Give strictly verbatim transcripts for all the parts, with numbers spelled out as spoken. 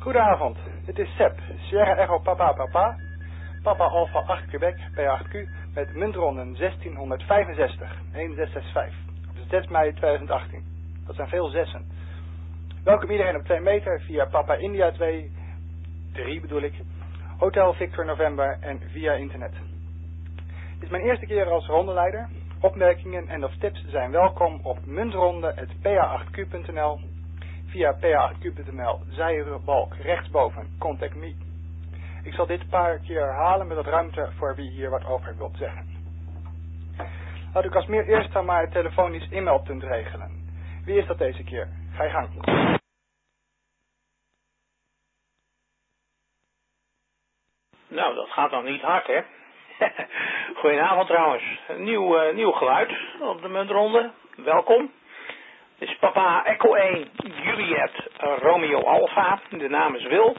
Goedenavond, dit is Seb, Sierra Echo Papa Papa, Papa Alpha acht Quebec, P acht Q, met muntronden zestienhonderdvijfenzestig, een zes zes vijf, op de zes mei tweeduizend achttien. Dat zijn veel zessen. Welkom iedereen op twee meter via Papa India twee, drie bedoel ik, Hotel Victor November en via internet. Dit is mijn eerste keer als rondeleider. Opmerkingen en of tips zijn welkom op muntronde punt p a acht q punt n l, via p a acht q punt n l, zijbalk rechtsboven, contact me. Ik zal dit een paar keer herhalen met wat ruimte voor wie hier wat over wilt zeggen. Laat ik als meer eerst dan maar het telefonisch e-mailpunt regelen. Wie is dat deze keer? Ga je gang. Nou, dat gaat nog niet hard, hè? Goedenavond trouwens. Een nieuw, uh, nieuw geluid op de muntronde. Welkom. Dit is Papa Echo één, Juliet, Romeo Alpha. De naam is Wil.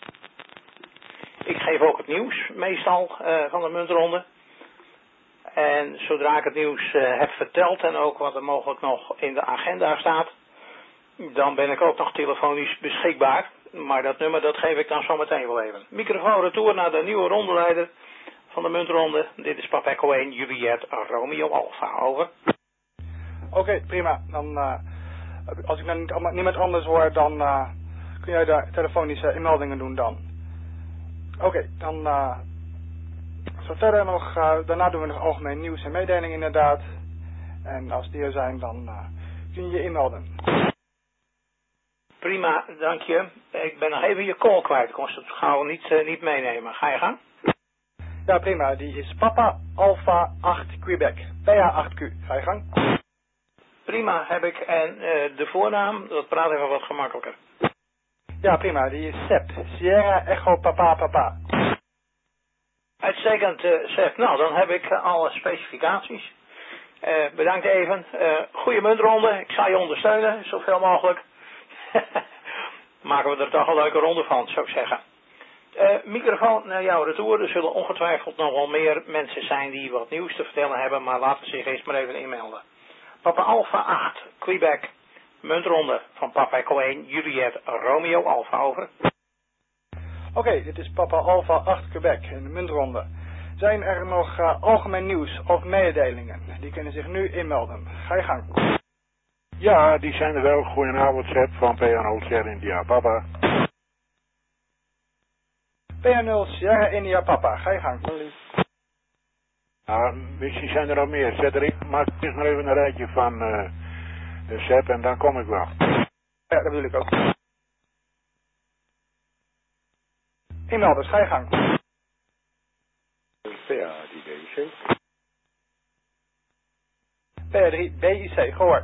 Ik geef ook het nieuws, meestal, uh, van de muntronde. En zodra ik het nieuws uh, heb verteld en ook wat er mogelijk nog in de agenda staat, dan ben ik ook nog telefonisch beschikbaar. Maar dat nummer, dat geef ik dan zo meteen wel even. Microfoon retour naar de nieuwe rondeleider van de muntronde. Dit is Papa Echo één, Juliet, Romeo Alpha. Over. Oké, okay, prima. Dan, uh, als ik nou niet, niemand anders hoor, dan uh, kun jij de telefonische inmeldingen doen dan. Oké, okay, dan uh, zo verder nog, uh, daarna doen we nog algemeen nieuws en mededelingen inderdaad. En als die er zijn, dan uh, kun je je inmelden. Prima, dank je. Ik ben nog even je call kwijt. Ik kon het gauw niet, uh, niet meenemen. Ga je gang? Ja, prima. Die is Papa Alpha acht Quebec. P A acht Q. Ga je gang? Prima, heb ik. En uh, de voornaam, dat praat even wat gemakkelijker. Ja, prima. Die is Seb. Sierra Echo Papa Papa. Uitstekend, uh, Seb. Nou, dan heb ik uh, alle specificaties. Uh, bedankt even. Uh, goeie muntronde. Ik zal je ondersteunen, zoveel mogelijk. Maken we er toch een leuke ronde van, zou ik zeggen. Uh, microfoon naar jouw retour. Er zullen ongetwijfeld nog wel meer mensen zijn die wat nieuws te vertellen hebben, maar laten zich eerst maar even inmelden. Papa Alpha acht, Quebec, muntronde van Papa Echo één, Juliet, Romeo Alpha, over. Oké, okay, dit is Papa Alpha acht Quebec in de muntronde. Zijn er nog uh, algemeen nieuws of mededelingen? Die kunnen zich nu inmelden. Ga je gang. Ja, die zijn er wel. Goedenavond, Seb van P nul Sierra India Papa. P nul Sierra India Papa, ga je gang. Ja, misschien zijn er al meer. Zet er ik, maak eerst maar even een rijtje van uh, Seb en dan kom ik wel. Ja, dat bedoel ik ook. Inmelders, ga je gang. P A drie B I C. P A drie B I C, gehoord.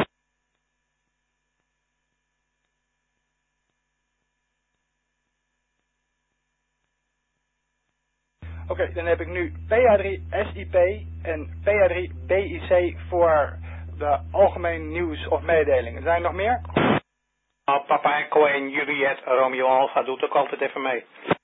Oké, okay, dan heb ik nu P A drie S I P en P A drie B I C voor de algemeen nieuws of mededelingen. Zijn er nog meer? Nou, Papa Echo één, Juliet, Romeo Alpha doet ook altijd even mee.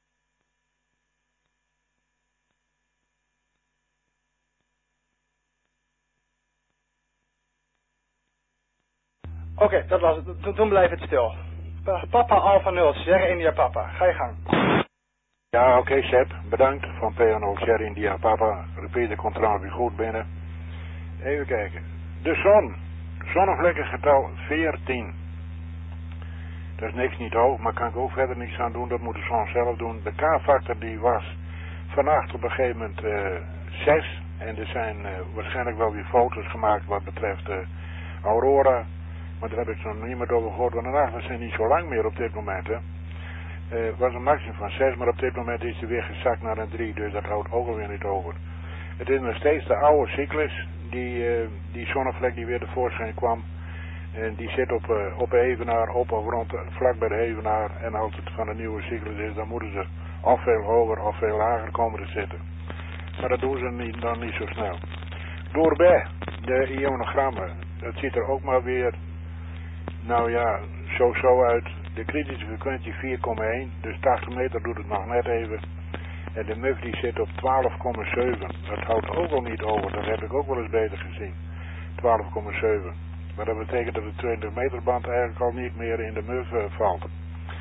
Oké, okay, dat was het. Toen blijft het stil. Papa Alpha nul, Sierra India Papa. Ga je gang. Ja, oké, okay, Seb. Bedankt van P nul Sierra India Papa. Repeat de controle weer goed binnen. Even kijken. De zon. Zonnevlekkengetal veertien. Dat is niks niet hoog, maar kan ik ook verder niks aan doen. Dat moet de zon zelf doen. De K-factor die was vannacht op een gegeven moment uh, zes. En er zijn uh, waarschijnlijk wel weer foto's gemaakt wat betreft uh, Aurora. Maar daar heb ik nog niet meer over gehoord. Want de nachten zijn niet zo lang meer op dit moment. Het uh, was een maximum van zes, maar op dit moment is hij weer gezakt naar een drie. Dus dat houdt ook alweer niet over. Het is nog steeds de oude cyclus. Die, uh, die zonnevlek die weer tevoorschijn kwam. En die zit op, uh, op Evenaar, op of rond, vlak bij de Evenaar. En als het van de nieuwe cyclus is, dan moeten ze of veel hoger of veel lager komen te zitten. Maar dat doen ze niet, dan niet zo snel. Doorbij de ionogrammen, dat ziet er ook maar weer, nou ja, zo zo uit. De kritische frequentie vier komma één, dus tachtig meter doet het nog net even. En de muf die zit op twaalf komma zeven. Dat houdt ook al niet over, dat heb ik ook wel eens beter gezien. twaalf komma zeven. Maar dat betekent dat de twintig meter band eigenlijk al niet meer in de muf uh, valt.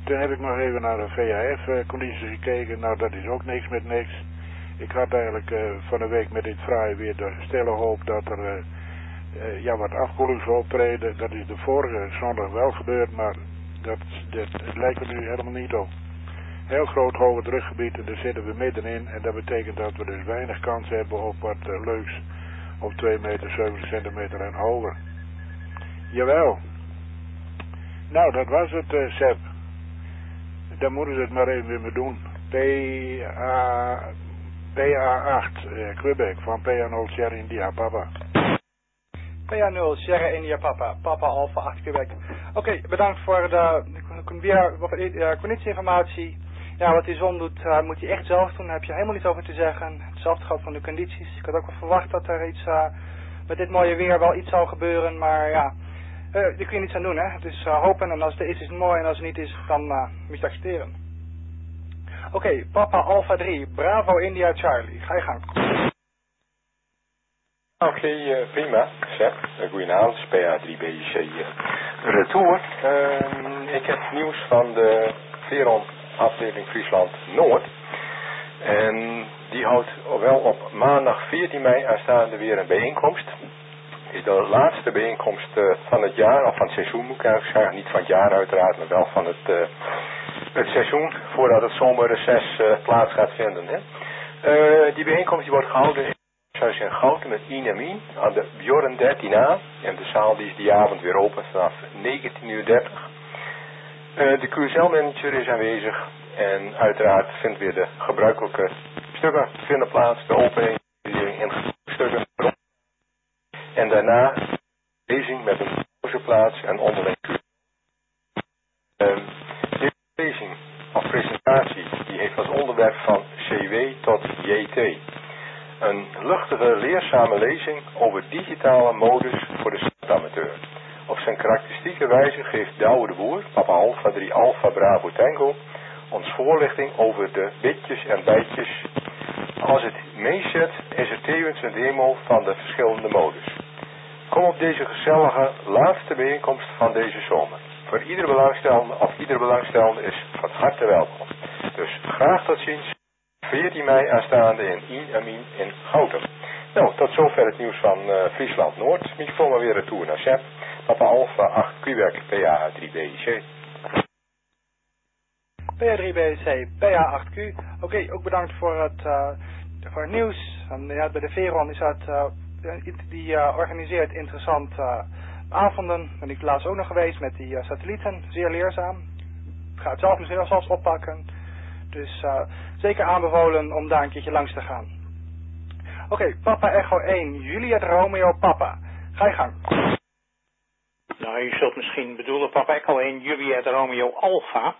Toen heb ik nog even naar de V H F-conditie gekeken. Nou, dat is ook niks met niks. Ik had eigenlijk uh, van de week met dit fraaie weer de stille hoop dat er uh, uh, ja, wat afkoeling zou optreden. Dat is de vorige zondag wel gebeurd, maar dat, dat, het lijkt er nu helemaal niet op. Heel groot hoge drukgebied en daar zitten we middenin. En dat betekent dat we dus weinig kans hebben op wat uh, leuks op twee meter zeventig centimeter en hoger. Jawel. Nou, dat was het, uh, Seb. Dan moeten ze het maar even weer mee doen. P A... P A acht, uh, Quebec, van P A nul Sierra India, papa. P A nul Sierra India, papa. Papa Alpha acht Quebec. Oké, okay, bedankt voor de, de, de conditieinformatie. Ja, wat die zon doet, uh, moet hij echt zelf doen. Daar heb je helemaal niet over te zeggen. Hetzelfde geldt van de condities. Ik had ook wel verwacht dat er iets, uh, met dit mooie weer wel iets zou gebeuren. Maar ja, uh, daar kun je niets aan doen, hè. Dus uh, hopen, en als het is, is het mooi. En als het niet is, dan uh, moet je het accepteren. Oké, okay, papa Alpha drie, Bravo India Charlie, ga je gang. Oké, okay, uh, prima, Seb. Uh, goedenavond, P A drie B C uh, Retour. Uh, ik heb nieuws van de Veron afdeling Friesland Noord. En die houdt wel op maandag veertien mei aanstaande weer een bijeenkomst. Het is de laatste bijeenkomst uh, van het jaar, of van het seizoen moet ik eigenlijk zeggen. Niet van het jaar uiteraard, maar wel van het... Uh, het seizoen voordat het zomerreces uh, plaats gaat vinden. Hè. Uh, die bijeenkomst die wordt gehouden in Huis in Gouten met I N M I aan de Bjorn dertien A. En de zaal die is die avond weer open vanaf negentien uur dertig. Uh, de Q S L-manager is aanwezig en uiteraard vindt weer de gebruikelijke stukken vinden plaats. De opening in stukken. En daarna lezing met een pauzeplaats en onderling. Uh, lezing of presentatie die heeft als onderwerp van C W tot J T. Een luchtige leerzame lezing over digitale modus voor de startamateur. Op zijn karakteristieke wijze geeft Douwe de Boer, papa Alpha drie Alpha Bravo Tango, ons voorlichting over de bitjes en bijtjes. Als het meezet is er tevens een demo van de verschillende modus. Kom op deze gezellige laatste bijeenkomst van deze zomer. Voor iedere belangstellende of iedere belangstellende is van harte welkom. Dus graag tot ziens. veertien mei aanstaande in I N M I in Gouten. Nou, tot zover het nieuws van uh, Friesland Noord. Microfoon maar weer retour naar Seb. Papa Alpha acht Quebec P A drie B C. P A drie B C, P A acht Q. Oké, okay, ook bedankt voor het, uh, voor het nieuws. En, ja, bij de Veron is dat, uh, die uh, organiseert interessant uh, avonden. Ben ik laatst ook nog geweest met die uh, satellieten. Zeer leerzaam. Ik ga het zelf misschien zelfs oppakken. Dus uh, zeker aanbevolen om daar een keertje langs te gaan. Oké, okay, papa Echo één, Juliet Romeo Papa. Ga je gang. Nou, je zult misschien bedoelen papa Echo één, Juliet Romeo Alpha.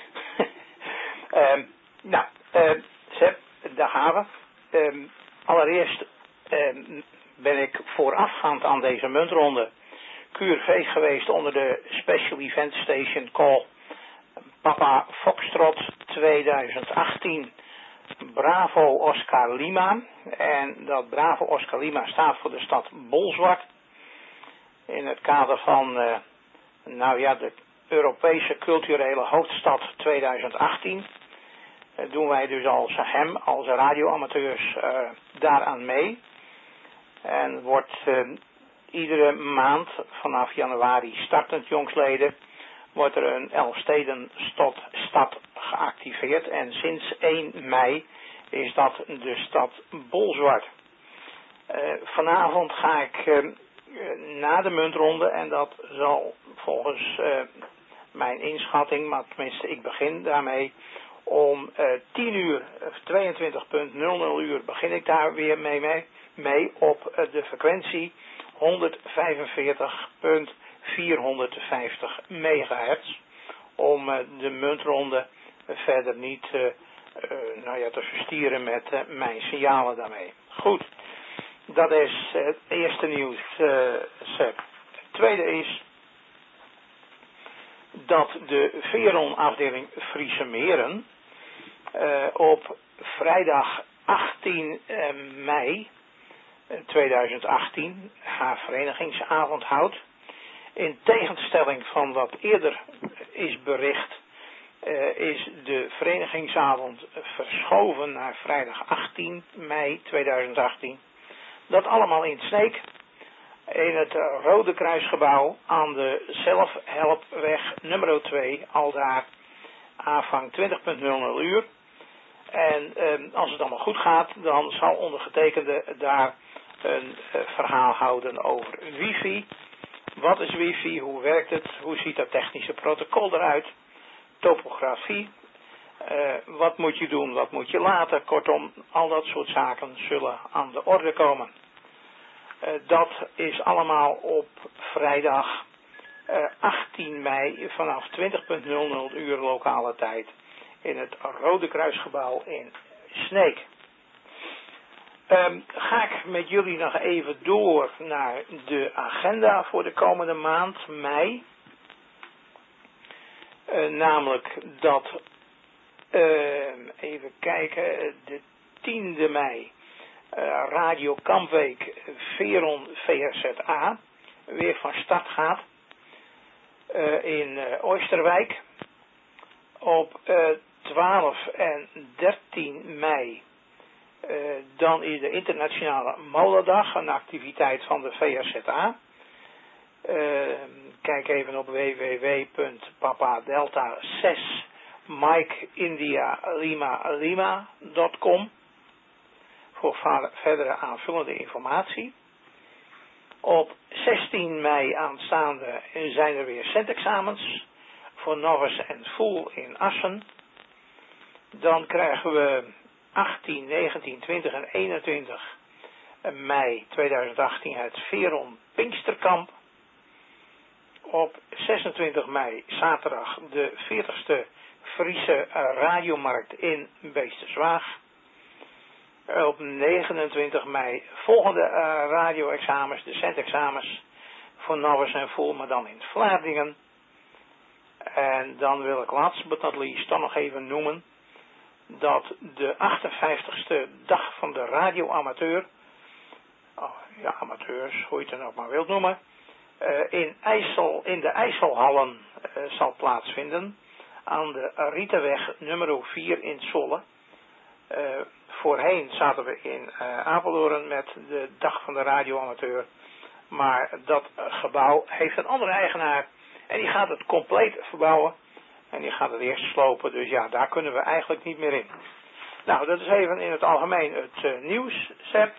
um, nou, uh, Seb, daar gaan we. Um, allereerst um, ben ik voorafgaand aan deze muntronde Q R V geweest onder de Special Event Station Call Papa Foxtrot tweeduizend achttien Bravo Oscar Lima. En dat Bravo Oscar Lima staat voor de stad Bolzwart. In het kader van uh, nou ja, de Europese culturele hoofdstad tweeduizend achttien uh, doen wij dus als hem, als radioamateurs uh, daaraan mee. En wordt uh, iedere maand vanaf januari startend jongsleden wordt er een Elfstedenstad geactiveerd. En sinds één mei is dat de stad Bolzwart. Uh, vanavond ga ik uh, na de muntronde, en dat zal volgens uh, mijn inschatting, maar tenminste ik begin daarmee, om uh, tien uur, tweeëntwintig nul nul uur begin ik daar weer mee, mee, mee op uh, de frequentie honderdvijfenveertig vierhonderdvijftig megahertz. Om uh, de muntronde uh, verder niet uh, uh, nou ja, te verstieren met uh, mijn signalen daarmee. Goed, dat is uh, het eerste nieuws. Uh, het tweede is dat de Veron afdeling Friese Meren uh, op vrijdag achttien mei tweeduizend achttien haar verenigingsavond houdt. In tegenstelling van wat eerder is bericht, uh, is de verenigingsavond verschoven naar vrijdag achttien mei tweeduizend achttien. Dat allemaal in Sneek, in het Rode Kruisgebouw aan de Zelfhelpweg nummer twee, aldaar aanvang twintig nul uur. En uh, als het allemaal goed gaat, dan zal ondergetekende daar een uh, verhaal houden over wifi. Wat is wifi? Hoe werkt het? Hoe ziet dat technische protocol eruit? Topografie. Uh, wat moet je doen? Wat moet je laten? Kortom, al dat soort zaken zullen aan de orde komen. Uh, dat is allemaal op vrijdag uh, achttien mei vanaf twintig nul uur lokale tijd in het Rode Kruisgebouw in Sneek. Um, ga ik met jullie nog even door naar de agenda voor de komende maand, mei. Uh, namelijk dat, uh, even kijken, de tiende mei, uh, Radio Kampweek Veron V R Z A weer van start gaat uh, in uh, Oosterwijk. Op uh, twaalf en dertien mei uh, dan is de internationale molendag, een activiteit van de V R Z A. Uh, kijk even op w w w punt papa delta zes mike india lima lima punt com voor verdere aanvullende informatie. Op zestien mei aanstaande zijn er weer centexamens voor novice en full in Assen. Dan krijgen we achttien, negentien, twintig en eenentwintig mei tweeduizend achttien het Veron Pinksterkamp. Op zesentwintig mei zaterdag de veertigste Friese radiomarkt in Beesterswaag. Op negenentwintig mei volgende uh, radio-examens, de centexamens voor novice en full, maar dan in Vlaardingen. En dan wil ik last but not least toch nog even noemen dat de achtenvijftigste dag van de radioamateur, oh, ja amateurs, hoe je het dan ook maar wilt noemen, uh, in, IJssel, in de IJsselhallen uh, zal plaatsvinden aan de Rietenweg nummer vier in Zwolle. Uh, voorheen zaten we in uh, Apeldoorn met de dag van de radioamateur, maar dat uh, gebouw heeft een andere eigenaar en die gaat het compleet verbouwen. En die gaat het eerst slopen, dus ja, daar kunnen we eigenlijk niet meer in. Nou, dat is even in het algemeen het uh, nieuws, Sepp.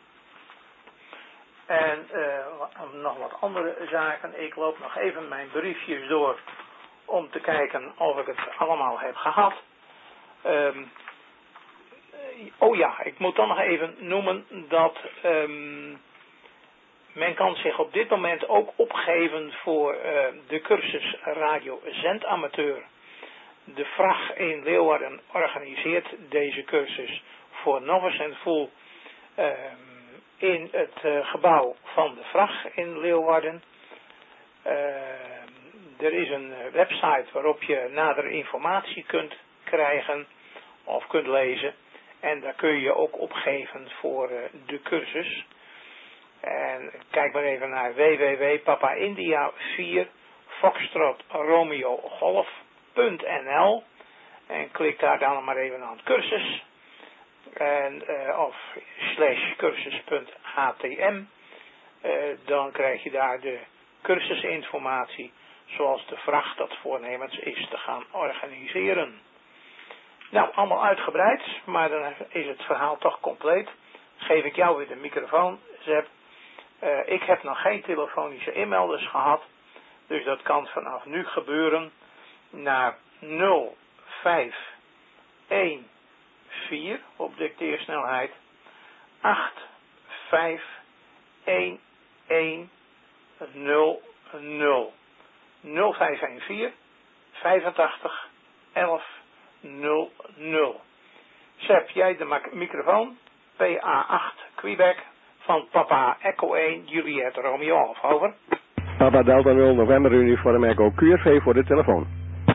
En uh, nog wat andere zaken. Ik loop nog even mijn briefjes door om te kijken of ik het allemaal heb gehad. Um, oh ja, ik moet dan nog even noemen dat um, men kan zich op dit moment ook opgeven voor uh, de cursus Radio Zendamateur. De V R A G in Leeuwarden organiseert deze cursus voor novice en full uh, in het uh, gebouw van de V R A G in Leeuwarden. Uh, er is een website waarop je nadere informatie kunt krijgen of kunt lezen. En daar kun je je ook opgeven voor uh, de cursus. En kijk maar even naar w w w punt papa india vier foxtrot romeo golf punt n l en klik daar dan maar even aan het cursus. En, uh, of slash cursus punt h t m. Uh, dan krijg je daar de cursusinformatie zoals de vracht dat voornemens is te gaan organiseren. Nou, allemaal uitgebreid, maar dan is het verhaal toch compleet. Geef ik jou weer de microfoon, Sepp. Uh, ik heb nog geen telefonische inmelders gehad, dus dat kan vanaf nu gebeuren naar nul vijf een vier op dicteersnelheid acht vijf een een nul nul nul vijf een vier vijfentachtig elf nul nul. Sepp, jij de microfoon P A acht Quebec van Papa Echo één Juliette Romeo Alpha, over. Papa Delta nul November Uniform Echo Q R V voor de telefoon.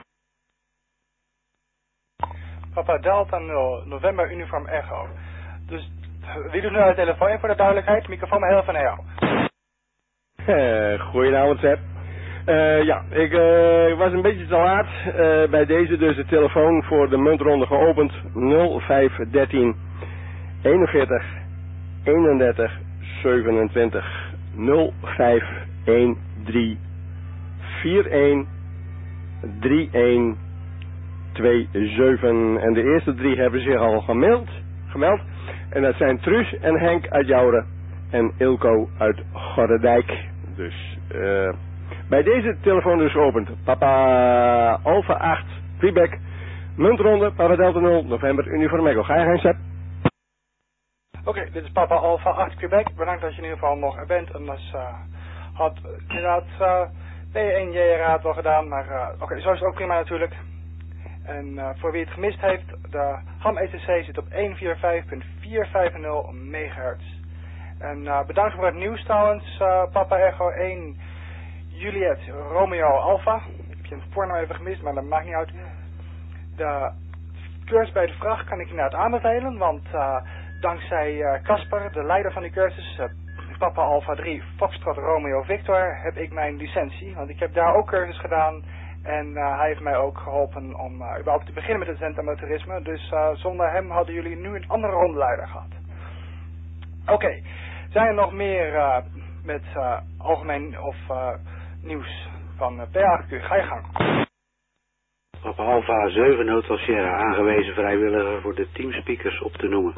Papa Delta nul November Uniform Echo. Dus wie doet nu de telefoon voor de duidelijkheid? Microfoon maar heel van jou. Uh, goedenavond, Sepp. Uh, ja, ik uh, was een beetje te laat. Uh, bij deze dus de telefoon voor de muntronde geopend. nul vijf dertien eenenveertig eenendertig zevenentwintig nul vijf een drie vier een drie een twee zeven. En de eerste drie hebben zich al gemeld. gemeld. En dat zijn Truus en Henk uit Jouren. En Ilko uit Gorredijk. Dus uh, bij deze telefoon dus geopend. Papa Alpha acht, Quebec, muntronde, Papa Delta nul, November, Uniform Echo. Ga je gaan, Sepp? Oké, okay, dit is Papa Alpha acht Quebec. Bedankt dat je in ieder geval nog er bent. En dat uh, had inderdaad uh, P één J R A het wel gedaan. Maar uh, oké, okay, zo is het ook prima natuurlijk. En uh, voor wie het gemist heeft, de Ham E T C zit op honderdvierenveertig komma vierhonderdvijftig megahertz. En uh, bedankt voor het nieuws trouwens, uh, Papa Echo één, Juliet, Romeo, Alpha. Ik heb je een voornaam even gemist, maar dat maakt niet uit. De cursus bij de vracht kan ik inderdaad aanbevelen, want uh, dankzij Casper, uh, de leider van die cursus, uh, Papa Alpha drie, Foxtrot, Romeo, Victor, heb ik mijn licentie. Want ik heb daar ook cursus gedaan en uh, hij heeft mij ook geholpen om uh, überhaupt te beginnen met het zendamateurisme. Dus uh, zonder hem hadden jullie nu een andere rondeleider gehad. Oké, okay. Zijn er nog meer uh, met uh, algemeen of uh, nieuws van uh, P acht Q? Ga je gang. Papa Alpha zeven Hotel Sierra, aangewezen vrijwilliger voor de teamspeakers op te noemen.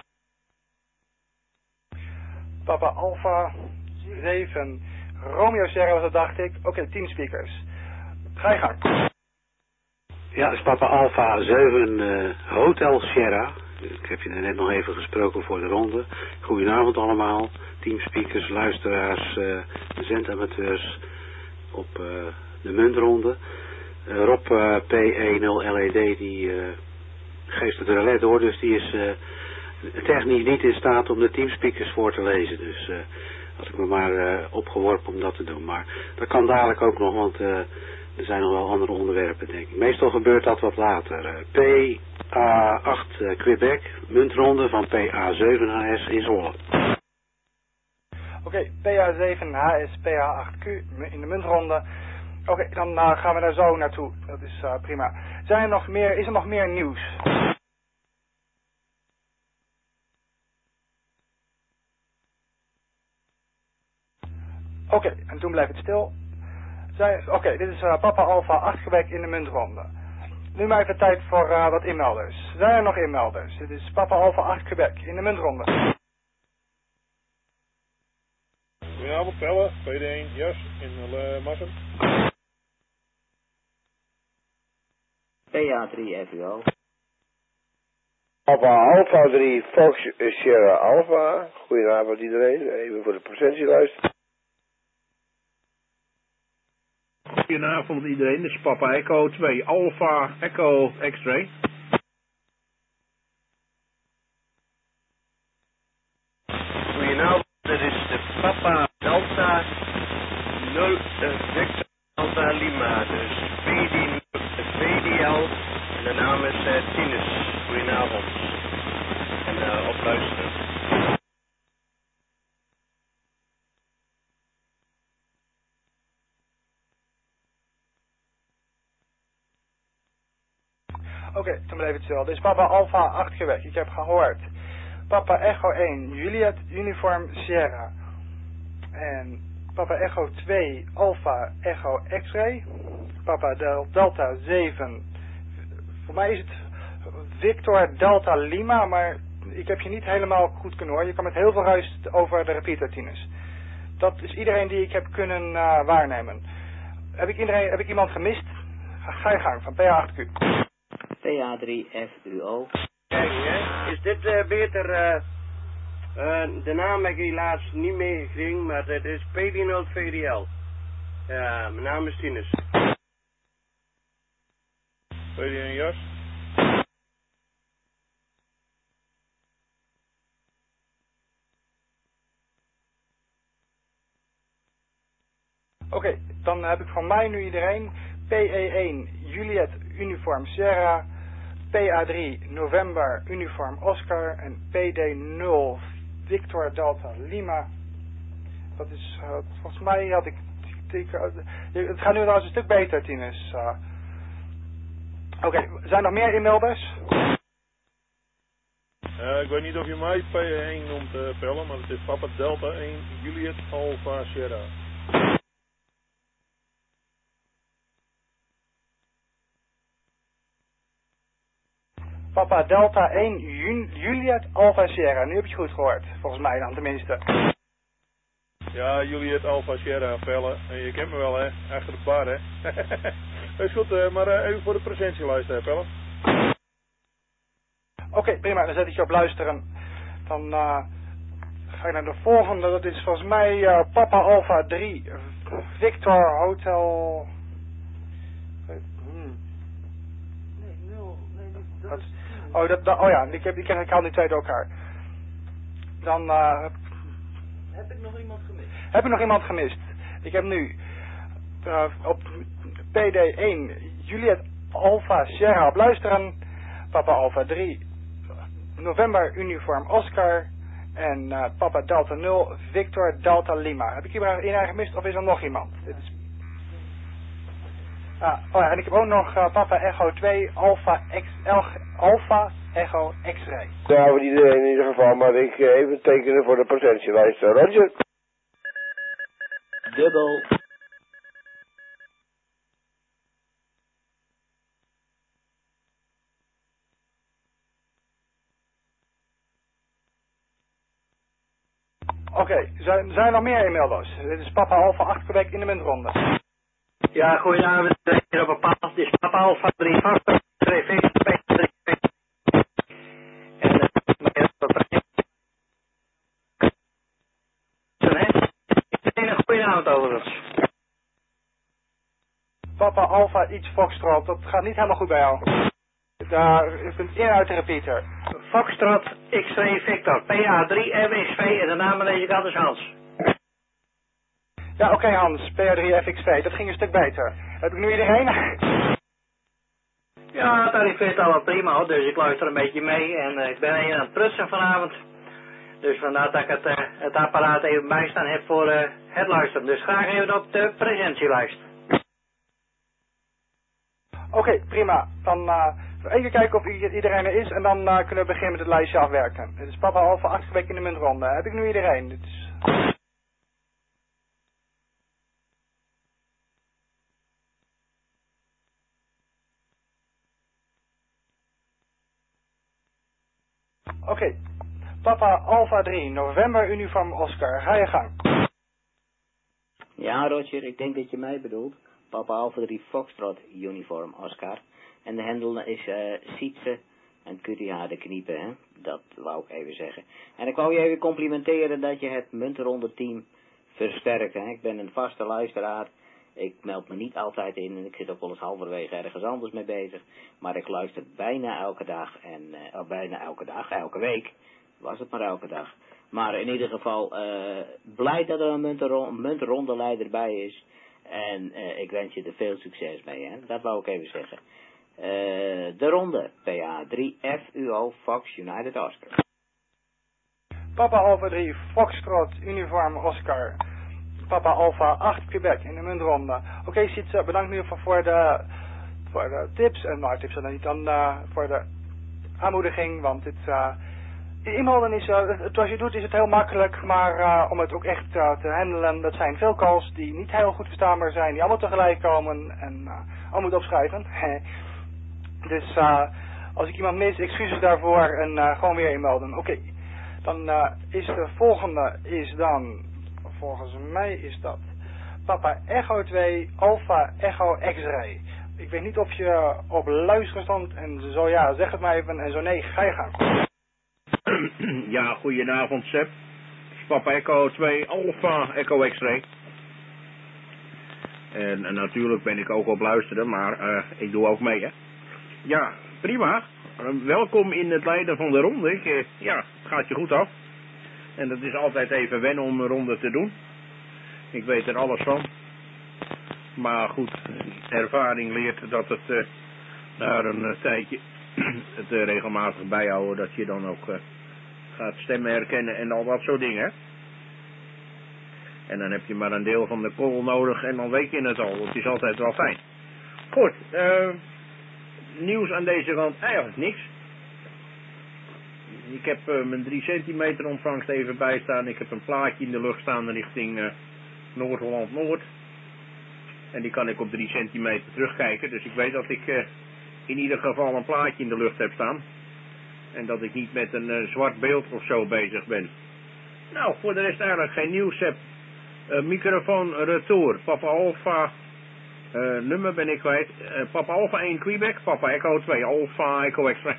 Papa Alpha zeven Romeo Sierra was dat, dacht ik. Oké, okay, teamspeakers. Ga je gang. Ja, dat is Papa Alpha zeven uh, Hotel Sierra. Ik heb je net nog even gesproken voor de ronde. Goedenavond allemaal. Teamspeakers, luisteraars, uh, zendamateurs op uh, de muntronde. Uh, Rob uh, P één nul L E D die uh, geeft het relais door, dus die is uh, technisch niet in staat om de teamspeakers voor te lezen. Dus uh, had ik me maar uh, opgeworpen om dat te doen. Maar dat kan dadelijk ook nog, want uh, er zijn nog wel andere onderwerpen, denk ik. Meestal gebeurt dat wat later. Uh, P A acht uh, Quebec, muntronde van P A zeven H S in Zwolle. Oké, okay, P A zeven H S, P A acht Q in de muntronde. Oké, okay, dan uh, gaan we daar zo naartoe. Dat is uh, prima. Zijn er nog meer, is er nog meer nieuws? Oké, okay, en toen blijft het stil. Oké, okay, dit is uh, Papa Alpha acht Quebec in de muntronde. Nu maar even tijd voor uh, wat inmelders. Zijn er nog inmelders? Dit is Papa Alpha acht Quebec in de muntronde. Goedenavond, Pelle, P D één, Jas in uh, Massum. P A drie F U O. Papa Alpha drie, Fox Sierra Alpha. Goedenavond iedereen, even voor de presentieluister. Goedenavond iedereen, dit is Papa Echo twee, Alpha Echo X-Ray. Goedenavond, dit is de Papa Delta nul Victor Delta Lima, dus V D L en de naam is uh, Tinus. Goedenavond en uh, op luisteren. Oké, okay, toen blijf het stil. Dit is Papa Alpha acht Quebec. Ik heb gehoord. Papa Echo één, Juliet Uniform Sierra. En Papa Echo twee, Alpha Echo X-Ray. Papa Del Delta zeven. Voor mij is het Victor Delta Lima, maar ik heb je niet helemaal goed kunnen horen. Je kan met heel veel ruis over de repeater, Tinus. Dat is iedereen die ik heb kunnen uh, waarnemen. Heb ik, iedereen, heb ik iemand gemist? Ga, ga je gang, van P A acht Q. P A drie F U O. Kijk, hè, is dit uh, beter, uh, uh, de naam heb ik helaas niet meegekregen, maar het is P D nul V D L. Ja, mijn naam is Tinus. P D één, Jas. Oké, okay, dan heb ik van mij nu iedereen. P E één, Juliet Uniform Sierra. P A drie, November Uniform Oscar. En P D nul, Victor Delta Lima. Dat is, uh, volgens mij had ik die, uh, het gaat nu wel eens een stuk beter, Tinus. Uh, Oké, okay, zijn er nog meer inmelders? Uh, ik weet niet of je mij P één noemt, uh, Pelle, maar het is Papa Delta één, Juliet Alpha Sierra. Papa Delta één, Jun Juliet Alpha Sierra. Nu heb je het goed gehoord, volgens mij dan tenminste. Ja, Juliet Alpha Sierra, Pelle. Je kent me wel, hè? Achter de bar, hè? Dat is goed, uh, maar uh, even voor de presentielijst, hè, Pelle. Oké, okay, prima. Dan zet ik je op luisteren. Dan uh, ga ik naar de volgende. Dat is volgens mij uh, Papa Alpha drie, Victor Hotel... Hmm. Nee, nul. Nee, dat is... Oh, dat, dat, oh ja, ik, heb, ik, ik haal die twee door elkaar. Dan... Uh, heb ik nog iemand gemist? Heb ik nog iemand gemist? Ik heb nu uh, op P D één Juliet Alpha Sierra op luisteren. Papa Alpha drie, November Uniform Oscar. En uh, Papa Delta nul, Victor Delta Lima. Heb ik hier maar één gemist of is er nog iemand? Dit is... Ah, oh ja, en ik heb ook nog uh, Papa Echo twee, Alpha, X, L, Alpha Echo X-ray. Ja, voor iedereen in ieder geval, maar ik uh, even tekenen voor de presentielijst. Roger. Dubbel. Oké, okay, zijn, zijn er nog meer inmiddels? Dit is Papa Alpha acht Quebec in de muntronde. Ja, goedenavond. Hier op een paal. Dit is Papa Alpha drie vast. drie vijf drie. En een goedenavond overigens. Papa Alpha iets Foxtrot, dat gaat niet helemaal goed bij jou. Daar is een in uit de repeater. Foxtrot X-ray Victor, P A drie M X V en de naam lees ik anders Hans. Ja, oké okay, Hans, P A drie F X V, dat ging een stuk beter. Heb ik nu iedereen? Ja, het arriveert allemaal prima hoor, dus ik luister een beetje mee en uh, ik ben hier aan het prutsen vanavond. Dus vandaar dat ik het, uh, het apparaat even bijstaan heb voor uh, het luisteren. Dus graag even op de presentielijst. Oké, okay, prima. Dan uh, even kijken of iedereen er is en dan uh, kunnen we beginnen met het lijstje afwerken. Dit is Papa Alpha acht weken in de muntronde. Heb ik nu iedereen? Dit is... Oké, okay. Papa Alpha drie, November Uniform Oscar. Ga je gang. Ja, Roger, ik denk dat je mij bedoelt. Papa Alpha drie Foxtrot Uniform Oscar. En de hendel is uh, Sietse en Q T H de kniepen, hè. Dat wou ik even zeggen. En ik wou je even complimenteren dat je het muntenronde team versterkt, hè. Ik ben een vaste luisteraar. Ik meld me niet altijd in en ik zit ook wel eens halverwege ergens anders mee bezig. Maar ik luister bijna elke dag en uh, bijna elke dag, elke week. Was het maar elke dag. Maar in ieder geval uh, blij dat er een muntenron muntenronde leider bij is. En uh, ik wens je er veel succes mee, hè. Dat wou ik even zeggen. Uh, de ronde, P A drie F U O Fox United Oscar. Papa Alpha drie Foxtrot Uniform Oscar. Papa Alpha acht Quebec in de muntronde. Oké, okay, Sietse, bedankt nu voor de, voor de tips. En nou, tips dan niet dan uh, voor de aanmoediging. Want dit, uh, inmelden is, uh, het, zoals je doet is het heel makkelijk. Maar uh, om het ook echt uh, te handelen, dat zijn veel calls die niet heel goed verstaanbaar zijn. Die allemaal tegelijk komen en uh, allemaal moeten opschrijven. Dus uh, als ik iemand mis, excuses daarvoor en uh, gewoon weer inmelden. Oké, okay. Dan uh, is de volgende is dan... Volgens mij is dat Papa Echo twee, Alpha Echo X-ray. Ik weet niet of je op luisteren stond en zo ja, zeg het maar even en zo nee, ga je gang. Ja, goedenavond Seb. Papa Echo twee, Alpha Echo X-ray. En, en natuurlijk ben ik ook op luisteren, maar uh, ik doe ook mee, hè. Ja, prima. Uh, welkom in het leiden van de ronde. Ik, uh, ja, het gaat je goed af. En dat is altijd even wennen om een ronde te doen. Ik weet er alles van. Maar goed, ervaring leert dat het uh, na een uh, tijdje het uh, regelmatig bijhouden. Dat je dan ook uh, gaat stemmen herkennen en al dat soort dingen. En dan heb je maar een deel van de korrel nodig en dan weet je het al. Het is altijd wel fijn. Goed, uh, nieuws aan deze kant eigenlijk niks. Ik heb uh, mijn drie centimeter ontvangst even bijstaan. Ik heb een plaatje in de lucht staan richting uh, Noord-Holland-Noord. En die kan ik op drie centimeter terugkijken. Dus ik weet dat ik uh, in ieder geval een plaatje in de lucht heb staan. En dat ik niet met een uh, zwart beeld of zo bezig ben. Nou, voor de rest eigenlijk geen nieuws heb. Uh, microfoon retour. Papa Alpha. Uh, nummer ben ik kwijt. Uh, Papa Alpha één Quebec. Papa Echo twee Alpha Echo Extra.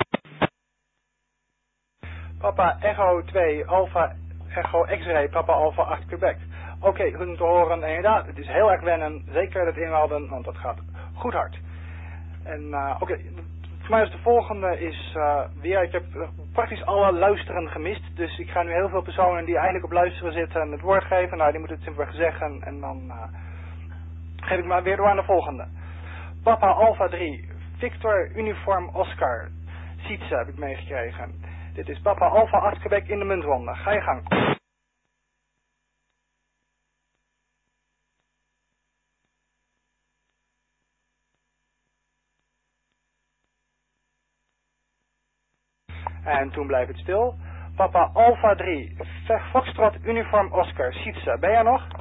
Papa Echo twee Alpha Echo X-ray. Papa Alpha acht Quebec. Oké, okay, goed om te horen. Inderdaad, het is heel erg wennen. Zeker het inmelden, want dat gaat goed hard. En uh, oké, okay, voor mij is de volgende is uh, weer, ik heb praktisch alle luisteren gemist. Dus ik ga nu heel veel personen die eigenlijk op luisteren zitten het woord geven. Nou, die moeten het simpelweg zeggen. En dan uh, geef ik maar weer door aan de volgende. Papa Alpha drie, Victor Uniform Oscar. Sietse heb ik meegekregen. Dit is Papa Alpha acht Quebec in de muntronde. Ga je gang. En toen blijft het stil. Papa Alpha drie, Foxtrot Uniform Oscar, Sietse, ben jij nog?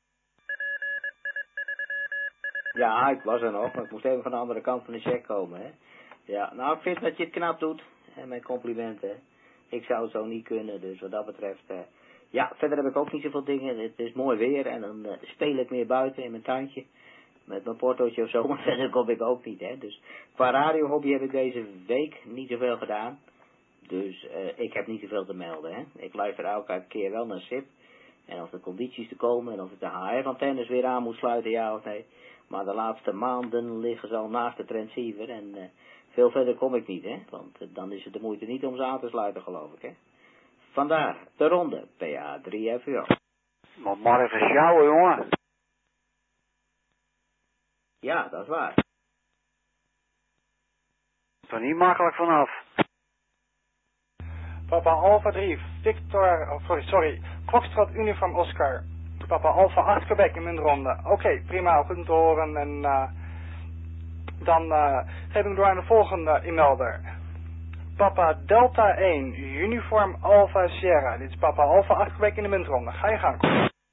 Ja, ik was er nog, maar ik moest even van de andere kant van de check komen, hè. Ja, nou, ik vind dat je het knap doet. En mijn complimenten. Ik zou het zo niet kunnen, dus wat dat betreft... Uh, ja, verder heb ik ook niet zoveel dingen. Het is mooi weer en dan uh, speel ik meer buiten in mijn tuintje. Met mijn portootje of zo, maar verder kom ik ook niet, hè. Dus qua radiohobby heb ik deze week niet zoveel gedaan. Dus uh, ik heb niet zoveel te melden, hè. Ik luister elke keer wel naar S I P. En of de condities te komen en of ik de H F-antennes weer aan moet sluiten, ja of nee. Maar de laatste maanden liggen ze al naast de transceiver en uh, veel verder kom ik niet, hè. Want uh, dan is het de moeite niet om ze aan te sluiten, geloof ik, hè. Vandaar de ronde, P A drie F U O. Maar maar even sjouwen, jongen. Ja, dat is waar. Er niet makkelijk vanaf. Papa Alpha drie, Victor, oh, sorry, sorry, Foxtrot Uniform Oscar. Papa Alpha acht Quebec in muntronde. Oké, okay, prima, goed om te horen. En uh, dan uh, geef ik door aan de volgende e-mailder. Papa Delta één, Uniform Alpha Sierra. Dit is Papa Alpha acht Quebec in de muntronde. Ga je gang.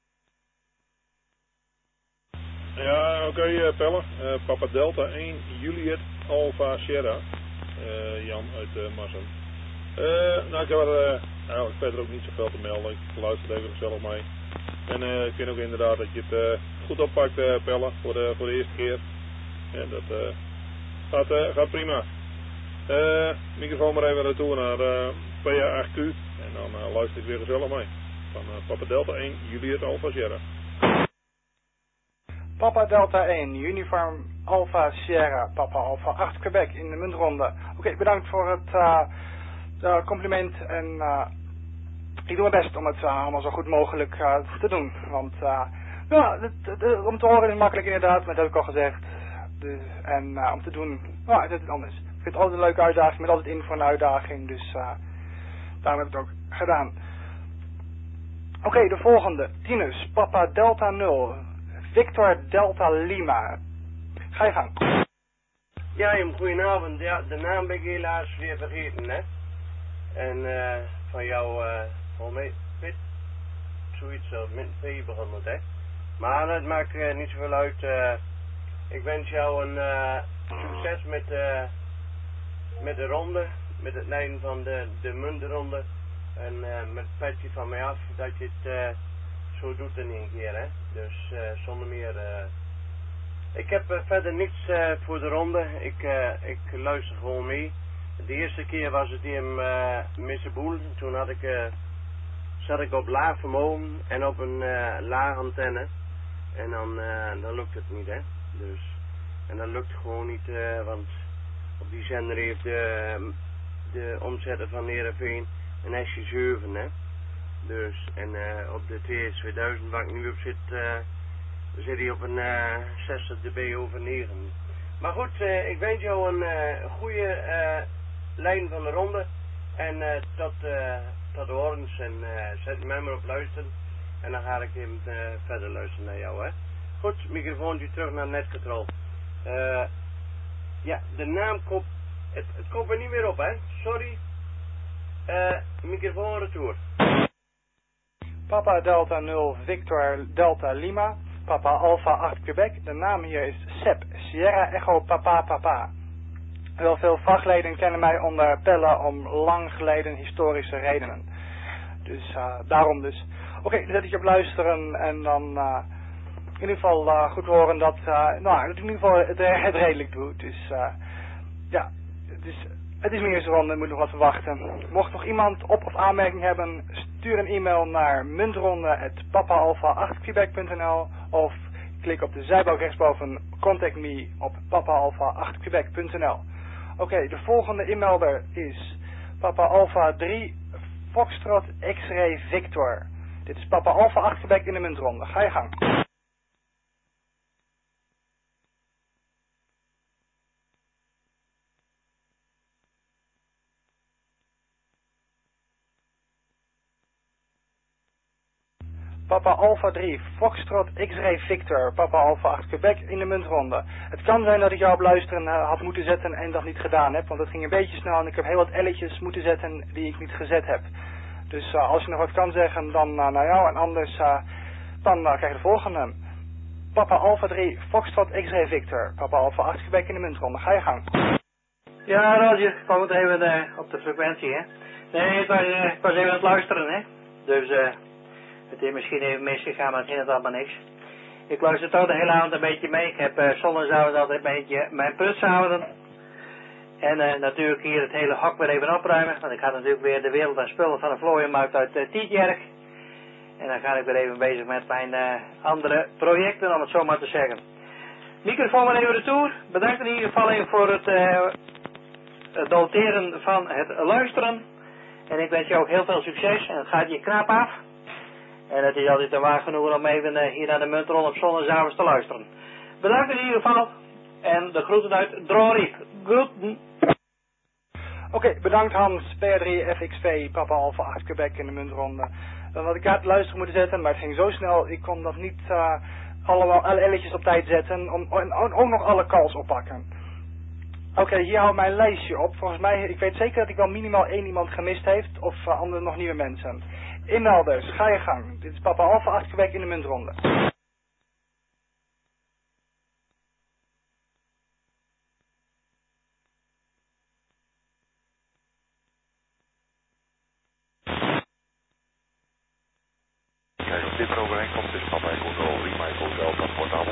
Ja, oké, okay, uh, Pelle. Uh, Papa Delta één, Juliet Alpha Sierra. Uh, Jan uit uh, Massen. Uh, nou, ik heb er uh, eigenlijk verder ook niet zoveel te melden. Ik luister even gezellig mee. En uh, ik vind ook inderdaad dat je het uh, goed oppakt, uh, Pelle, voor de, voor de eerste keer. Ja, dat uh, gaat, uh, gaat prima. Uh, microfoon maar even naartoe naar uh, P A acht Q. En dan uh, luister ik weer gezellig mee. Van uh, Papa Delta één, Juliet Alpha Sierra. Papa Delta één, Uniform Alpha Sierra, Papa Alpha acht Quebec in de muntronde. Oké, okay, bedankt voor het uh, uh, compliment en uh, ik doe mijn best om het uh, allemaal zo goed mogelijk uh, te doen. Want uh, ja, het, het, om te horen is makkelijk inderdaad, maar dat heb ik al gezegd. Dus, en uh, om te doen, nou, het is het anders. Ik vind het altijd een leuke uitdaging, met altijd in voor een uitdaging, dus uh, daarom heb ik het ook gedaan. Oké, okay, de volgende. Tinus, Papa Delta nul. Victor Delta Lima. Ga je gang. Ja, Jim, goedenavond. Ja, de naam ben ik helaas weer vergeten, hè. En uh, van jou, uh, volgens mij, Pit, zoiets als met P behandeld, hè. Maar dat maakt uh, niet zoveel uit. Uh, ik wens jou een uh, succes met, uh, met de ronde, met het leiden van de, de muntenronde. En uh, met het petje van mij af, dat je het... Uh, zo doet in één keer, hè. Dus uh, zonder meer... Uh... Ik heb uh, verder niets uh, voor de ronde. Ik, uh, ik luister gewoon mee. De eerste keer was het hier in uh, Misseboel. Toen had ik, uh, zat ik op laag vermogen en op een uh, laag antenne. En dan, uh, dan lukt het niet, hè. Dus, en dat lukt gewoon niet, uh, want op die zender heeft de, de omzetter van Heerenveen een S J zeven, hè. Dus, en uh, op de T S tweeduizend waar ik nu op zit, uh, zit hij op een uh, zestig dB over negen. Maar goed, uh, ik wens jou een uh, goede uh, lijn van de ronde. En uh, tot, uh, tot de horens en uh, zet mij maar op luisteren. En dan ga ik even uh, verder luisteren naar jou, hè. Goed, microfoon nu terug naar netcontrol. Uh, ja, de naam komt... Het, het komt er niet meer op, hè. Sorry. Uh, microfoon retour. Papa Delta nul Victor Delta Lima. Papa Alpha acht Quebec. De naam hier is Sep Sierra Echo Papa Papa. Wel veel vachtleden kennen mij onder Pelle om lang geleden historische redenen. Dus uh, daarom dus. Oké, okay, dan zet ik je op luisteren en dan uh, in ieder geval uh, goed horen dat, uh, nou, dat ik in ieder geval het, het redelijk doe. Dus uh, ja, het is, het is meer zo, er moet nog wat verwachten. Mocht nog iemand op- of aanmerking hebben, stuur een e-mail naar muntronde at papa alpha acht quebec punt n l of klik op de zijbalk rechtsboven Contact Me op papa alpha acht quebec punt n l. Oké, okay, de volgende e-mailder is Papa Alpha drie Foxtrot X-Ray Victor. Dit is Papa Alpha acht Quebec in de muntronde. Ga je gang. Papa Alpha drie Foxtrot X-Ray Victor, Papa Alpha acht Quebec in de muntronde. Het kan zijn dat ik jou op luisteren uh, had moeten zetten en dat niet gedaan heb, want het ging een beetje snel en ik heb heel wat elletjes moeten zetten die ik niet gezet heb. Dus uh, als je nog wat kan zeggen, dan uh, naar jou en anders uh, dan uh, krijg je de volgende. Papa Alpha drie Foxtrot X-Ray Victor, Papa Alpha acht Quebec in de muntronde. Ga je gang. Ja, Roger, ik kwam het even uh, op de frequentie, hè. Nee, ik was, uh, ik was even aan het luisteren, hè. Dus uh, het is misschien even misgegaan, maar het ging het allemaal niks. Ik luister toch de hele avond een beetje mee. Ik heb uh, zondagsavond altijd een beetje mijn prutsavonden. En uh, natuurlijk hier het hele hok weer even opruimen. Want ik had natuurlijk weer de wereld aan spullen van de vlooienmarkt uit uh, Tietjerk. En dan ga ik weer even bezig met mijn uh, andere projecten, om het zo maar te zeggen. Microfoon maar even retour. Bedankt in ieder geval even voor het, uh, het noteren van het luisteren. En ik wens je ook heel veel succes. En het gaat je knap af. En het is altijd een waar genoeg om even uh, hier naar de muntronde op zondagavond te luisteren. Bedankt in ieder geval. En de groeten uit Droriep. Groeten. Oké, okay, bedankt Hans. P R drie F X V, Papa Alpha acht Quebec in de muntronde. Dan had ik uit luisteren moeten zetten, maar het ging zo snel. Ik kon dat niet uh, allemaal alle elletjes op tijd zetten. Om, en ook nog alle calls oppakken. Oké, okay, hier houdt mijn lijstje op. Volgens mij, ik weet zeker dat ik wel minimaal één iemand gemist heeft. Of uh, andere nog nieuwe mensen. Inmelders, ga je gang. Dit is Papa Alpha acht Quebec in de muntronde. Kijk, op dit overeenkomst is Papa Echo nul Lima Echo Delta portabel.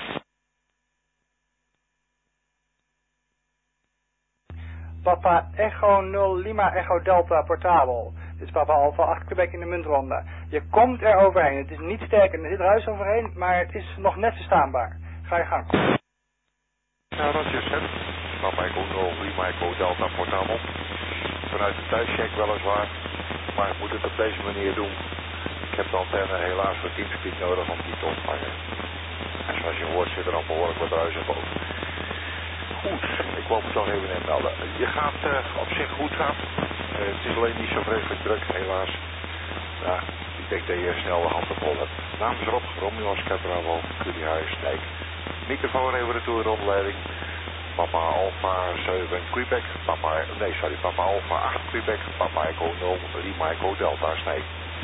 Papa Echo nul Lima Echo Delta portabel. Dit is Papa Alpha acht Quebec in de muntronde. Je komt er overheen. Het is niet sterk en er zit ruis overheen, maar het is nog net verstaanbaar. Ga je gang. Nou, dat is het. Papa Echo nul Lima Echo Delta portabel. Vanuit de thuischeck weliswaar, maar ik moet het op deze manier doen. Ik heb de antenne helaas voor Teamspeak nodig om die te ontvangen. En zoals je hoort zit er al behoorlijk wat ruis op boven. Goed, ik wou me toch even inmelden. Je gaat uh, op zich goed gaan. Uh, het is alleen niet zo vreselijk druk, helaas. Ja, ik denk dat je snel de handen vol hebt. Namens erop, Romeo Oscar Bravo, Q D H Snijk. Microfoon even retour rondleiding. Papa Alpha zeven Quebec, Papa, nee sorry, Papa Alpha acht Quebec, Papa Echo nul Lima Echo Delta Snijk.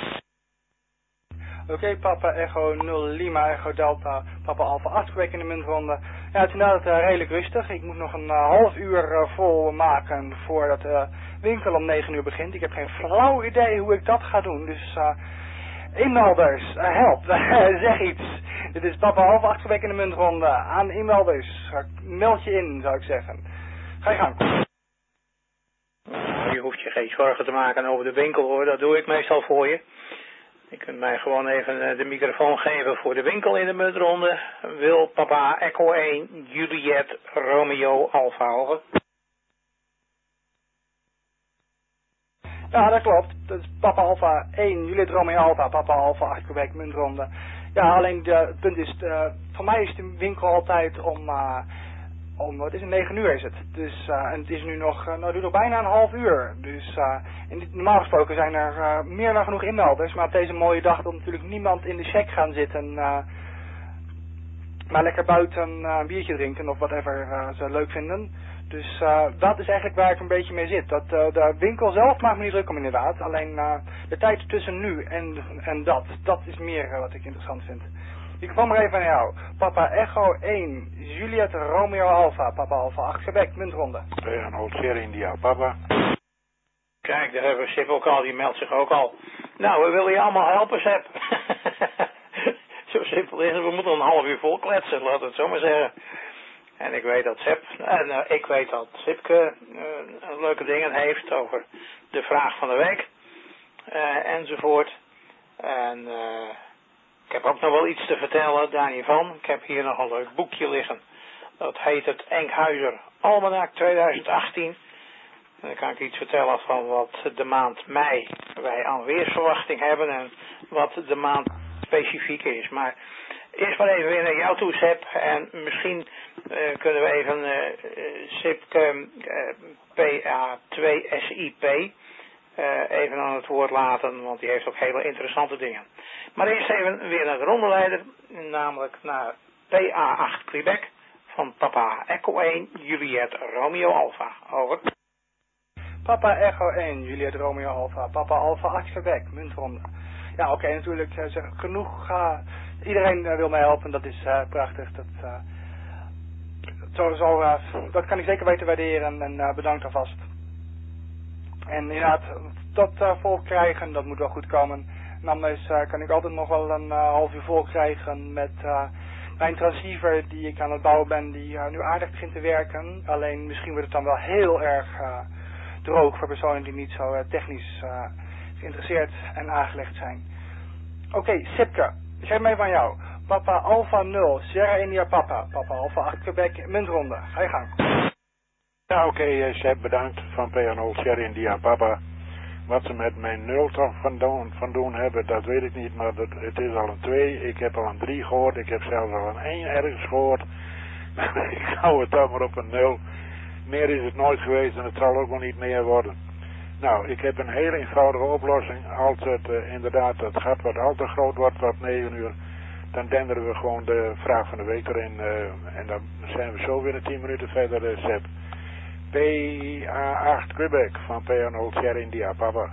Oké, okay, Papa Echo nul Lima Echo Delta, Papa Alpha acht Quebec in de muntronde. Ja, het is inderdaad uh, redelijk rustig. Ik moet nog een uh, half uur uh, vol maken voordat de uh, winkel om negen uur begint. Ik heb geen flauw idee hoe ik dat ga doen. Dus uh, inmelders, uh, help, zeg iets. Dit is Papa Alpha acht Quebec in de muntronde. Aan inmelders, uh, meld je in, zou ik zeggen. Ga je gang. Je hoeft je geen zorgen te maken over de winkel hoor, dat doe ik meestal voor je. Je kunt mij gewoon even de microfoon geven voor de winkel in de muntronde. Wil Papa Echo één, Juliet, Romeo, Alpha horen? Ja, dat klopt. Dat is Papa Alpha één, Juliet, Romeo, Alpha, Papa Alpha acht Quebec, muntronde. Ja, alleen de, het punt is, uh, voor mij is de winkel altijd om uh, om, wat is het, negen uur is het. Dus, uh, en het is nu nog, uh, nou, het duurt nog bijna een half uur. Dus, uh, en dit, normaal gesproken zijn er uh, meer dan genoeg inmelders, maar op deze mooie dag wil natuurlijk niemand in de shack gaan zitten, uh, maar lekker buiten uh, een biertje drinken of whatever uh, ze leuk vinden. Dus uh, dat is eigenlijk waar ik een beetje mee zit. Dat, uh, de winkel zelf maakt me niet druk om inderdaad. Alleen uh, de tijd tussen nu en, en dat, dat is meer uh, wat ik interessant vind. Ik kwam maar even aan jou. Papa Echo één, Juliet Romeo Alpha, Papa Alpha acht, Quebec, muntronde. Renault Sierra India, papa. Kijk, daar hebben we Sip ook al, die meldt zich ook al. Nou, we willen je allemaal helpen, Sip. Zo simpel is het, we moeten een half uur vol kletsen, laten we het zo maar zeggen. En ik weet dat Sip, en uh, ik weet dat Sipke uh, leuke dingen heeft over de vraag van de week, uh, enzovoort. En uh, ik heb ook nog wel iets te vertellen, daar niet van. Ik heb hier nog een leuk boekje liggen. Dat heet het Enkhuizer Almanak tweeduizend achttien. En dan kan ik iets vertellen van wat de maand mei wij aan weersverwachting hebben en wat de maand specifiek is. Maar eerst maar even weer naar jou toe, Sip. En misschien uh, kunnen we even uh, Sipke uh, P A twee S I P uh, even aan het woord laten, want die heeft ook hele interessante dingen. Maar eerst even weer naar de rondeleider, namelijk naar P A acht Quebec van Papa Echo één, Juliet Romeo Alpha. Over. Papa Echo één, Juliet Romeo Alpha, Papa Alpha acht Quebec, muntronde. Ja, oké, okay, natuurlijk uh, zeg, genoeg. Uh, iedereen uh, wil mij helpen, dat is uh, prachtig. Dat, uh, zo, zo, uh, dat kan ik zeker weten waarderen en uh, bedankt alvast. En inderdaad, dat uh, vol krijgen, dat moet wel goed komen. En anders uh, kan ik altijd nog wel een uh, half uur vol krijgen met uh, mijn transceiver die ik aan het bouwen ben, die uh, nu aardig begint te werken. Alleen misschien wordt het dan wel heel erg uh, droog voor personen die niet zo uh, technisch uh, geïnteresseerd en aangelegd zijn. Oké, okay, Sipke, ik geef mij van jou. Papa Alpha nul, Sierra India Papa, Papa Alpha acht Quebec, muntronde. Ga je gang. Ja, oké, okay, uh, Seb, bedankt van P A nul Sierra India Papa. Wat ze met mijn nul toch van doen, van doen hebben, dat weet ik niet, maar dat, het is al een twee. Ik heb al een drie gehoord, ik heb zelfs al een één ergens gehoord. Ik hou het dan maar op een nul. Meer is het nooit geweest en het zal ook wel niet meer worden. Nou, ik heb een hele eenvoudige oplossing. Als het uh, inderdaad het gat wat al te groot wordt, wat negen uur, dan denderen we gewoon de vraag van de week erin. Uh, en dan zijn we zo weer een tien minuten verder, uh, Seb. P A acht Quebec van P A nul Sierra India Papa.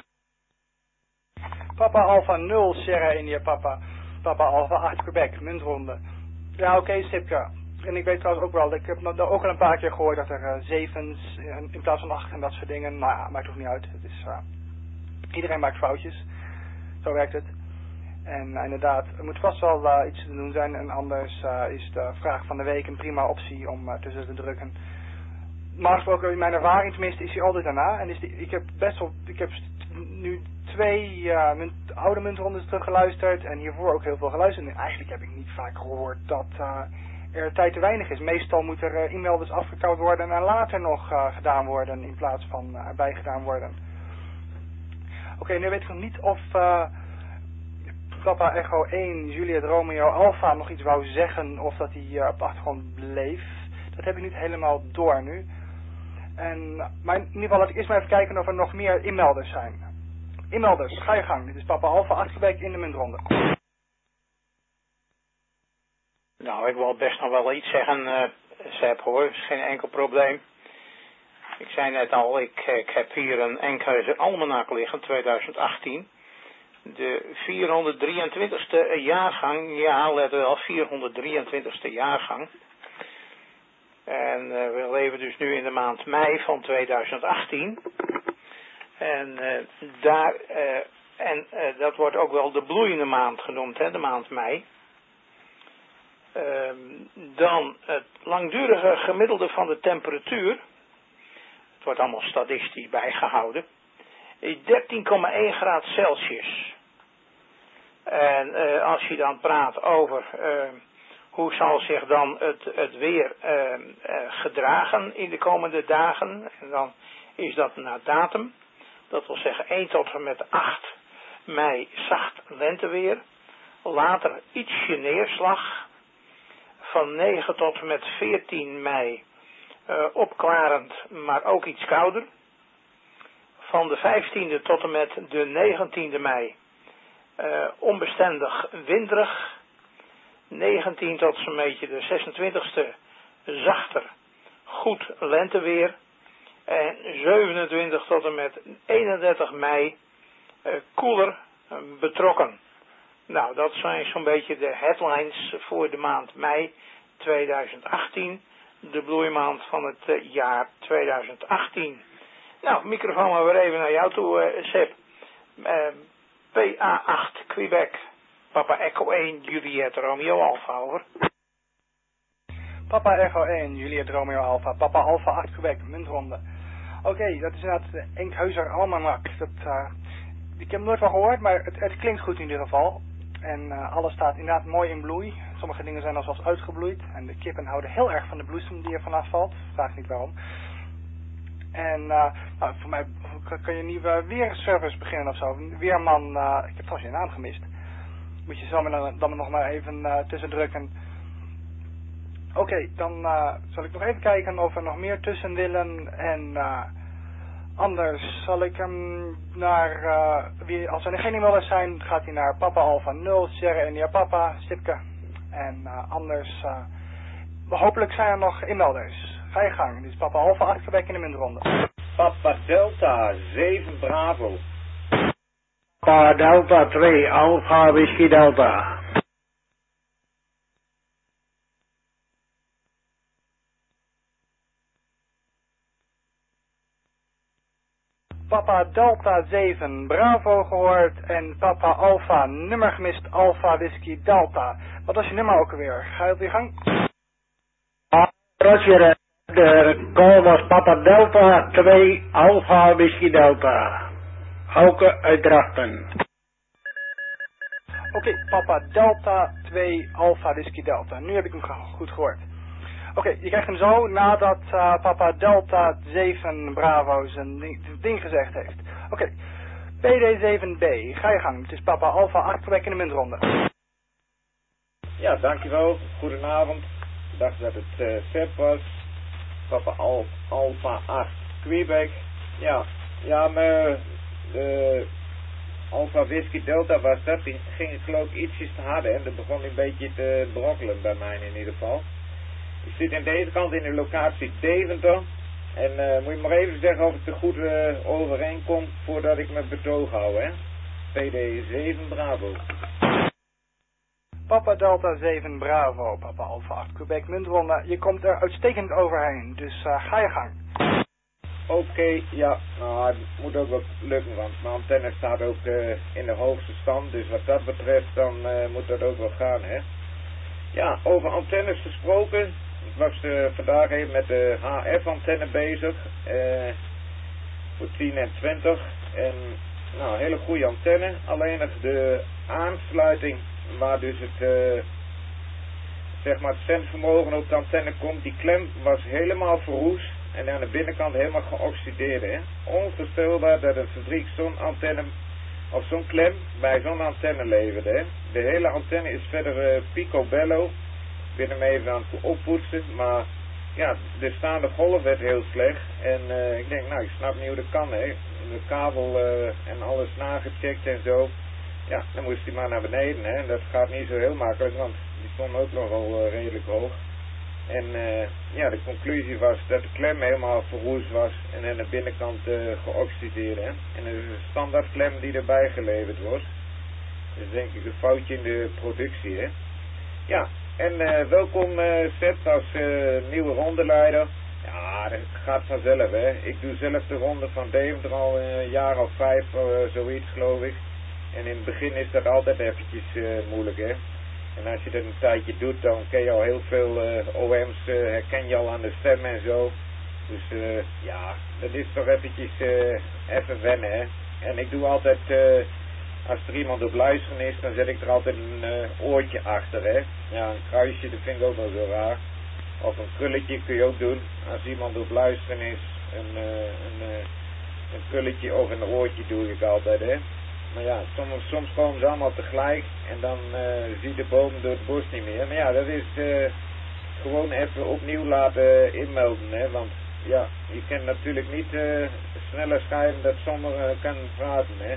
Papa Alpha nul Sierra India Papa. Papa Alpha acht Quebec, muntronde. Ja, oké, okay, Sipka. En ik weet trouwens ook wel, ik heb ook al een paar keer gehoord dat er uh, zevens in plaats van acht en dat soort dingen. Maar ja, maakt toch niet uit. Het is, uh, iedereen maakt foutjes. Zo werkt het. En uh, inderdaad, er moet vast wel uh, iets te doen zijn. En anders uh, is de vraag van de week een prima optie om uh, tussen te drukken. Maar gesproken, in mijn ervaring tenminste, is hij altijd daarna. En is die, ik heb best wel, ik heb nu twee uh, munt, oude muntrondes teruggeluisterd. En hiervoor ook heel veel geluisterd. En eigenlijk heb ik niet vaak gehoord dat uh, er tijd te weinig is. Meestal moet er uh, e-mails afgekoud worden en later nog uh, gedaan worden in plaats van uh, erbij gedaan worden. Oké, okay, nu weet ik nog niet of uh, Papa Echo één, Juliet Romeo Alpha nog iets wou zeggen of dat hij uh, op de achtergrond bleef. Dat heb ik niet helemaal door nu. En, maar in ieder geval, laat ik eerst maar even kijken of er nog meer inmelders zijn. Inmelders, ga je gang. Dit is Papa Alpha acht Quebec in de muntronde. Nou, ik wil best nog wel iets zeggen, uh, Seb, hoor. Dat is geen enkel probleem. Ik zei net al, ik, ik heb hier een Enkhuizer Almanak liggen, tweeduizend achttien. De vierhonderddrieëntwintigste jaargang, ja, let wel, vierhonderddrieëntwintigste jaargang. En uh, we leven dus nu in de maand mei van tweeduizend achttien. En uh, daar, uh, en uh, dat wordt ook wel de bloeiende maand genoemd, hè, de maand mei. Uh, dan het langdurige gemiddelde van de temperatuur, het wordt allemaal statistisch bijgehouden, is dertien komma één graden Celsius. En uh, als je dan praat over uh, hoe zal zich dan het, het weer uh, uh, gedragen in de komende dagen, en dan is dat naar datum. Dat wil zeggen één tot en met acht mei zacht lenteweer. Later ietsje neerslag. van negen tot en met veertien mei uh, opklarend, maar ook iets kouder. Van de vijftiende tot en met de negentiende mei uh, onbestendig winderig. negentien tot zo'n beetje de zesentwintigste zachter, goed lenteweer. En zevenentwintig tot en met eenendertig mei uh, koeler uh, betrokken. Nou, dat zijn zo'n beetje de headlines voor de maand mei tweeduizend achttien. De bloeimaand van het uh, jaar tweeduizend achttien. Nou, microfoon maar weer even naar jou toe, uh, Seb. Uh, P A acht Quebec, Papa Echo één, Juliet Romeo Alpha, over. Papa Echo één, Juliet Romeo Alpha, Papa Alpha acht Quebec, muntronde. Oké, okay, dat is inderdaad de Enkhuizer Almanak. Dat, uh, ik heb hem nooit van gehoord, maar het, het klinkt goed in ieder geval. En uh, alles staat inderdaad mooi in bloei. Sommige dingen zijn al zelfs uitgebloeid. En de kippen houden heel erg van de bloesem die er vanaf valt. Vraag niet waarom. En uh, nou, voor mij kan je een nieuwe weerservice beginnen of zo. Weerman, uh, ik heb trouwens je naam gemist. Moet je zo dan, dan nog maar even uh, tussen drukken. Oké, okay, dan uh, zal ik nog even kijken of er nog meer tussen willen. En uh, anders zal ik hem naar, uh, wie, als er geen e-mailers zijn, gaat hij naar Papa Alpha nul, Sierra India Papa, Sipke. En uh, anders, uh, hopelijk zijn er nog e-mailers. Ga je gang, dit is Papa Alpha acht Quebec in de muntronde. Papa Delta zeven Bravo. Papa Delta twee Alpha Whisky Delta. Papa Delta zeven Bravo gehoord en Papa Alpha nummer gemist Alpha Whisky Delta. Wat was je nummer ook alweer? Ga je op je gang? Roger, de call was Papa Delta twee Alpha Whisky Delta. Hauke uit Drachten. Oké, okay, Papa Delta twee Alpha Whisky Delta. Nu heb ik hem goed gehoord. Oké, okay, je krijgt hem zo nadat uh, Papa Delta zeven Bravo zijn ding, ding gezegd heeft. Oké, okay. P D zeven B, ga je gang. Het is Papa Alpha acht Quebec in de muntronde. Ja, dankjewel. Goedenavond. Ik dacht dat het uh, Seb was. Papa Al Alpha acht Quebec. Ja, ja, maar de Alpha Whisky Delta was dat. Die ging geloof ik ietsjes te harder en dat begon een beetje te brokkelen bij mij in ieder geval. Ik zit aan deze kant in de locatie Deventer. En uh, moet je maar even zeggen of het er goed uh, overeenkomt voordat ik mijn betoog hou, hè. P D zeven Bravo. Papa Delta zeven Bravo, Papa Alpha acht Quebec muntronde. Je komt er uitstekend overheen, dus uh, ga je gang. Oké, okay, ja, nou, het moet ook wel lukken, want mijn antenne staat ook uh, in de hoogste stand. Dus wat dat betreft, dan uh, moet dat ook wel gaan, hè. Ja, over antennes gesproken. Ik was uh, vandaag even met de H F-antenne bezig. Uh, voor tien en twintig. En, nou, een hele goede antenne. Alleen nog de aansluiting waar dus het, uh, zeg maar het zendvermogen op de antenne komt. Die klem was helemaal verroest. En aan de binnenkant helemaal geoxideerd, hè. Onvoorstelbaar dat een fabriek zo'n antenne, of zo'n klem, bij zo'n antenne levert, hè. De hele antenne is verder uh, picobello. Ik ben hem even aan het oppoetsen, maar ja, de staande golf werd heel slecht. En uh, ik denk, nou, ik snap niet hoe dat kan, hè. De kabel uh, en alles nagecheckt en zo. Ja, dan moest hij maar naar beneden, hè. En dat gaat niet zo heel makkelijk, want die stond ook nogal uh, redelijk hoog. En uh, ja, de conclusie was dat de klem helemaal verroest was en aan de binnenkant uh, geoxideerd, hè. En dat is een standaard klem die erbij geleverd wordt. Dat is denk ik een foutje in de productie, hè. Ja, en uh, welkom uh, Seb als uh, nieuwe rondeleider. Ja, dat gaat vanzelf, hè. Ik doe zelf de ronde van Deventer al een jaar of vijf, uh, zoiets geloof ik. En in het begin is dat altijd eventjes uh, moeilijk, hè. En als je dat een tijdje doet, dan ken je al heel veel uh, O M's, uh, herken je al aan de stem en zo. Dus uh, ja, dat is toch eventjes uh, even wennen, hè. En ik doe altijd, uh, als er iemand op luisteren is, dan zet ik er altijd een uh, oortje achter, hè. Ja, een kruisje, dat vind ik ook wel zo raar. Of een krulletje kun je ook doen. Als iemand op luisteren is, een, uh, een, uh, een krulletje of een oortje doe ik altijd, hè. Maar ja, soms, soms komen ze allemaal tegelijk en dan uh, zie je de bomen door het bos niet meer. Maar ja, dat is uh, gewoon even opnieuw laten inmelden, hè, want ja, je kan natuurlijk niet uh, sneller schrijven dat sommigen kan praten, hè.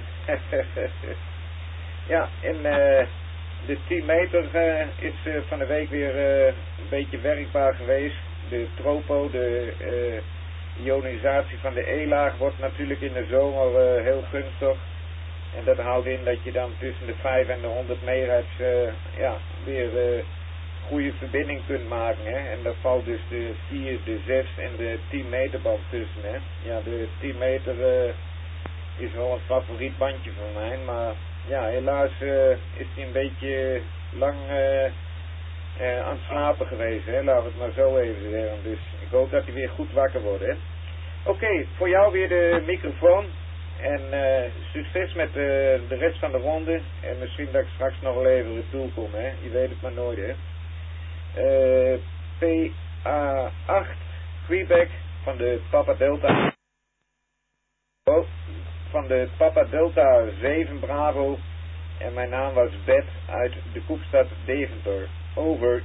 Ja, en uh, de tien meter uh, is uh, van de week weer uh, een beetje werkbaar geweest. De tropo, de uh, ionisatie van de E-laag wordt natuurlijk in de zomer uh, heel gunstig. En dat houdt in dat je dan tussen de vijf en de honderd megahertz uh, ja, weer uh, goede verbinding kunt maken. Hè? En daar valt dus de vier, de zes en de tien meter band tussen. Hè? Ja, de tien meter uh, is wel een favoriet bandje van mij, maar ja, helaas uh, is hij een beetje lang uh, uh, aan het slapen geweest. Hè? Laten we het maar zo even zeggen. Dus ik hoop dat hij weer goed wakker wordt. Oké, okay, voor jou weer de microfoon. En uh, succes met uh, de rest van de ronde. En misschien dat ik straks nog wel even retour kom, hè. Je weet het maar nooit, hè. Uh, P A acht, Quebec van de Papa Delta. Oh, van de Papa Delta zeven Bravo. En mijn naam was Bet uit de Koepstad Deventer. Over.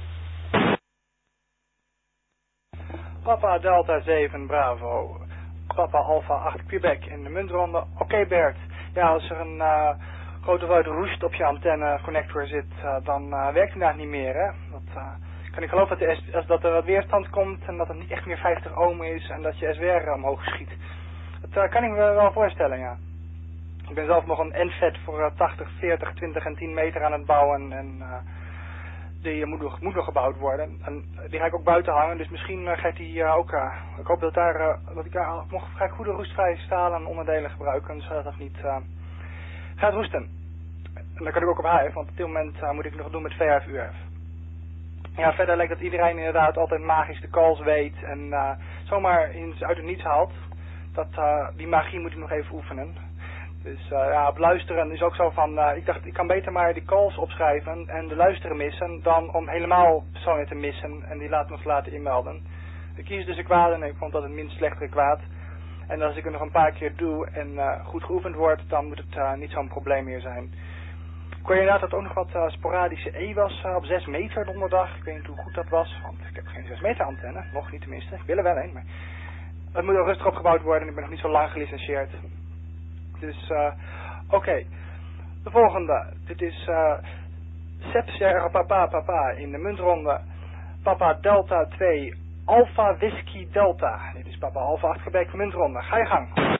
Papa Delta zeven Bravo. Papa Alpha acht Quebec in de muntronde. Oké okay, Bert, ja, als er een uh, grote rode roest op je antenne connector zit, uh, dan uh, werkt hij daar niet meer, hè. Dat, uh, kan ik geloven dat, de, dat er wat weerstand komt en dat het niet echt meer vijftig ohm is en dat je S W R omhoog schiet. Dat uh, kan ik me wel voorstellen, ja. Ik ben zelf nog een N V E T voor uh, tachtig, veertig, twintig en tien meter aan het bouwen en uh, die moet nog, moet nog gebouwd worden. En die ga ik ook buiten hangen, dus misschien uh, gaat die uh, ook, uh, ik hoop dat, daar, uh, dat ik daar nog vrij goede roestvrije stalen onderdelen gebruiken, zodat dat niet uh, gaat roesten. En dan kan ik ook op H F, want op dit moment uh, moet ik nog doen met V H F U F. Ja, verder lijkt dat iedereen inderdaad altijd magisch de calls weet en uh, zomaar iets uit het niets haalt. Dat, uh, die magie moet ik nog even oefenen. Dus uh, ja, op luisteren is ook zo van, uh, ik dacht ik kan beter maar die calls opschrijven en de luisteren missen, dan om helemaal personen te missen en die later nog laten inmelden. Ik kies dus een kwaad en ik vond dat het minst slechtere kwaad. En als ik het nog een paar keer doe en uh, goed geoefend wordt, dan moet het uh, niet zo'n probleem meer zijn. Ik hoor inderdaad dat ook nog wat uh, sporadische E was uh, op zes meter donderdag. Ik weet niet hoe goed dat was, want ik heb geen zes meter antenne, nog niet tenminste. Ik wil er wel een, maar het moet ook rustig opgebouwd worden en ik ben nog niet zo lang gelicentieerd. Dus, uh, oké. Okay. De volgende. Dit is, uh, Sep Sierra Papa Papa in de muntronde. Papa Delta twee Alpha Whisky Delta. Dit is Papa Alpha acht Quebec muntronde. Ga je gang.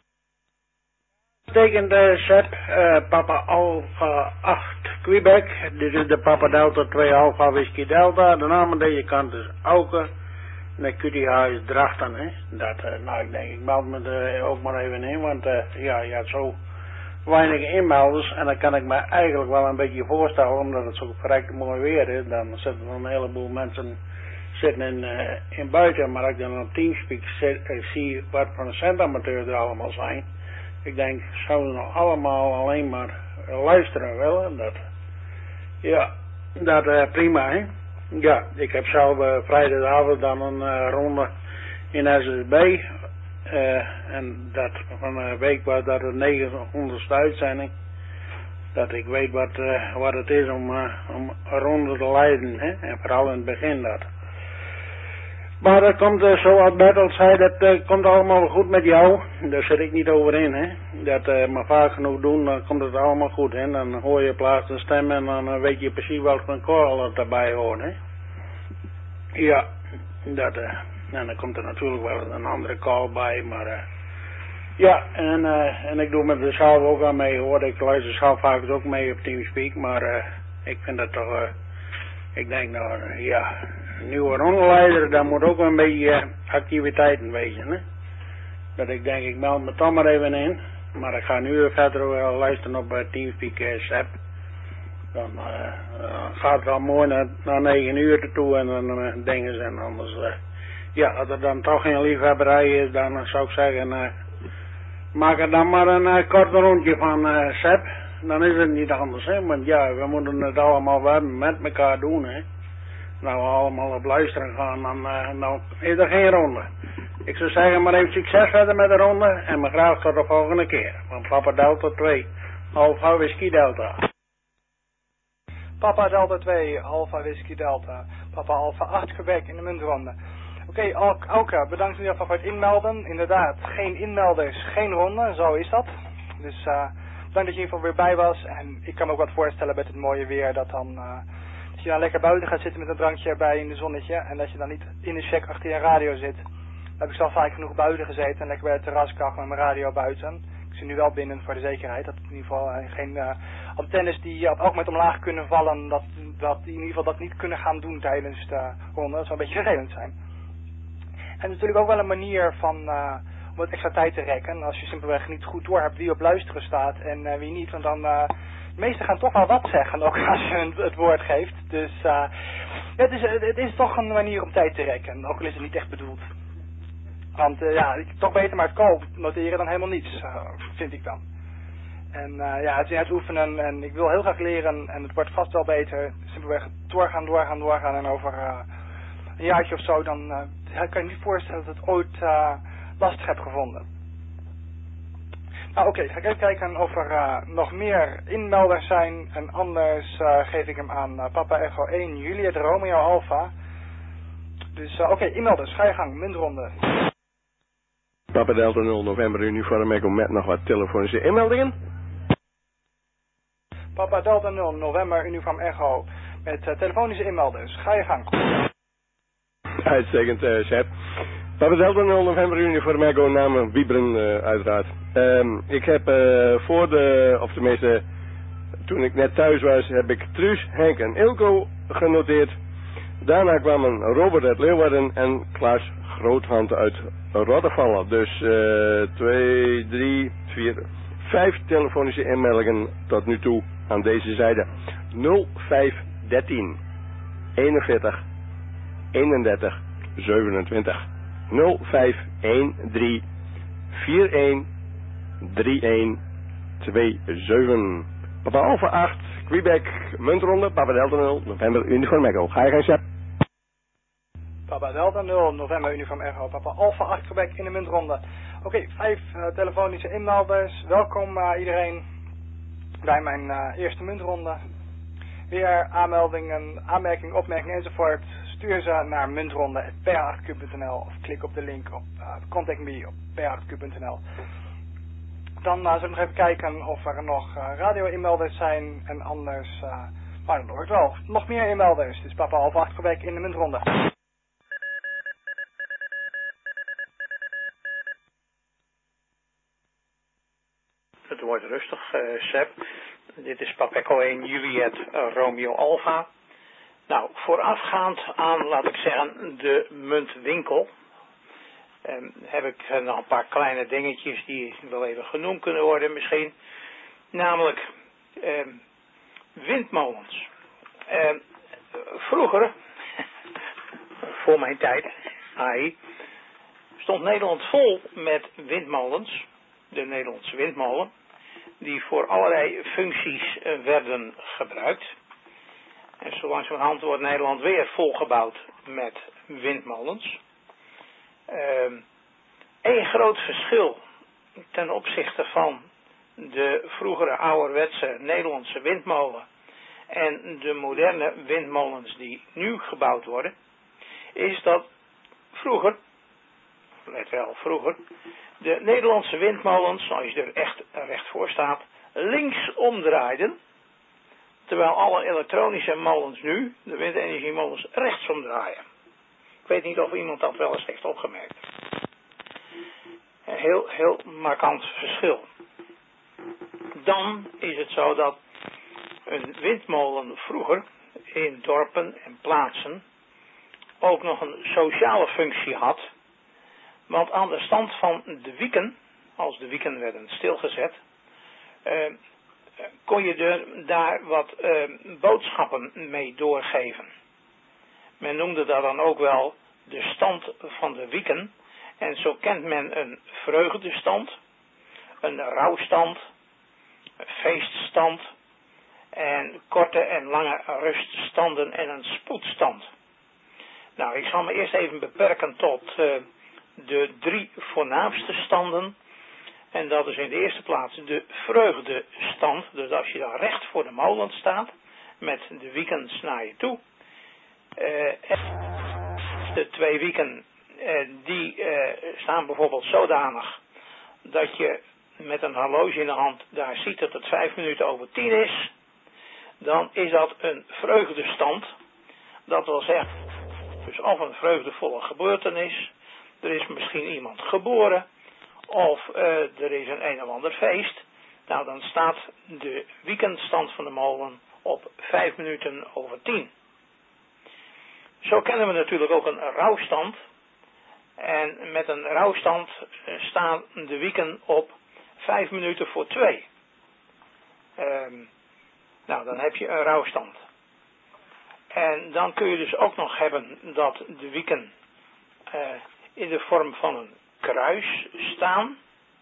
Betekent uh, Sep, uh, Papa Alpha acht Quebec. Dit is de Papa Delta twee Alpha Whisky Delta. De naam aan deze kant is Auke. En de Q T H is Drachten, hè. Dat, uh, nou, ik denk, ik meld me er ook maar even in, want uh, ja, je hebt zo weinig inmelders. En dan kan ik me eigenlijk wel een beetje voorstellen, omdat het zo verrekte mooi weer is. Dan zitten er een heleboel mensen zitten in, uh, in buiten. Maar als ik dan op Teamspeak zit, uh, zie wat voor een centamateurs er allemaal zijn. Ik denk, zouden nog allemaal alleen maar uh, luisteren willen. Dat, ja, dat uh, prima, hè. Ja, ik heb zelf uh, vrijdagavond dan een uh, ronde in S S B. Uh, en dat van een week was dat een negenhonderdste uitzending. Dat ik weet wat, uh, wat het is om, uh, om een ronde te leiden. Hè? En vooral in het begin dat. Maar dat komt uh, zoals Bert al zei, dat uh, komt allemaal goed met jou. Daar zit ik niet over in. Hè? Dat uh, maar vaak genoeg doen, dan komt het allemaal goed. Hè? Dan hoor je plaats een stem en dan uh, weet je precies wat voor een call erbij hoort. Hè? Ja, dat, uh, en dan komt er natuurlijk wel een andere call bij, maar uh, ja, en, uh, en ik doe met de zelf ook aan mee hoor. Ik luister zelf vaak ook mee op Teamspeak, maar uh, ik vind dat toch, uh, ik denk nou, uh, ja, een nieuwe rondeleider, daar moet ook wel een beetje uh, activiteiten wezen, hè. Dat ik denk, ik meld me toch maar even in, maar ik ga nu verder uh, luisteren op uh, Teamspeak uh, Sep. Dan uh, uh, gaat het wel mooi naar, naar negen uur toe en dan uh, dingen ze en anders, uh, ja, als er dan toch geen liefhebberij is, dan uh, zou ik zeggen, uh, maak er dan maar een uh, kort rondje van uh, Sep. Dan is het niet anders, hè, want ja, we moeten het allemaal wel met elkaar doen, hè. Nou, we allemaal op luisteren gaan, dan, uh, dan is er geen ronde. Ik zou zeggen, maar even succes verder met de ronde en me graag tot de volgende keer. Van Papa Delta twee, Alpha Whisky Delta. Papa Delta twee, Alpha Whisky Delta. Papa Alpha acht Quebec in de muntronde. Oké, okay, Auke, bedankt in ieder geval voor het inmelden. Inderdaad, geen inmelders, geen ronde, zo is dat. Dus uh, bedankt dat je in ieder geval weer bij was. En ik kan me ook wat voorstellen met het mooie weer, dat dan... Uh, dat je dan lekker buiten gaat zitten met een drankje erbij in de zonnetje. En dat je dan niet in de check achter je radio zit. Dan heb ik zelf vaak genoeg buiten gezeten en lekker bij het terras kachelen met mijn radio buiten. Ik zit nu wel binnen voor de zekerheid. Dat in ieder geval uh, geen uh, antennes die op elk moment omlaag kunnen vallen. Dat, dat die in ieder geval dat niet kunnen gaan doen tijdens de ronde. Dat zou een beetje vervelend zijn. En natuurlijk ook wel een manier van, uh, om wat extra tijd te rekken. Als je simpelweg niet goed door hebt wie op luisteren staat en uh, wie niet. Want dan, uh, de meesten gaan toch wel wat zeggen, ook als je het woord geeft. Dus uh, het, is, het is toch een manier om tijd te rekken. Ook al is het niet echt bedoeld. Want uh, ja, toch beter maar het koop noteren dan helemaal niets, uh, vind ik dan. En uh, ja, het is het oefenen en ik wil heel graag leren en het wordt vast wel beter. Simpelweg doorgaan, doorgaan, doorgaan en over uh, een jaartje of zo, dan uh, kan je niet voorstellen dat het ooit uh, lastig heb gevonden. Nou oké, okay, ga ik even kijken of er uh, nog meer inmelders zijn en anders uh, geef ik hem aan uh, Papa Echo één, Juliet Romeo Alpha. Dus uh, oké, okay, inmelders, ga je gang, muntronde. Papa Delta nul, November Uniform Echo met nog wat telefonische inmeldingen. Papa Delta nul, November Uniform Echo met uh, telefonische inmelders. Ga je gang. Uitstekend, uh, Seb. Papa Delta nul, November Uniform Echo, namen Wiebren uh, uiteraard. Um, ik heb uh, voor de, of tenminste, toen ik net thuis was, heb ik Truus, Henk en Ilko genoteerd. Daarna kwamen Robert uit Leeuwarden en Klaas Groothand uit Rottervallen. Dus uh, twee, drie, vier, vijf telefonische inmeldingen tot nu toe aan deze zijde. nul vijf dertien eenenveertig eenendertig zevenentwintig. nul vijf dertien eenenveertig eenendertig zevenentwintig. Papa Alpha acht, Quebec, muntronde, Papa Delta nul, November Uniform Echo. Ga je gaan, Seb? Papa Delta nul, November Uniform Echo, Papa Alpha acht Quebec in de muntronde. Oké, okay, vijf uh, telefonische inmelders. Welkom uh, iedereen bij mijn uh, eerste muntronde. Weer aanmeldingen, aanmerkingen, opmerkingen enzovoort. Stuur ze naar muntronde punt p h acht q punt n l of klik op de link op uh, Contact Me op p h acht q punt n l. Dan uh, zullen we nog even kijken of er nog uh, radio-inmelders zijn en anders, uh, maar dan hoort wel. Nog meer inmelders, dus Papa Alpha acht Quebec in de muntronde. Het wordt rustig, uh, Seb. Dit is Papa Echo één, Juliet uh, Romeo Alpha. Nou, voorafgaand aan, laat ik zeggen, de muntwinkel, um, heb ik uh, nog een paar kleine dingetjes die wel even genoemd kunnen worden misschien. Namelijk um, windmolens. Um, vroeger, voor mijn tijd, ai, stond Nederland vol met windmolens. De Nederlandse windmolen, die voor allerlei functies uh, werden gebruikt. En zo langzamerhand wordt Nederland weer volgebouwd met windmolens. Eén uh, groot verschil ten opzichte van de vroegere ouderwetse Nederlandse windmolen en de moderne windmolens die nu gebouwd worden, is dat vroeger, let wel vroeger, de Nederlandse windmolens, als je er echt recht voor staat, links omdraaiden, terwijl alle elektronische molens nu, de windenergiemolens, rechtsom draaien. Ik weet niet of iemand dat wel eens heeft opgemerkt. Een heel, heel markant verschil. Dan is het zo dat een windmolen vroeger in dorpen en plaatsen ook nog een sociale functie had. Want aan de stand van de wieken, als de wieken werden stilgezet, uh, kon je er daar wat uh, boodschappen mee doorgeven. Men noemde dat dan ook wel de stand van de wieken. En zo kent men een vreugdestand, een rouwstand, een feeststand en korte en lange ruststanden en een spoedstand. Nou, ik zal me eerst even beperken tot uh, de drie voornaamste standen. En dat is in de eerste plaats de vreugdestand. Dus als je dan recht voor de molen staat met de weekends naar je toe. Uh, de twee weken uh, die uh, staan bijvoorbeeld zodanig dat je met een horloge in de hand daar ziet dat het vijf minuten over tien is. Dan is dat een vreugdestand. Dat wil zeggen, dus of een vreugdevolle gebeurtenis. Er is misschien iemand geboren. Of uh, er is een een of ander feest. Nou, dan staat de weekendstand van de molen op vijf minuten over tien. Zo kennen we natuurlijk ook een rouwstand. En met een rouwstand staan de wieken op vijf minuten voor twee. Um, nou, dan heb je een rouwstand. En dan kun je dus ook nog hebben dat de wieken uh, in de vorm van een kruis staan.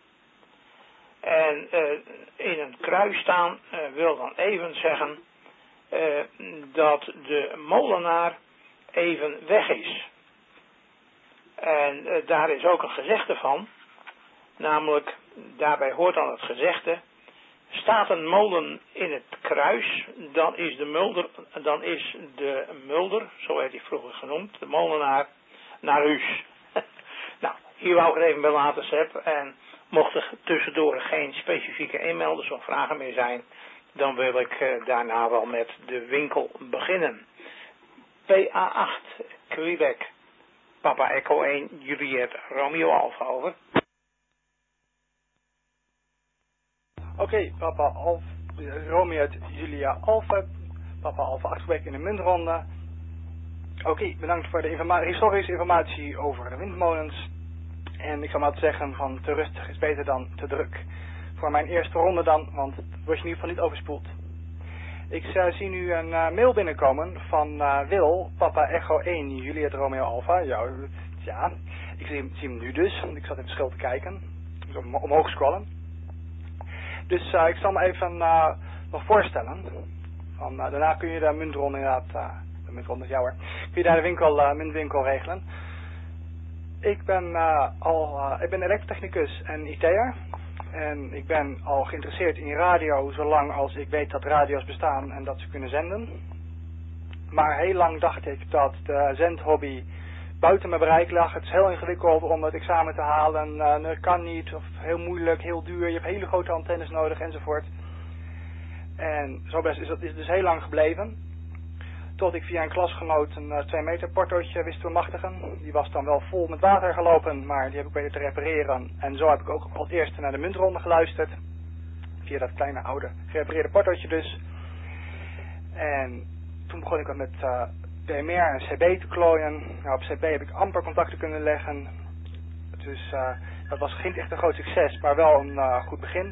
En uh, in een kruis staan uh, wil dan even zeggen uh, dat de molenaar even weg is. En uh, daar is ook een gezegde van, namelijk daarbij hoort dan het gezegde: staat een molen in het kruis, dan is de mulder, dan is de mulder, zo werd hij vroeger genoemd, de molenaar, naar huis. Nou, hier wou ik het even bij laten, Sepp. En mocht er tussendoor geen specifieke inmelders of vragen meer zijn, dan wil ik uh, daarna wel met de winkel beginnen. P A acht, Quebec, Papa Echo één, Juliet, Romeo Alfa, over. Oké, okay, Papa Alfa, Romeo, Julia Alfa, Papa Alfa acht Quebec in de muntronde. Oké, okay, bedankt voor de informa historische informatie over de windmolens. En ik zou maar zeggen van te rustig is beter dan te druk. Voor mijn eerste ronde dan, want word je in ieder geval niet overspoeld. Ik uh, zie nu een uh, mail binnenkomen van uh, Wil, Papa Echo één, Juliet Romeo Alfa. Ja, ja, ik zie, zie hem nu dus, want ik zat in het schild te kijken. Dus om, omhoog scrollen. Dus uh, ik zal me even uh, nog voorstellen. Van, uh, daarna kun je de muntronde inderdaad, uh, de muntronde is jou hoor, kun je daar de winkel, uh, muntwinkel regelen. Ik ben uh, al, uh, ik ben elektrotechnicus en I T'er. En ik ben al geïnteresseerd in radio zolang als ik weet dat radio's bestaan en dat ze kunnen zenden. Maar heel lang dacht ik dat de zendhobby buiten mijn bereik lag. Het is heel ingewikkeld om het examen te halen. Uh, dat kan niet, of heel moeilijk, heel duur. Je hebt hele grote antennes nodig enzovoort. En zo best is het is dus heel lang gebleven. Tot ik via een klasgenoot een uh, twee meter portootje wist te bemachtigen. Die was dan wel vol met water gelopen, maar die heb ik weten te repareren. En zo heb ik ook als eerste naar de muntronde geluisterd. Via dat kleine oude gerepareerde portootje dus. En toen begon ik wat met uh, P M R en C B te klooien. Nou, op C B heb ik amper contacten kunnen leggen. Dus uh, dat was geen echt een groot succes, maar wel een uh, goed begin.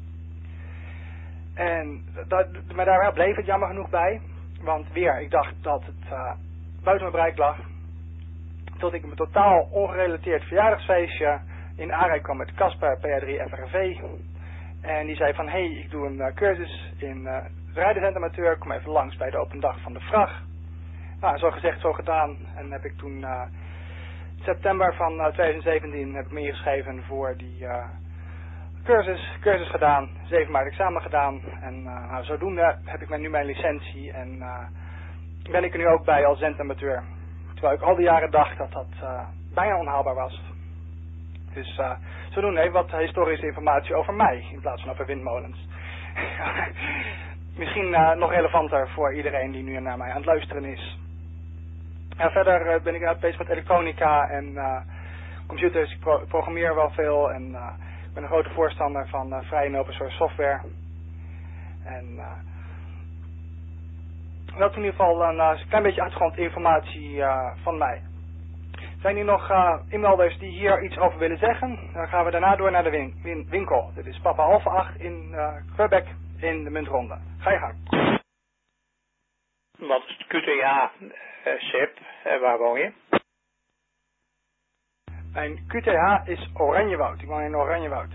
En da maar daar bleef het jammer genoeg bij. Want weer, ik dacht dat het uh, buiten mijn bereik lag. Tot ik een totaal ongerelateerd verjaardagsfeestje in aanraking kwam met Casper P A drie F R V. En die zei van, hé, hey, ik doe een uh, cursus in uh, rijdenamateur. Kom even langs bij de open dag van de vracht. Nou, zo gezegd, zo gedaan. En heb ik toen uh, september van uh, twintig zeventien heb ik me ingeschreven voor die uh, cursus. Cursus gedaan, zeven maart examen gedaan. En uh, nou, zodoende heb ik nu mijn licentie en uh, ben ik er nu ook bij als zendamateur. Terwijl ik al die jaren dacht dat dat uh, bijna onhaalbaar was. Dus uh, zodoende even wat historische informatie over mij in plaats van over windmolens. Misschien uh, nog relevanter voor iedereen die nu naar mij aan het luisteren is. Ja, verder uh, ben ik bezig met elektronica en uh, computers. Ik pro programmeer wel veel en uh, ik ben een grote voorstander van uh, vrije en open source software. En uh, dat is in ieder geval een uh, klein beetje achtergrondinformatie uh, van mij. Zijn er nog uh, inmelders die hier iets over willen zeggen? Dan gaan we daarna door naar de win win winkel. Dit is Papa Alfa acht in uh, Quebec in de muntronde. Ga je gang. Wat is het Q T A, uh, Sepp? Uh, waar woon je? Mijn Q T H is Oranjewoud. Ik woon in Oranjewoud.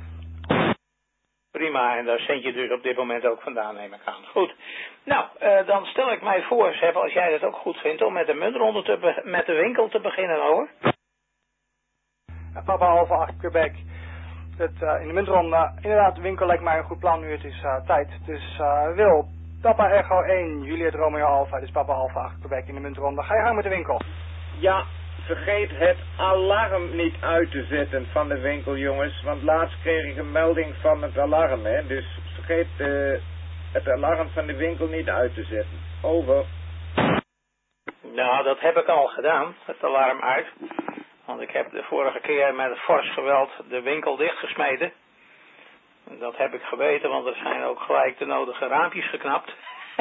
Prima, en daar zend je dus op dit moment ook vandaan, neem ik aan. Goed. Nou, uh, dan stel ik mij voor, Sepp, als jij dat ook goed vindt, om met de muntronde te be met de winkel te beginnen, hoor. Ja, Papa Alfa acht Quebec. Het, uh, in de muntronde, inderdaad, de winkel lijkt mij een goed plan nu het is uh, tijd. Dus uh, Wil, Papa Echo één, Juliet Romeo Alpha, dus Papa Alpha acht Quebec in de muntronde. Ga je gang met de winkel. Ja, vergeet het alarm niet uit te zetten van de winkel, jongens. Want laatst kreeg ik een melding van het alarm, hè. Dus vergeet uh, het alarm van de winkel niet uit te zetten. Over. Nou, dat heb ik al gedaan, het alarm uit. Want ik heb de vorige keer met fors geweld de winkel dichtgesmeten. Dat heb ik geweten, want er zijn ook gelijk de nodige raampjes geknapt.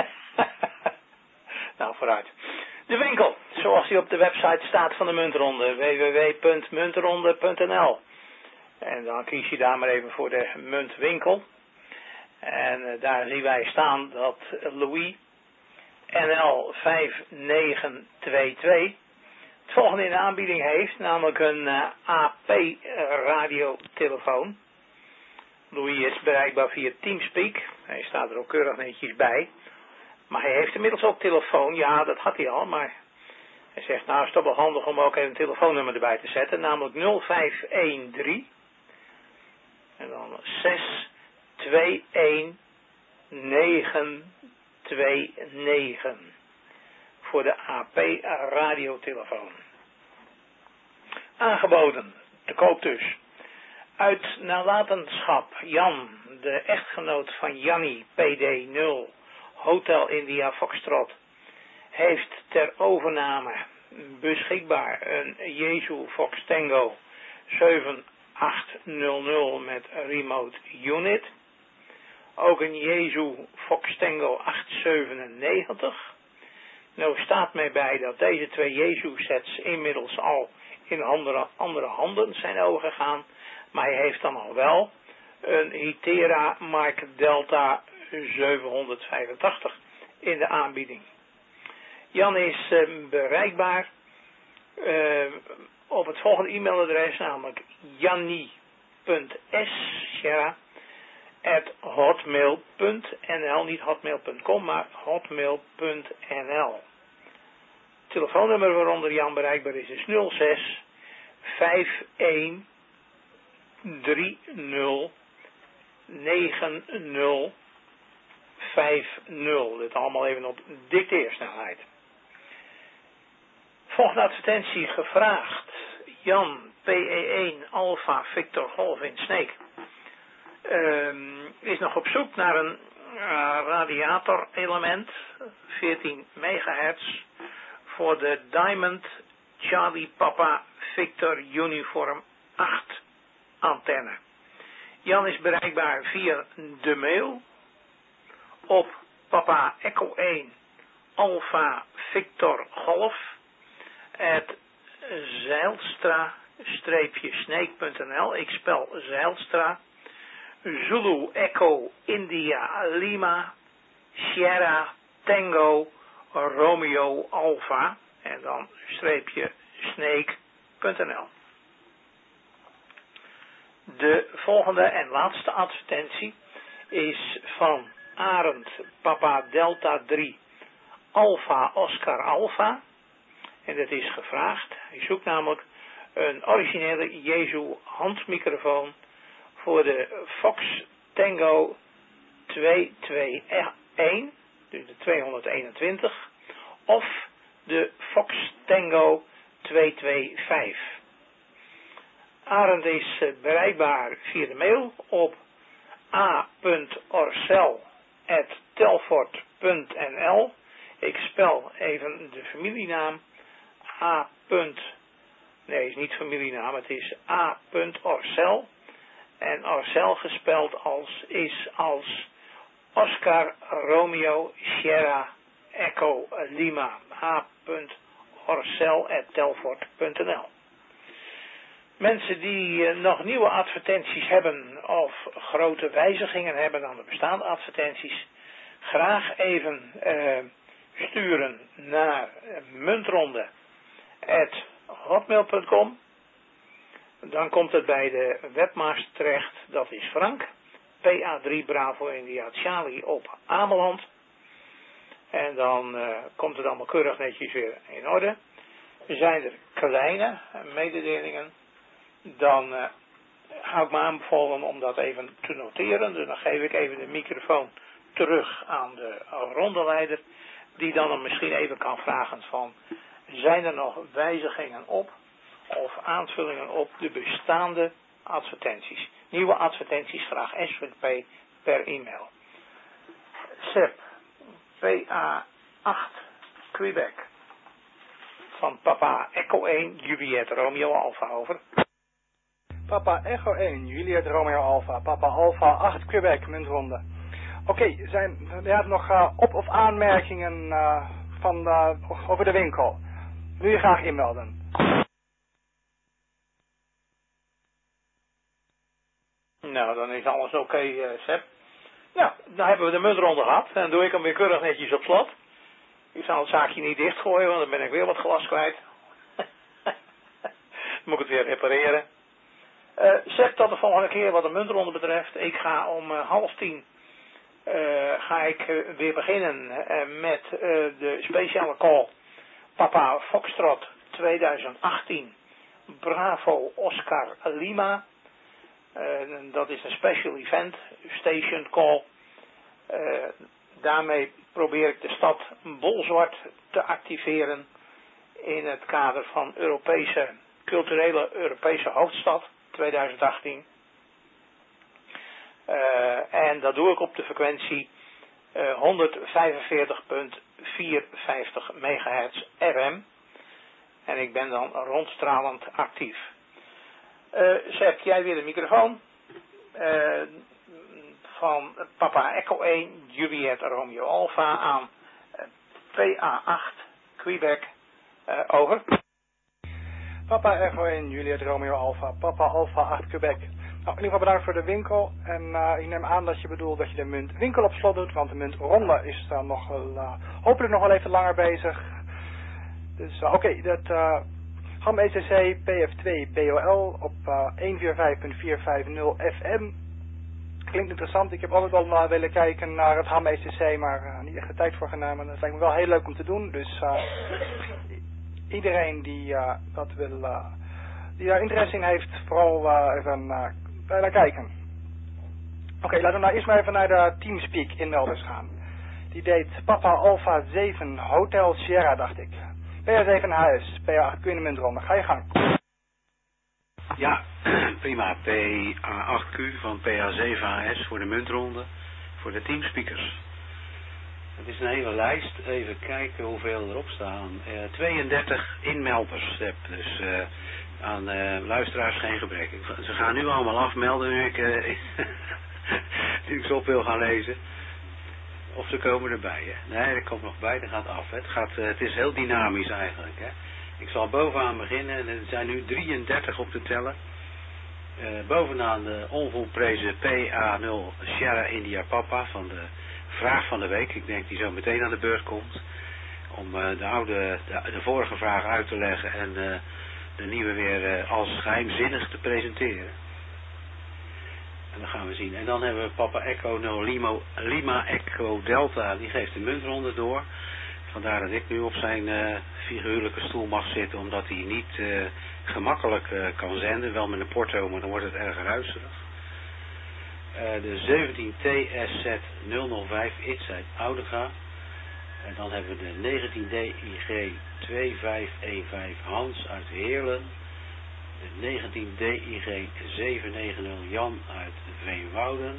Nou, vooruit. De winkel, zoals die op de website staat van de muntronde, w w w punt muntronde punt n l. En dan kies je daar maar even voor de muntwinkel. En uh, daar zien wij staan dat Louis N L vijf negen twee twee het volgende in de aanbieding heeft, namelijk een uh, A P radiotelefoon. Louis is bereikbaar via Teamspeak. Hij staat er ook keurig netjes bij. Maar hij heeft inmiddels ook telefoon. Ja, dat had hij al, maar hij zegt, nou is het toch wel handig om ook even een telefoonnummer erbij te zetten. Namelijk nul vijf een drie en dan zes twee een negen twee negen voor de A P radiotelefoon. Aangeboden, te koop dus. Uit nalatenschap Jan, de echtgenoot van Jannie, P D nul, Hotel India Foxtrot, heeft ter overname beschikbaar een Jesu Fox Tango zeven acht nul nul met remote unit. Ook een Jesu Fox Tango acht zevenennegentig. Nou staat mij bij dat deze twee Jesu sets inmiddels al in andere, andere handen zijn overgegaan. Maar hij heeft dan al wel een Hitera Mark Delta zevenhonderdvijfentachtig in de aanbieding. Jan is uh, bereikbaar uh, op het volgende e-mailadres, namelijk jannie.s at hotmail punt n l, niet hotmail punt com, maar hotmail punt n l. Telefoonnummer waaronder Jan bereikbaar is is nul zes vijf een drie nul negen nul vijf nul. Dit allemaal even op dicteersnelheid. Volgende advertentie gevraagd. Jan P E één Alpha Victor Golf in Sneek um, is nog op zoek naar een uh, radiator element veertien megahertz voor de Diamond Charlie Papa Victor Uniform acht antenne. Jan is bereikbaar via de mail op Papa Echo één Alpha Victor Golf at zeilstra-sneek punt n l. Ik spel Zeilstra, Zulu Echo India Lima Sierra Tango Romeo Alpha en dan streepje sneek punt n l. De volgende en laatste advertentie is van Arend Papa Delta drie Alpha Oscar Alpha. En dat is gevraagd. Hij zoekt namelijk een originele Jesu handmicrofoon voor de Fox Tango tweehonderdeenentwintig, dus de tweehonderdeenentwintig, of de Fox Tango tweehonderdvijfenveertig. Arend is bereikbaar via de mail op a punt orcel at telfort punt n l. Ik spel even de familienaam. A. Nee, is niet familienaam, het is A. Orcel. En Orcel gespeld als is als Oscar Romeo Sierra Echo Lima. A. Orcel at telfort punt n l. Mensen die uh, nog nieuwe advertenties hebben of grote wijzigingen hebben aan de bestaande advertenties, graag even uh, sturen naar uh, muntronde at hotmail punt com. Dan komt het bij de webmaster terecht, dat is Frank, P A drie Bravo India Charlie op Ameland. En dan uh, komt het allemaal keurig netjes weer in orde. Zijn er kleine mededelingen, dan uh, hou ik me aanbevolen om dat even te noteren. Dus dan geef ik even de microfoon terug aan de rondeleider, die dan hem misschien even kan vragen van, zijn er nog wijzigingen op of aanvullingen op de bestaande advertenties? Nieuwe advertenties, vraag S V P per e-mail. Sep, P A acht, Quebec. Van Papa Echo één, Juliet Romeo Alpha, over. Papa Echo één, Juliet Romeo Alpha, Papa Alpha acht, Quebec, muntronde. Oké, okay, zijn er nog uh, op- of aanmerkingen uh, van, uh, over de winkel? Wil je graag inmelden? Nou, dan is alles oké, okay, uh, Sep. Nou, dan hebben we de muntronde gehad. En dan doe ik hem weer keurig netjes op slot. Ik zal het zaakje niet dichtgooien, want dan ben ik weer wat glas kwijt. Moet ik het weer repareren. Uh, Sep, tot de volgende keer wat de muntronde betreft. Ik ga om uh, half tien uh, ga ik uh, weer beginnen uh, met uh, de speciale call Papa Foxtrot twintig achttien Bravo Oscar Lima. Uh, dat is een special event, station call. Uh, daarmee probeer ik de stad Bolzwart te activeren in het kader van Europese, culturele Europese hoofdstad twintig achttien. Uh, en dat doe ik op de frequentie uh, honderdvijfenveertig komma vierenvijftig megahertz R M. En ik ben dan rondstralend actief. Uh, Sep, jij weer de microfoon. Uh, van Papa Echo één, Juliet Romeo Alpha aan uh, P A acht, Quebec, uh, over. Papa Echo één, Juliet Romeo Alpha, Papa Alpha acht, Quebec. Nou, in ieder geval bedankt voor de winkel. En uh, ik neem aan dat je bedoelt dat je de munt winkel op slot doet, want de munt ronde is dan nog wel, uh, hopelijk nog wel even langer bezig. Dus uh, oké, okay, dat uh, Ham E C C P F twee B O L op uh, honderdvierenveertig komma vierhonderdvijftig F M. Klinkt interessant. Ik heb altijd al uh, willen kijken naar het Ham E C C, maar uh, niet echt de tijd voor genomen. Dat lijkt me wel heel leuk om te doen. Dus uh, iedereen die uh, dat wil, uh, die daar interesse in heeft, vooral uh, even uh, naar kijken. Oké, okay, laten we nou eerst maar even naar de Teamspeak inmelders gaan. Die deed Papa Alpha zeven Hotel Sierra, dacht ik. P A zeven H S, P A acht Q in de muntronde. Ga je gang. Ja, prima. P A acht Q van P A zeven H S voor de muntronde, voor de teamspeakers. Het is een hele lijst. Even kijken hoeveel erop staan. Uh, tweeëndertig inmelders heb, dus uh, aan uh, luisteraars geen gebrek. Ze gaan nu allemaal afmelden nu ik, uh, nu ik ze op wil gaan lezen. Of ze komen erbij, hè? Nee, er komt nog bij, dat gaat af. Hè? Het, gaat, uh, het is heel dynamisch eigenlijk, hè? Ik zal bovenaan beginnen. Er zijn nu drieëndertig op te tellen. Uh, bovenaan de onvolprezen P A nul Sierra India Papa van de vraag van de week. Ik denk die zo meteen aan de beurt komt. Om uh, de oude, de, de vorige vraag uit te leggen en uh, de nieuwe weer uh, als geheimzinnig te presenteren. En dat gaan we zien. En dan hebben we Papa Echo nul Limo, Lima Echo Delta. Die geeft de muntronde door. Vandaar dat ik nu op zijn uh, figuurlijke stoel mag zitten. Omdat hij niet uh, gemakkelijk uh, kan zenden. Wel met een porto, maar dan wordt het erg ruiserig. Uh, de zeventien T S Z nul nul vijf It's uit Oudega. En dan hebben we de negentien D I G twee vijf een vijf Hans uit Heerlen. De negentien D I G zeven negentig Jan uit Veenwouden.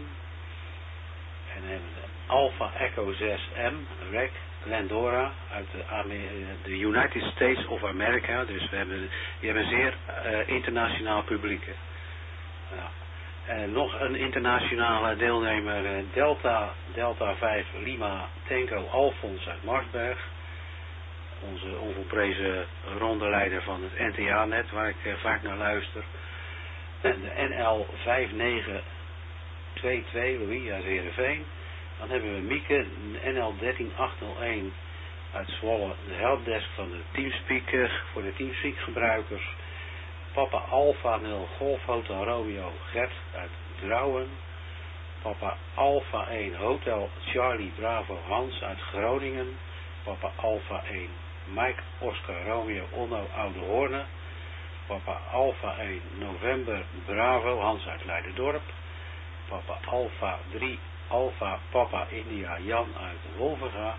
En dan hebben we de Alpha Echo zes M Rec Glendora uit de, de United States of America. Dus we hebben, die hebben een zeer uh, internationaal publiek. Ja. En nog een internationale deelnemer, uh, Delta, Delta vijf Lima Tango Alfons uit Marsberg. Onze onvolprezen rondeleider van het N T A-net, waar ik uh, vaak naar luister. En de N L vijf negen twee twee Louis uit Heerenveen. Dan hebben we Mieke, N L een drie acht nul een uit Zwolle, de helpdesk van de Teamspeak voor de Teamspeak gebruikers. Papa Alpha nul Golf Hotel Romeo Gert uit Drouwen. Papa Alpha één Hotel Charlie Bravo Hans uit Groningen. Papa Alpha één Mike Oscar Romeo Onno Oude Hoorne. Papa Alpha één November Bravo Hans uit Leiderdorp. Papa Alpha drie Alpha Papa India Jan uit Wolvenga.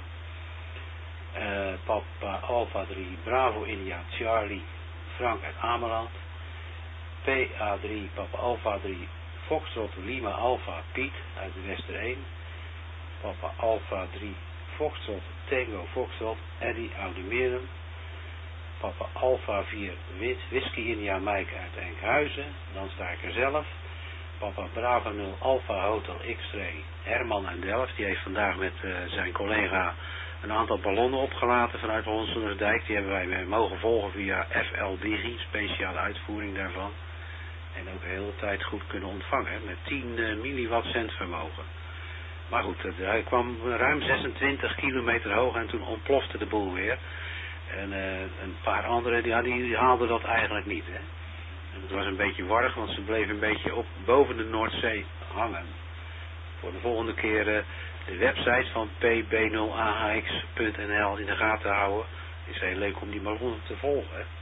Uh, Papa Alpha drie Bravo India Charlie Frank uit Ameland. P A drie Papa Alpha drie Foxtrot Lima Alpha Piet uit de Wester één. Papa Alpha drie Foxtrot Tango Foxtrot Eddie Oudemerum. Papa Alpha vier Whisky India Mike uit Enkhuizen. Dan sta ik er zelf. Papa Bravo nul Alpha Hotel X-Ray Herman uit Delft. Die heeft vandaag met uh, zijn collega een aantal ballonnen opgelaten vanuit Honselensdijk. Die hebben wij mogen volgen via F L Digi, speciale uitvoering daarvan. En ook de hele tijd goed kunnen ontvangen met tien uh, milliwatt centvermogen. Maar goed, uh, hij kwam ruim zesentwintig kilometer hoog en toen ontplofte de boel weer. En uh, een paar anderen die, ja, die haalden dat eigenlijk niet. Hè. En het was een beetje warrig, want ze bleven een beetje op boven de Noordzee hangen. Voor de volgende keer uh, de website van P B nul A H X punt N L in de gaten houden. Het is heel leuk om die ballonnen te volgen. Hè.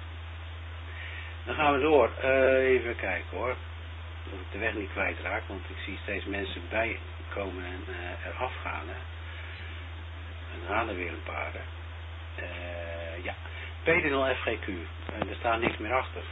Dan gaan we door. Uh, even kijken hoor. Dat ik de weg niet kwijtraak, want ik zie steeds mensen bijkomen en uh, eraf gaan. Hè. En dan gaan er weer een paar. Hè. Uh, ja. P D nul F G Q. Uh, er staat niks meer achter.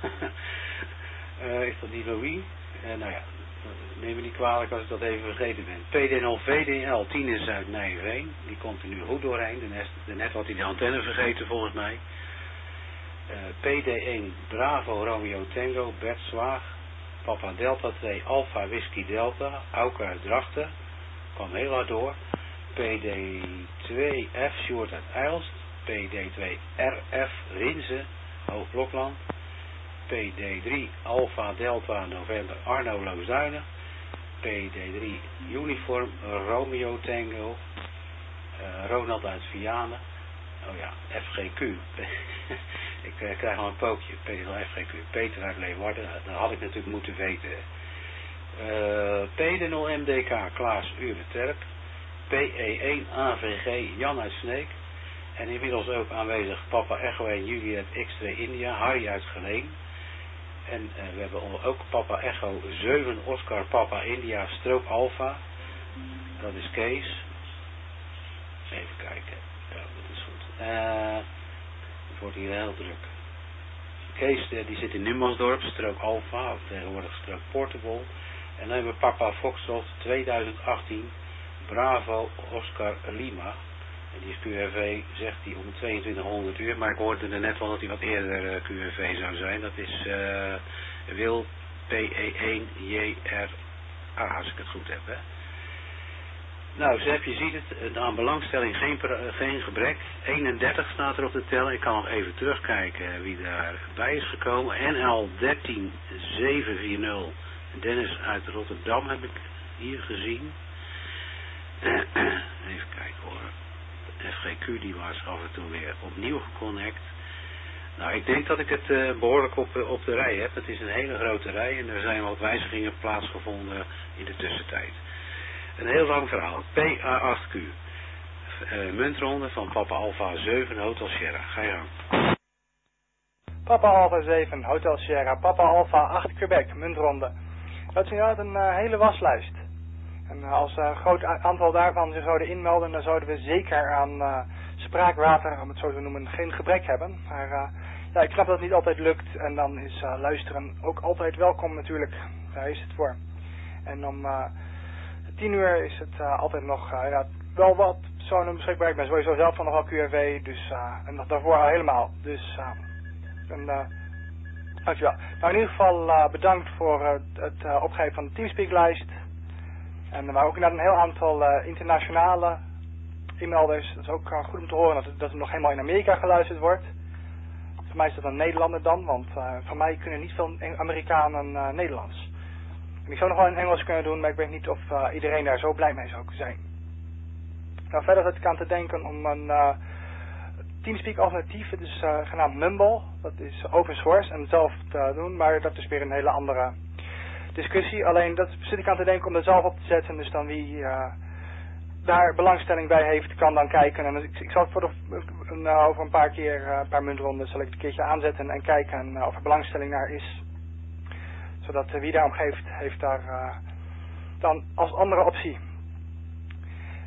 uh, is dat niet Louis? Uh, nou ja. Neem me niet kwalijk als ik dat even vergeten ben. P D nul V D L tien in Zuid-Nijveen. Die komt er nu goed doorheen. De net, de net had hij de antenne vergeten volgens mij. Uh, P D één Bravo Romeo Tango Bert Zwaag. Papa Delta twee Alpha Whisky Delta. Auke uit Drachten. Kwam heel hard door. P D twee F Sjoerd uit Eilst. P D twee R F Rinze Hoogblokland. P D drie Alpha Delta November Arno Loosduinen. P D drie Uniform Romeo Tango uh, Ronald uit Vianen. Oh ja, F G Q. ik uh, krijg al een pookje. P D nul F G Q. Peter uit Leeuwarden. Dat had ik natuurlijk moeten weten. Uh, P D nul M D K Klaas Urenterp. P E één A V G Jan uit Sneek. En inmiddels ook aanwezig Papa Echo en Juliet X twee India Harry uit Geleen. En uh, we hebben ook Papa Echo zeven Oscar Papa India Stroop Alpha. Dat is Kees. Even kijken. Ja, dat is goed. Uh, het wordt hier heel druk. Kees uh, die zit in Numansdorp, Strook Alpha, of tegenwoordig Strook Portable. En dan hebben we Papa Foxtrot tweeduizend achttien Bravo Oscar Lima. En die is Q R V, zegt hij, om tweeëntwintighonderd uur. Maar ik hoorde er net wel dat hij wat eerder uh, Q R V zou zijn. Dat is uh, Wil P E één J R A, als ik het goed heb. Hè. Nou, Zep, je ziet het. Aan belangstelling geen, geen gebrek. eenendertig staat er op de teller. Ik kan nog even terugkijken wie daarbij is gekomen. N L een drie zeven vier nul. Dennis uit Rotterdam heb ik hier gezien. Even kijken hoor. F G Q die was af en toe weer opnieuw geconnect. Nou, ik denk dat ik het uh, behoorlijk op, op de rij heb. Het is een hele grote rij en er zijn wat wijzigingen plaatsgevonden in de tussentijd. Een heel lang verhaal. P A acht Q. Uh, muntronde van Papa Alpha zeven Hotel Sierra. Ga je gang. Papa Alpha zeven Hotel Sierra. Papa Alpha acht Quebec. Muntronde. Dat is inderdaad een uh, hele waslijst. En als een uh, groot aantal daarvan zich zouden inmelden, dan zouden we zeker aan uh, spraakwater, om het zo te noemen, geen gebrek hebben. Maar uh, ja, ik snap dat het niet altijd lukt en dan is uh, luisteren ook altijd welkom natuurlijk. Daar is het voor. En om uh, tien uur is het uh, altijd nog uh, ja, wel wat zo'n beschikbaar. Ik ben sowieso zelf van nogal Q R V, dus uh, en nog daarvoor al helemaal. Dus uh, en, uh, dankjewel. Nou, in ieder geval uh, bedankt voor uh, het uh, opgeven van de Teamspeak-lijst. En maar ook inderdaad een heel aantal uh, internationale e-melders. Dat is ook uh, goed om te horen dat, het, dat er nog helemaal in Amerika geluisterd wordt. Voor mij is dat een Nederlander dan, want uh, van mij kunnen niet veel Amerikanen uh, Nederlands. En ik zou nog wel in Engels kunnen doen, maar ik weet niet of uh, iedereen daar zo blij mee zou zijn. Nou, verder zit ik aan te denken om een uh, Teamspeak alternatief. Het is uh, genaamd Mumble. Dat is open source en zelf te doen, maar dat is weer een hele andere discussie. Alleen dat zit ik aan te denken om dat zelf op te zetten. Dus dan wie uh, daar belangstelling bij heeft, kan dan kijken. En ik, ik zal het voor de, uh, over een paar keer, uh, een paar muntronden, zal ik het een keertje aanzetten en kijken uh, of er belangstelling naar is. Zodat uh, wie daarom geeft, heeft daar uh, dan als andere optie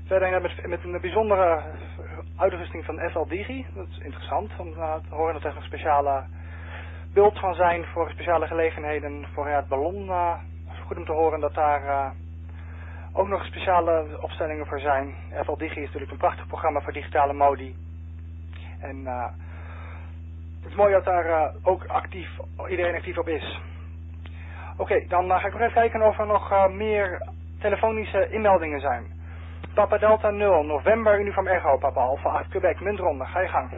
Verder met, met een bijzondere uitrusting van F L Digi. Dat is interessant om uh, te horen dat er een speciale beeld van zijn voor speciale gelegenheden. Voor ja, het ballon. Uh, goed om te horen dat daar uh, ook nog speciale opstellingen voor zijn. F L Digi is natuurlijk een prachtig programma voor digitale modi. En uh, het is mooi dat daar uh, ook actief, iedereen actief op is. Oké, okay, dan uh, ga ik nog even kijken of er nog uh, meer telefonische inmeldingen zijn. Papa Delta nul, November, Uniform Echo, Papa Alpha acht, Quebec, muntronde, ga je gang.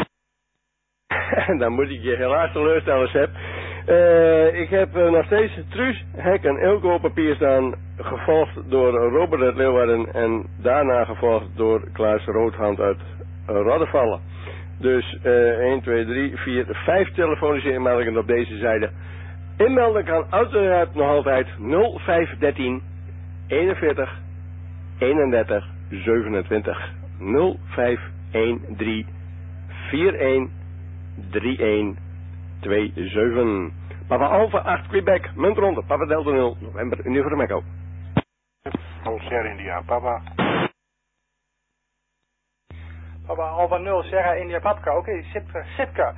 Dan moet ik je helaas teleurstellen, Sepp. Uh, ik heb uh, nog steeds Truus, Hek en Ilko op papier staan, gevolgd door Robert uit Leeuwarden en daarna gevolgd door Klaas Roodhand uit uh, Roddevallen. Dus uh, één, twee, drie, vier, vijf telefonische inmeldingen op deze zijde. Inmelden kan uiteraard nog altijd nul vijf een drie eenenveertig eenendertig zevenentwintig nul vijf een drie vier een drie een twee zeven. Papa Alpha acht Quebec, muntronde, Papa Delta nul, November, Uniform Echo. Sierra India, Papa. Papa Alpha nul, Sierra India, Papka. Oké, okay, Sipke, Sipke.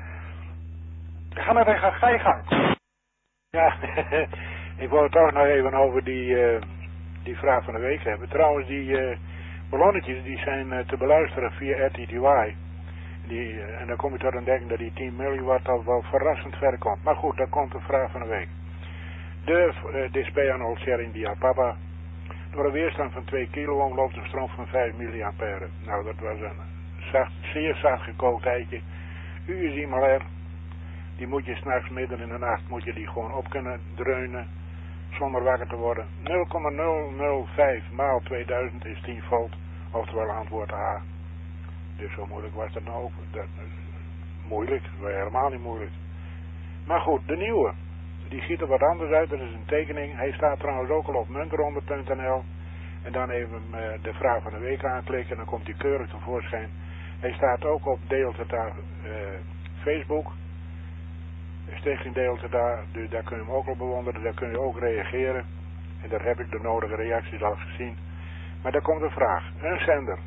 Ga maar weer, ga je gang. Ja, ik wou het toch nog even over die, uh, die vraag van de week hebben. Trouwens, die uh, ballonnetjes die zijn uh, te beluisteren via R T T Y. Die, uh, en dan kom je tot ontdekken dat die tien milliwatt al wel verrassend ver komt. Maar goed, dat komt de vraag van de week. De uh, display aan Old Sierra India Papa. Door een weerstand van twee kilo loopt een stroom van vijf milliampère. Nou, dat was een zacht, zeer zacht gekookt eitje. U is iemand er. Die moet je s'nachts midden in de nacht moet je die gewoon op kunnen dreunen zonder wakker te worden. nul komma nul nul vijf maal tweeduizend is tien volt, oftewel antwoord A. Dus zo moeilijk was dat nou ook. Dat is moeilijk, dat is helemaal niet moeilijk. Maar goed, de nieuwe, die ziet er wat anders uit, dat is een tekening. Hij staat trouwens ook al op muntronde punt n l. En dan even uh, de vraag van de week aanklikken en dan komt die keurig tevoorschijn. Hij staat ook op Delta uh, Facebook. Stichting Delta daar, dus daar kun je hem ook op bewonderen, daar kun je ook reageren. En daar heb ik de nodige reacties al gezien. Maar daar komt een vraag. Een zender,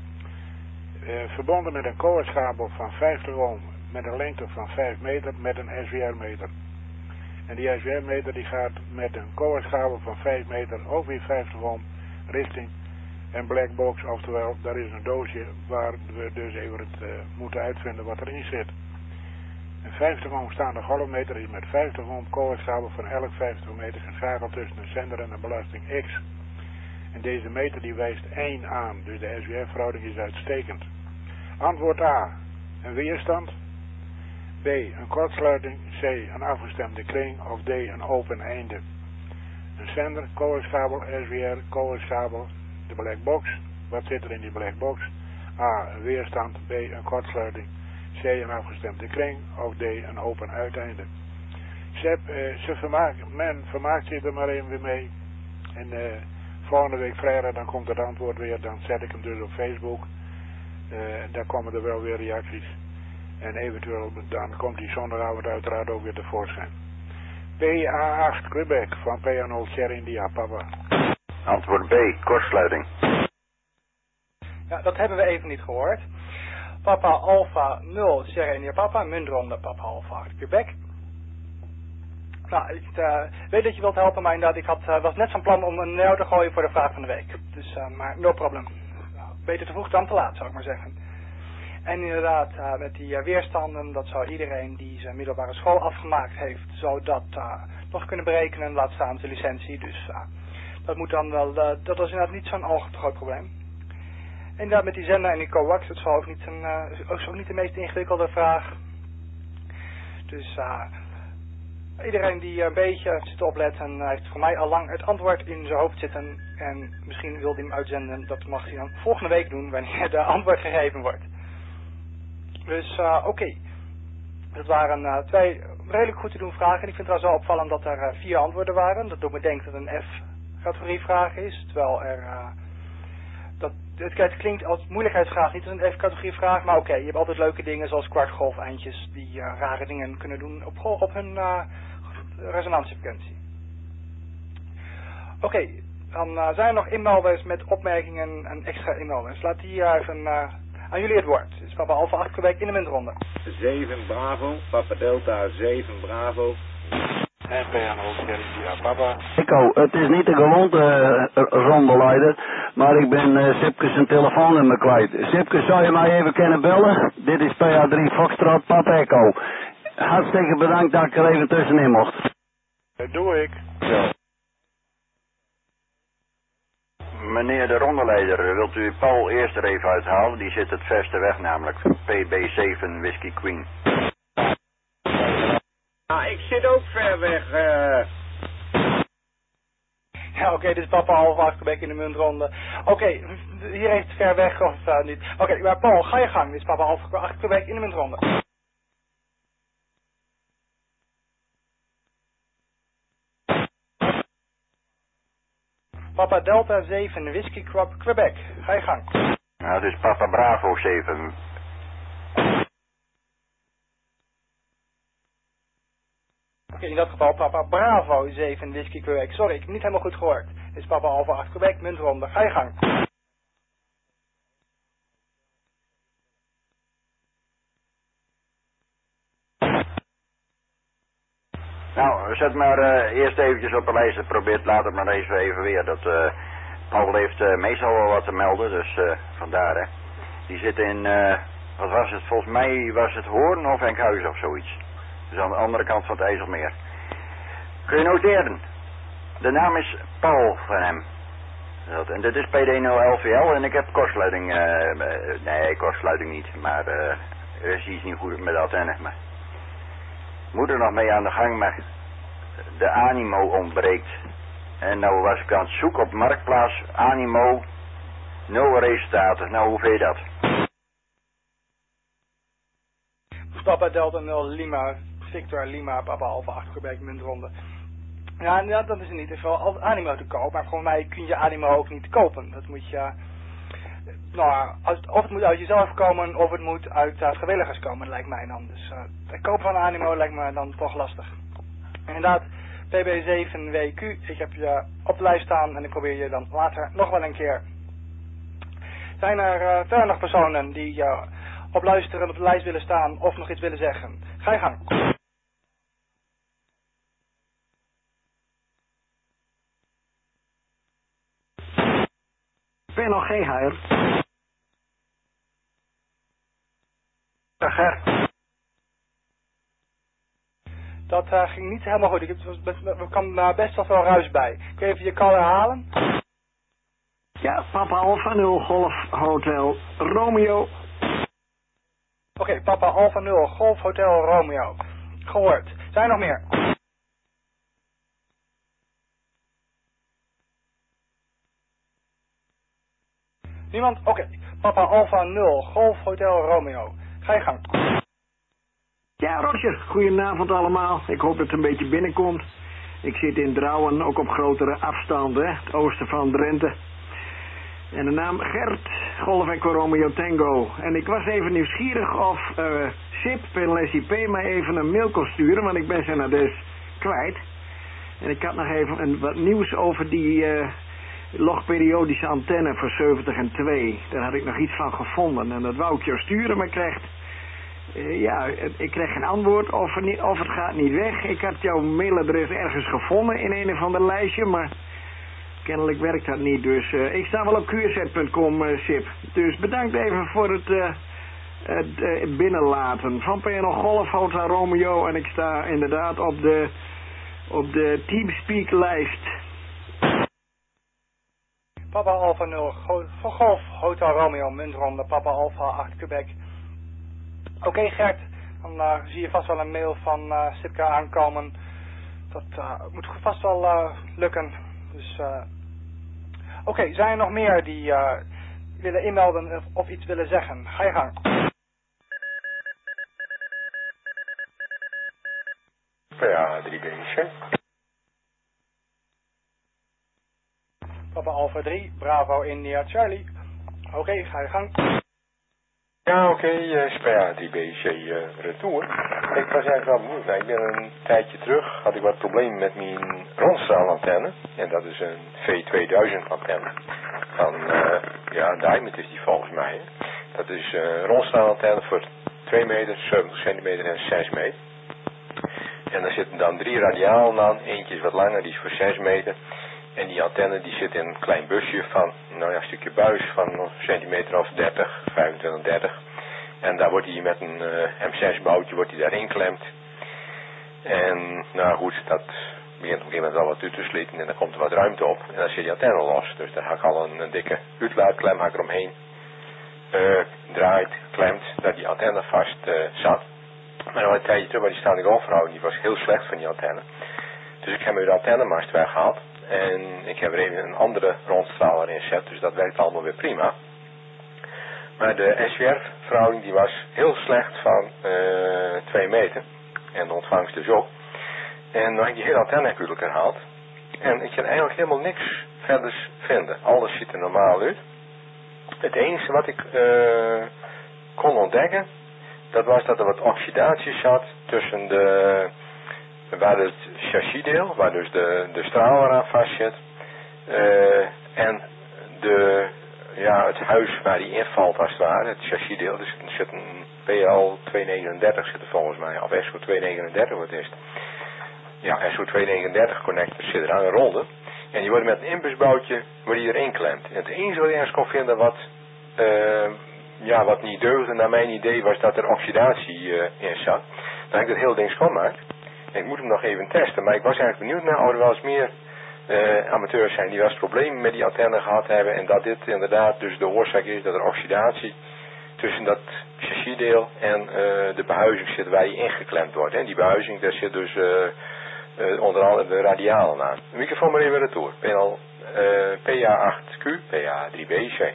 eh, verbonden met een coaxkabel van vijftig ohm, met een lengte van vijf meter, met een S W R meter. En die S W R meter die gaat met een coaxkabel van vijf meter, ook weer vijftig ohm, richting een blackbox, oftewel, daar is een doosje waar we dus even het uh, moeten uitvinden wat erin zit. Een vijftig ohm staande golfmeter is met vijftig ohm coaxkabel van elk vijftig meter geschakeld tussen een zender en een belasting X. En deze meter die wijst één aan, dus de S W R-verhouding is uitstekend. Antwoord A, een weerstand. B, een kortsluiting. C, een afgestemde kring. Of D, een open einde. Een zender, coaxkabel, S W R, coaxkabel, de blackbox. Wat zit er in die blackbox? A, een weerstand. B, een kortsluiting. C, een afgestemde kring, of D, een open uiteinde. Sepp, uh, ze vermaakt, men vermaakt zich er maar even weer mee. En uh, volgende week vrijdag, dan komt het antwoord weer, dan zet ik hem dus op Facebook. Uh, daar komen er wel weer reacties. En eventueel, dan komt die zondagavond uiteraard ook weer tevoorschijn. P A acht, Quebec, van P A nul, Sierra India, Papa. Antwoord B, kortsluiting. Ja, dat hebben we even niet gehoord. Papa Alpha nul, Sierra India Papa, muntronde, Papa Alpha acht, Quebec. Nou, ik uh, weet dat je wilt helpen, maar inderdaad, ik had, uh, was net van plan om een neo te gooien voor de vraag van de week. Dus, uh, maar no problem. Beter te vroeg dan te laat, zou ik maar zeggen. En inderdaad, uh, met die uh, weerstanden, dat zou iedereen die zijn middelbare school afgemaakt heeft, zou dat uh, nog kunnen berekenen, laat staan zijn licentie. Dus uh, dat moet dan wel, uh, dat is inderdaad niet zo'n al te groot probleem. Inderdaad, met die zender en die coax, dat is ook niet, een, uh, ook, ook niet de meest ingewikkelde vraag. Dus uh, iedereen die een beetje zit te opletten, uh, heeft voor mij al lang het antwoord in zijn hoofd zitten. En misschien wil hij hem uitzenden, dat mag hij dan volgende week doen, wanneer de antwoord gegeven wordt. Dus uh, oké, okay. Dat waren uh, twee redelijk goed te doen vragen. En ik vind het trouwens wel opvallend dat er uh, vier antwoorden waren. Dat doet me denken dat het een F-categorie vraag is, terwijl er... Uh, Dat, het, het klinkt als moeilijkheidsgraad niet als een F-categorie vraag, maar oké, okay, je hebt altijd leuke dingen zoals kwartgolfeindjes die uh, rare dingen kunnen doen op, op hun uh, resonantiefrequentie. Oké, okay, Dan uh, zijn er nog inmelders met opmerkingen en extra inmelders. Laat die uh, even uh, aan jullie het woord. Dit is Papa Alpha acht Quebec in de muntronde. zeven Bravo, Papa Delta zeven Bravo. En P N O India Papa. Echo, het is niet de gewoonte uh, rondeleider, maar ik ben uh, Sipke zijn telefoonnummer kwijt. Sipke, zou je mij even kunnen bellen? Dit is P A drie Foxtrot, Papa Echo. Hartstikke bedankt dat ik er even tussenin mocht. Dat doe ik. Ja. Meneer de rondeleider, wilt u Paul eerst er even uithalen? Die zit het verste weg, namelijk P B zeven Whiskey Queen. Ah, ik zit ook ver weg. Uh... Ja, oké, okay, dit is Papa Alpha acht Quebec in de muntronde. Oké, okay, hier heeft het ver weg of uh, niet. Oké, okay, maar Paul, ga je gang. Dit is Papa Alpha acht Quebec in de muntronde. Papa Delta zeven Whiskey Crop Quebec. Ga je gang. Nou, dus Papa Bravo zeven. Oké, okay, in dat geval Papa Bravo zeven Whiskey Quebec. Sorry, ik heb niet helemaal goed gehoord. Dit is Papa Alpha acht Quebec, muntronde. Ga je gang. Nou, zet maar uh, eerst eventjes op de lijst en probeer het later maar even, even weer. Dat, uh, Paul heeft uh, meestal wel wat te melden, dus uh, vandaar hè. Die zit in, uh, wat was het, volgens mij was het Hoorn of Enkhuizen of zoiets. Dus aan de andere kant van het IJsselmeer. Kun je noteren? De naam is Paul van hem. Dat, en dit is P D nul L V L en ik heb kortsluiting, uh, uh, nee kortsluiting niet, maar uh, er is iets niet goed met de antenne. Maar moet er nog mee aan de gang, maar de animo ontbreekt. En nou was ik aan het zoeken op Marktplaats, animo, nul resultaten. Nou, hoe vind je dat? Papa Delta nul Lima, Victor Lima, Papa Alpha acht Quebec, muntronde. Ja, ja, dat is het niet. Er is wel altijd animo te koop, maar volgens mij kun je animo ook niet kopen. Dat moet je, nou, als het, of het moet uit jezelf komen, of het moet uit uh, vrijwilligers komen, lijkt mij dan. Dus uh, het kopen van animo lijkt me dan toch lastig. Inderdaad, P B zeven W Q, ik heb je op de lijst staan en ik probeer je dan later nog wel een keer. Zijn er uh, verder nog personen die uh, op luisteren op de lijst willen staan of nog iets willen zeggen? Ga je gang. Ben je nog geen heier? Gert. Dat uh, ging niet helemaal goed. Ik heb, er kwam uh, best wel veel ruis bij. Kun je even je call herhalen? Ja, Papa Alpha nul Golf Hotel Romeo. Oké, okay, Papa Alpha nul Golf Hotel Romeo. Gehoord. Zijn er nog meer? Niemand? Oké. Okay. Papa Alpha nul Golf Hotel Romeo. Ga je gang. Ja, Roger. Goedenavond allemaal. Ik hoop dat het een beetje binnenkomt. Ik zit in Drouwen, ook op grotere afstanden, het oosten van Drenthe. En de naam Gert, Golf Echo Romeo Tango. En ik was even nieuwsgierig of uh, Sip en Leslie P. mij even een mail kon sturen, want ik ben zijn adres kwijt. En ik had nog even een, wat nieuws over die uh, logperiodische antenne voor zeventig en twee. Daar had ik nog iets van gevonden en dat wou ik jou sturen, maar ik kreeg, uh, ja, ik kreeg geen antwoord of, niet, of het gaat niet weg. Ik had jouw mailadres ergens gevonden in een of ander lijstje, maar kennelijk werkt dat niet. Dus uh, ik sta wel op Q R Z punt com, uh, Sip. Dus bedankt even voor het, uh, het uh, binnenlaten van P N O Golf Hotel Romeo. En ik sta inderdaad op de, op de Teamspeak lijst. Papa Alpha nul Golf Hotel Romeo, muntronde, Papa Alpha acht Quebec. Oké okay, Gert, dan uh, zie je vast wel een mail van uh, Sipka aankomen. Dat uh, moet vast wel uh, lukken. Dus, uh, oké, okay, zijn er nog meer die uh, willen inmelden of, of iets willen zeggen? Ga je gang. P A drie B C. Papa Alpha drie, Bravo India Charlie. Oké, okay, ga je gang. Ja, oké, okay, uh, P A drie B C uh, retour. ik was eigenlijk wel benieuwd. Nou, ik ben een tijdje terug, had ik wat problemen met mijn rondstraalantenne. En dat is een V tweeduizend antenne. Van, uh, ja, Diamond is die volgens mij. Hè. Dat is een rondstraalantenne voor twee meter, zeventig centimeter en zes meter. En daar zitten dan drie radialen aan. Eentje is wat langer, die is voor zes meter. En die antenne die zit in een klein busje van, nou ja, een stukje buis van een centimeter of dertig, vijfentwintig, dertig. En daar wordt hij met een uh, M zes boutje wordt hij daarin geklemd. En nou goed, dat begint op een gegeven moment wel wat uit te sliten en dan komt er wat ruimte op. En dan zit die antenne los. Dus daar ga ik al een, een dikke uitlaatklem haak eromheen. Uh, draait, klemt, dat die antenne vast uh, zat. Maar nog een tijdje terug, waar die staande golfvrouw, die was heel slecht van die antenne. Dus ik heb nu de antennemast weggehaald. En ik heb er even een andere rondstraler in gezet, dus dat werkt allemaal weer prima. Maar de S W R-verhouding die was heel slecht van uh, twee meter. En de ontvangst dus ook. En dan heb ik die hele antenne uit elkaar gehaald. En ik kan eigenlijk helemaal niks verders vinden. Alles ziet er normaal uit. Het enige wat ik uh, kon ontdekken, dat was dat er wat oxidatie zat tussen de, waar het chassisdeel, waar dus de, de straal eraan vast zit, uh, en de, ja, het huis waar die invalt als het ware, het chassisdeel. Dus er zit een P L tweehonderdnegenendertig zit er volgens mij, of S O tweehonderdnegenendertig wat is het. Ja, S O tweehonderdnegenendertig connectors zit er aan een ronde. En die worden met een inbusboutje worden die erin geklemd. En het enige wat ik ergens kon vinden wat, uh, ja, wat niet deugde naar mijn idee was dat er oxidatie uh, in zat. Dan heb ik dat hele ding schoonmaakt. En ik moet hem nog even testen. Maar ik was eigenlijk benieuwd naar of er wel eens meer uh, amateurs zijn die wel eens problemen met die antenne gehad hebben. En dat dit inderdaad dus de oorzaak is dat er oxidatie tussen dat chassisdeel en uh, de behuizing zit waar je ingeklemd wordt. En die behuizing, daar zit dus uh, uh, onder andere de radialen aan. De microfoon maar even retour. P L, uh, P A acht Q, P A drie B C.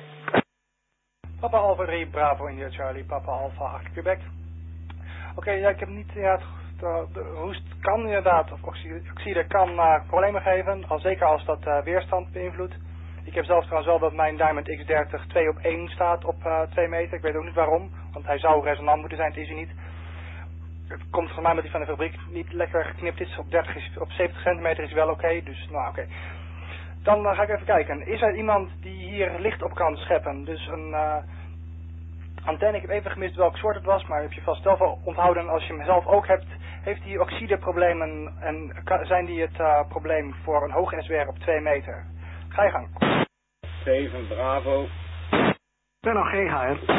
Papa Alpha drie, Bravo India Charlie, Papa Alpha acht Quebec. Oké, okay, ja, ik heb niet, ja, de, de roest kan inderdaad, of oxide, oxide kan uh, problemen geven, al zeker als dat uh, weerstand beïnvloedt. Ik heb zelfs trouwens wel dat mijn Diamond X dertig twee op één staat op uh, twee meter. Ik weet ook niet waarom, want hij zou resonant moeten zijn, het is hij niet. Het komt volgens mij omdat hij van de fabriek niet lekker geknipt is. Op, dertig is, op zeventig centimeter is hij wel oké, okay, dus nou oké. Okay. Dan uh, ga ik even kijken. Is er iemand die hier licht op kan scheppen? Dus een uh, antenne, ik heb even gemist welk soort het was, maar heb je vast zelf al onthouden als je hem zelf ook hebt. Heeft hij oxideproblemen en kan, zijn die het uh, probleem voor een hoog S W R op twee meter? Ga je gang. zeven Bravo. Ben nog G H R.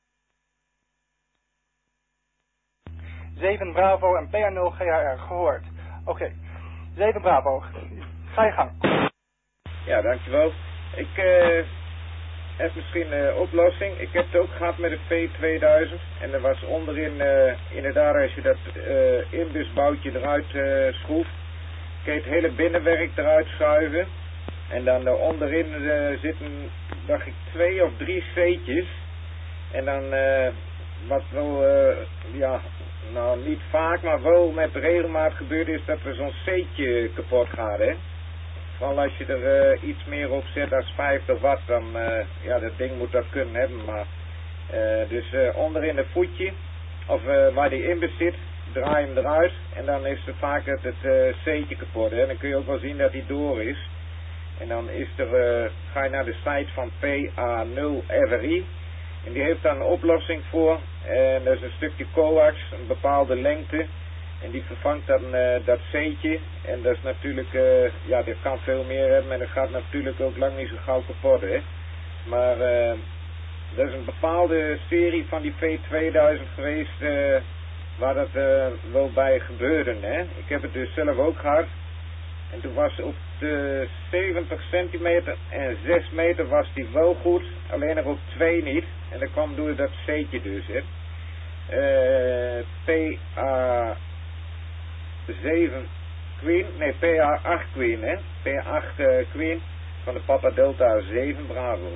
zeven Bravo en P A nul G H R gehoord. Oké. Okay. zeven Bravo. Ga je gang. Ja, dankjewel. Ik uh, heb misschien een uh, oplossing. Ik heb het ook gehad met de V tweeduizend. En er was onderin, uh, inderdaad, als je dat uh, inbusboutje eruit uh, schroeft, kun je het hele binnenwerk eruit schuiven. En dan uh, onderin uh, zitten, dacht ik, twee of drie C'tjes. En dan, uh, wat wel, uh, ja, nou niet vaak, maar wel met regelmaat gebeurt is dat er zo'n C'tje kapot gaat, hè. Vooral als je er uh, iets meer op zet als vijftig watt, dan, uh, ja, dat ding moet dat kunnen hebben, maar, uh, dus uh, onderin het voetje, of uh, waar die in zit, draai hem eruit. En dan is het vaak het, het uh, C'tje kapot, hè. Dan kun je ook wel zien dat hij door is. En dan is er, uh, ga je naar de site van P A nul F R I. En die heeft daar een oplossing voor. En dat is een stukje coax, een bepaalde lengte. En die vervangt dan uh, dat C'tje. En dat is natuurlijk, uh, ja, dat kan veel meer hebben. En dat gaat natuurlijk ook lang niet zo gauw kapot, hè. Maar uh, dat is een bepaalde serie van die V tweeduizend geweest, uh, waar dat uh, wel bij gebeurde, hè. Ik heb het dus zelf ook gehad. En toen was op de zeventig centimeter en zes meter was die wel goed, alleen nog op twee niet. En dat kwam door dat C'tje dus, hè. Uh, P A zeven Queen, nee P A acht Queen, hè. P A acht uh, Queen van de Papa Delta zeven Bravo.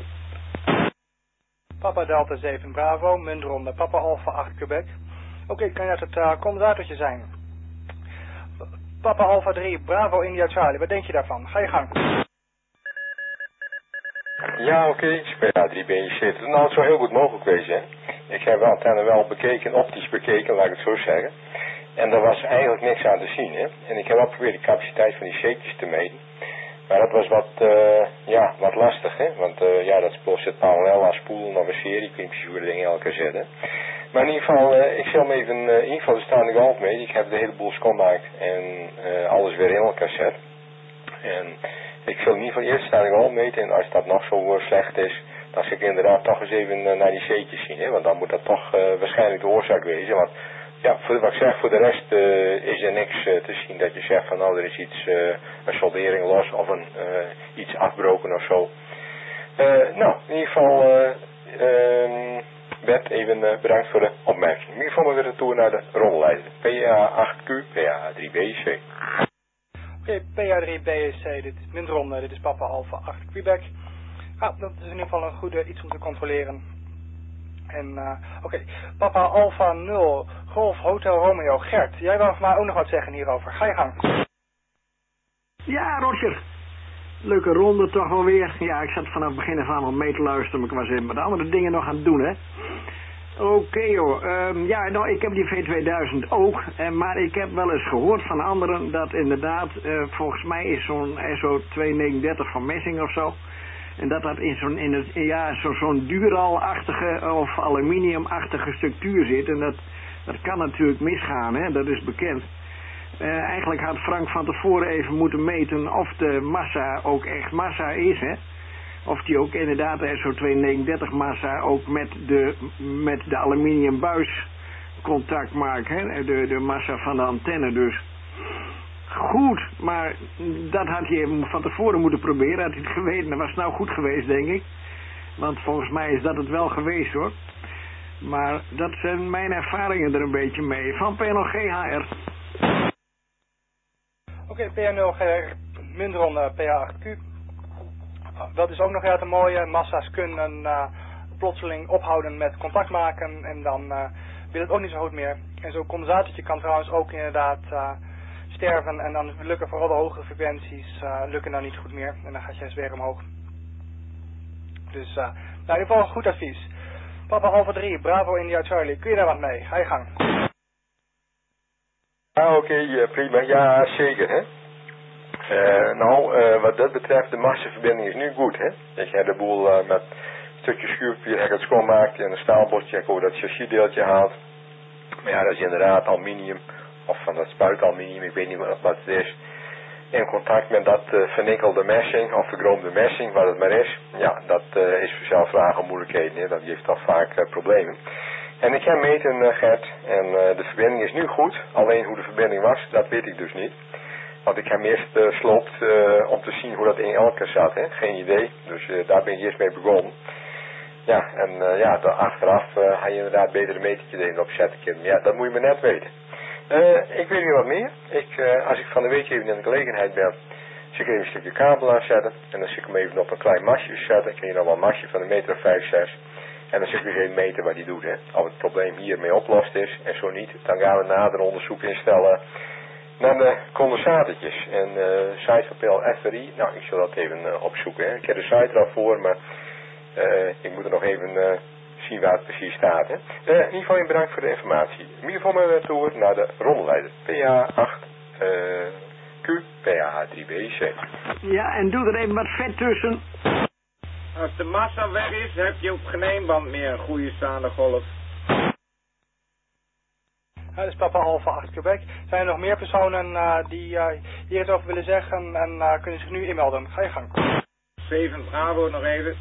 Papa Delta zeven Bravo, muntronde Papa Alpha acht Quebec. Oké, okay, kan je het uh, condensatortje zijn? Papa Alpha drie, Bravo India Charlie, wat denk je daarvan? Ga je gang. Ja, oké, okay. P A drie B C. Het is nou zo heel goed mogelijk geweest, hè. Ik heb de antenne wel bekeken, optisch bekeken, laat ik het zo zeggen. En daar was eigenlijk niks aan te zien, hè. En ik heb wel geprobeerd de capaciteit van die shakejes te meten. Maar dat was wat, uh, ja, wat lastig, hè. Want uh, ja, dat spul zit parallel aan spoelen of een serie. Ik weet niet precies hoe we dat ding in elkaar zetten. Maar in ieder geval, uh, ik zal hem even, uh, in ieder geval de staande galf mee. Ik heb de hele boel schoonmaakt en uh, alles weer in elkaar zet. En ik zal in ieder geval eerst staande galf meten. En als dat nog zo uh, slecht is, dan zal ik inderdaad toch eens even uh, naar die shakejes zien, hè. Want dan moet dat toch uh, waarschijnlijk de oorzaak wezen. Want ja, voor wat ik zeg, voor de rest uh, is er niks uh, te zien dat je zegt van nou er is iets, uh, een soldering los of een, uh, iets afgebroken of zo. Uh, nou, in ieder geval, uh, uh, Bert, even uh, bedankt voor de opmerking. In ieder geval maar weer de toer naar de rollenleider. P A acht Q, P A drie B C. Oké, okay, P A drie B C, dit is Mintronde, dit is Papa Alpha acht Quebec. Ah, dat is in ieder geval een goede iets om te controleren. En, uh, oké, okay. Papa Alpha nul, Golf Hotel Romeo. Gert, jij wou van mij ook nog wat zeggen hierover. Ga je gang. Ja, Roger. Leuke ronde toch wel weer. Ja, ik zat vanaf het begin af aan al mee te luisteren, maar ik was even met andere dingen nog aan het doen, hè. Oké, okay, joh. Um, ja, nou, ik heb die V tweeduizend ook, eh, maar ik heb wel eens gehoord van anderen dat inderdaad, uh, volgens mij is zo'n S O tweehonderdnegenendertig van Messing of zo. En dat dat in zo'n in het, ja, zo, zo'n Dural-achtige of aluminiumachtige structuur zit. En dat, dat kan natuurlijk misgaan, hè? Dat is bekend. Uh, eigenlijk had Frank van tevoren even moeten meten of de massa ook echt massa is, hè? Of die ook inderdaad de S O tweehonderdnegenendertig massa ook met de, met de aluminiumbuis contact maakt, hè? De, de massa van de antenne dus. Goed, maar dat had hij even van tevoren moeten proberen. Had hij het geweten, dat was nou goed geweest, denk ik. Want volgens mij is dat het wel geweest, hoor. Maar dat zijn mijn ervaringen er een beetje mee. Van P N L G H R. Oké, okay, P N L G H R, Mundron, uh, P A acht Q. Uh, dat is ook nog heel mooie. Massa's kunnen uh, plotseling ophouden met contact maken. En dan uh, wil het ook niet zo goed meer. En zo'n condensatortje kan trouwens ook inderdaad... Uh, sterven en dan lukken vooral de hogere frequenties uh, lukken dan niet goed meer en dan gaat je weer omhoog. Dus uh, nou in ieder geval een goed advies. Papa Alpha drie, Bravo India Charlie, kun je daar wat mee? Ga je gang. Ah oké, okay, uh, prima, ja zeker hè. Uh, nou, uh, wat dat betreft de massaverbinding is nu goed hè. Dat jij de boel uh, met stukjes schuurpapier het schoonmaakt en een staalbordje en over dat chassisdeeltje haalt. Maar ja, dat is inderdaad aluminium. Of van dat spuitaluminium, ik weet niet wat het is, in contact met dat uh, vernikkelde messing of vergroomde messing, wat het maar is. Ja, dat uh, is voor zelf vragen moeilijkheden, hè? Dat heeft toch vaak uh, problemen. En ik heb meten, uh, Gert, en uh, de verbinding is nu goed, alleen hoe de verbinding was, dat weet ik dus niet. Want ik heb hem eerst uh, sloopt uh, om te zien hoe dat in elkaar zat, hè? Geen idee, dus uh, daar ben ik eerst mee begonnen. Ja, en uh, ja, dan achteraf uh, ga je inderdaad beter een metertje erin opzetten. Ja, dat moet je maar net weten. Uh, ik weet niet wat meer. Ik, uh, als ik van de week even in de gelegenheid ben, zal ik even een stukje kabel aanzetten. En dan zal ik hem even op een klein masje zetten. Ik krijg nog wel een masje van een meter of vijf, zes. En dan zal ik weer even meten wat hij doet. Hè. Of het probleem hiermee oplost is. En zo niet, dan gaan we nader onderzoek instellen naar de condensatortjes. En uh, site van P L F R I, nou ik zal dat even uh, opzoeken. Hè. Ik heb de site er al voor, maar uh, ik moet er nog even... Uh, zien waar het precies staat. Hè. Uh, in ieder geval bedankt voor de informatie. In ieder geval mijn toer naar de rondeleider. P A acht Q, P A drie B C. Ja, en doe er even wat vet tussen. Als de massa weg is, heb je op geen één band meer een goede staande golf. Ja, dat is Papa Alpha acht Quebec. Zijn er nog meer personen uh, die uh, hier iets over willen zeggen en uh, kunnen zich nu inmelden? Ga je gang. zeven Bravo nog even.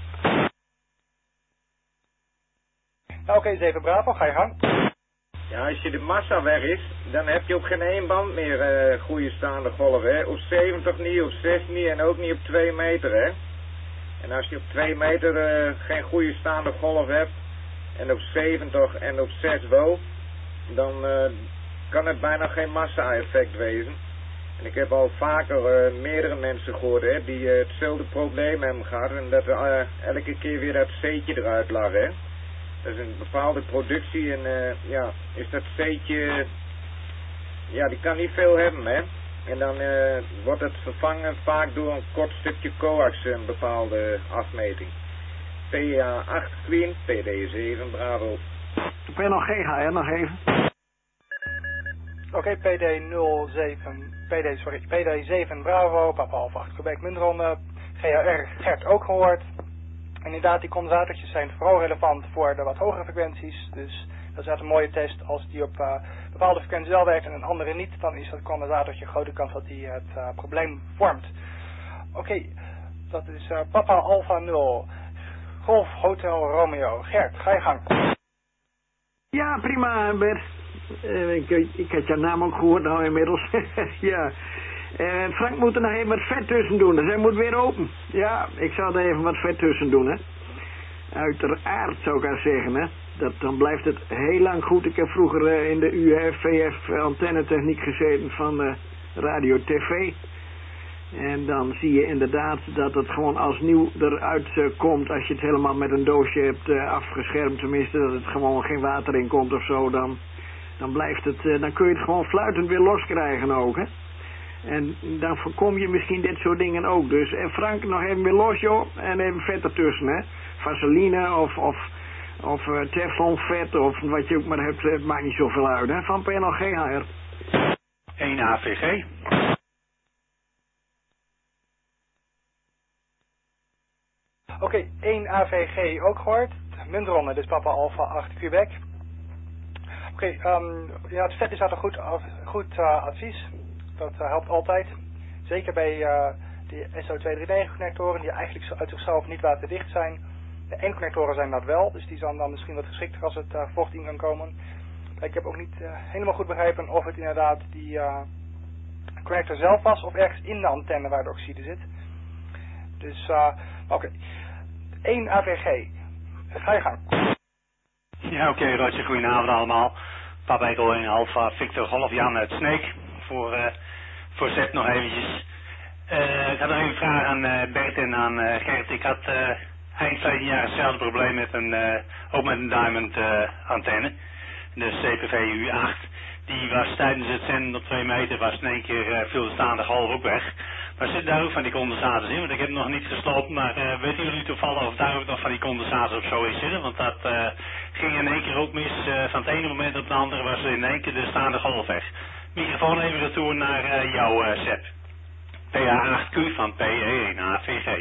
Oké, okay, zeven Bravo, ga je gang. Ja, als je de massa weg is, dan heb je op geen één band meer uh, goede staande golf, hè. Op zeventig niet, op zes niet en ook niet op twee meter, hè. En als je op twee meter uh, geen goede staande golf hebt, en op zeventig en op zes wel, dan uh, kan het bijna geen massa-effect wezen. En ik heb al vaker uh, meerdere mensen gehoord, hè, die uh, hetzelfde probleem hebben gehad en dat uh, elke keer weer dat C'tje eruit lag, hè. Dat is een bepaalde productie en uh, ja, is dat C'tje, ja, die kan niet veel hebben, hè. En dan uh, wordt het vervangen vaak door een kort stukje coax, een bepaalde afmeting. P A acht Queen, P D zeven Bravo. P N L G H R nog even. Oké, okay, P D nul zeven, P D, sorry, P D zeven Bravo, Papa Alpha acht Quebec Muntronde, G H R Gert ook gehoord. Inderdaad, die condensatortjes zijn vooral relevant voor de wat hogere frequenties, dus dat is echt een mooie test. Als die op uh, bepaalde frequenties wel werkt en een andere niet, dan is dat condensatortje een grote kans dat die het uh, probleem vormt. Oké, okay, dat is uh, Papa Alpha nul, Golf Hotel Romeo. Gert, ga je gang. Ja, prima, Bert. Uh, ik, ik had jouw naam ook gehoord nou inmiddels. Ja. Uh, Frank moet er nog even wat vet tussen doen, dus hij moet weer open. Ja, ik zou er even wat vet tussen doen, hè. Uiteraard zou ik haar zeggen, hè. Dat, dan blijft het heel lang goed. Ik heb vroeger uh, in de U F V F antennetechniek gezeten van uh, Radio T V. En dan zie je inderdaad dat het gewoon als nieuw eruit uh, komt. Als je het helemaal met een doosje hebt uh, afgeschermd, tenminste dat het gewoon geen water in komt of zo, dan, dan blijft het, uh, dan kun je het gewoon fluitend weer loskrijgen ook, hè. En dan voorkom je misschien dit soort dingen ook. Dus en Frank, nog even weer los, joh. En even vet ertussen, hè. Vaseline of, of, of uh, teflonvet of wat je ook maar hebt. Het maakt niet zoveel uit, hè. Van P N L G H R. één A V G. Oké, okay, één A V G ook gehoord. Muntronde, dus Papa Alpha acht Quebec. Oké, okay, um, ja, het vet is altijd een goed, goed uh, advies. Dat uh, helpt altijd. Zeker bij uh, die S O twee drie negen connectoren die eigenlijk uit zichzelf niet waterdicht zijn. De één connectoren zijn dat wel, dus die zijn dan misschien wat geschikter als het uh, vocht in kan komen. Ik heb ook niet uh, helemaal goed begrepen of het inderdaad die uh, connector zelf was of ergens in de antenne waar de oxide zit. Dus, uh, oké. Okay. één A V G. Ga je gang. Ja, oké, okay, Roger, goedenavond allemaal. Papa Echo één Alpha Victor Golf Jan uit Sneek. Voor, uh, voor Zet nog eventjes. Uh, ik had nog even een vraag aan uh, Bert en aan uh, Gert. Ik had uh, eind verleden jaar hetzelfde probleem met een, uh, ook met een Diamond uh, antenne. De C P V U acht. Die was tijdens het zenden op twee meter was in één keer uh, viel de staande golf ook weg. Maar zit daar ook van die condensators in? Want ik heb nog niet gesloten, maar uh, weten jullie toevallig of daar ook nog van die condensators of zo is zitten? Want dat uh, ging in één keer ook mis. Uh, van het ene moment op het andere was in één keer de staande golf weg. Microfoon even retour naar uh, jouw uh, set. P A acht Q van P E één A V G.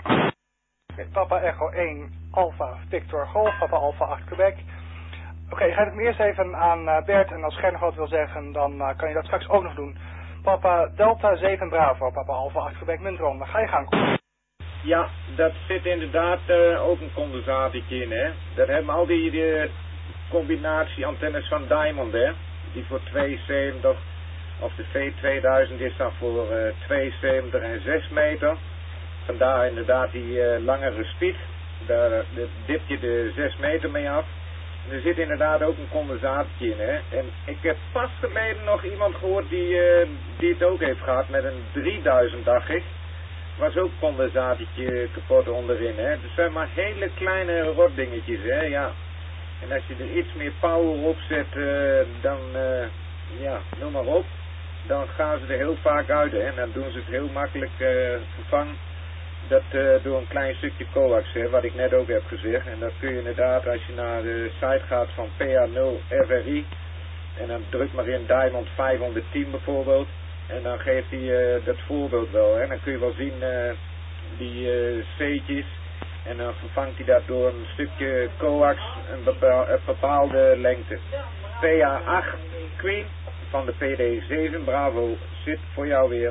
Papa Echo één Alpha Victor Golf, Papa Alpha acht Quebec. Oké, okay, ga ik hem eerst even aan uh, Bert en als Gert nog wat wil zeggen, dan uh, kan je dat straks ook nog doen. Papa Delta zeven Bravo, Papa Alpha acht Quebec Muntron, dan ga je gang. Ja, dat zit inderdaad uh, ook een condensatortje in, hè. Dat hebben al die de combinatie antennes van Diamond, hè. Die voor tweeënzeventig, of de V tweeduizend is dan voor uh, tweeënzeventig en zes meter. Vandaar inderdaad die uh, langere speed. Daar uh, dip je de zes meter mee af. En er zit inderdaad ook een condensatortje in, hè. En ik heb pas geleden nog iemand gehoord die, uh, die het ook heeft gehad met een drieduizend, dacht ik. Was ook een condensatortje kapot onderin, hè. Het zijn maar hele kleine rotdingetjes, hè, ja. En als je er iets meer power op zet, uh, dan, uh, ja, noem maar op. Dan gaan ze er heel vaak uit, hè. En dan doen ze het heel makkelijk uh, vervangen. Dat uh, door een klein stukje coax, hè, wat ik net ook heb gezegd. En dat kun je inderdaad, als je naar de site gaat van P A nul F R I. En dan druk maar in Diamond vijfhonderdtien bijvoorbeeld. En dan geeft hij uh, dat voorbeeld wel. Hè. Dan kun je wel zien uh, die uh, C'tjes. En dan vervangt hij dat door een stukje coax, een, bepaal, een bepaalde lengte. P A acht Queen van de P D zeven Bravo zit voor jou weer.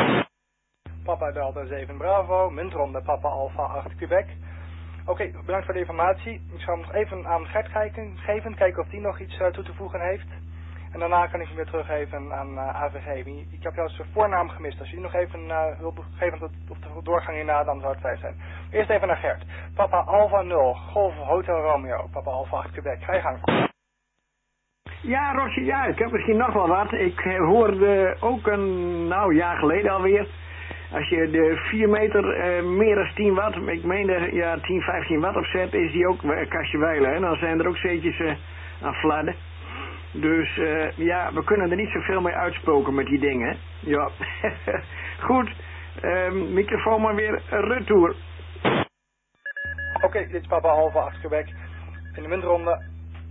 Papa Delta zeven Bravo, Muntronde Papa Alpha acht Quebec. Oké, okay, bedankt voor de informatie. Ik zal hem nog even aan Gert kijken, geven, kijken of die nog iets uh, toe te voegen heeft. En daarna kan ik hem weer teruggeven aan uh, A V G. Ik heb jouw voornaam gemist. Als je die nog even uh, wilt geven op de doorgang hierna, dan zou het fijn zijn. Eerst even naar Gert. Papa Alpha nul, Golf Hotel Romeo, Papa Alpha acht Quebec. Ga je gang. Ja, Roger, ja, ik heb misschien nog wel wat. Ik hoorde ook een, nou, jaar geleden alweer. Als je de vier meter uh, meer dan tien watt, ik meen de, ja, tien, vijftien watt opzet, is die ook een kastje wijlen. Hè? Dan zijn er ook zeetjes uh, aan fladden. Dus uh, ja, we kunnen er niet zoveel mee uitspoken met die dingen. Ja, goed. Uh, microfoon maar weer retour. Oké, okay, dit is Papa Alpha acht Quebec. In de Muntronde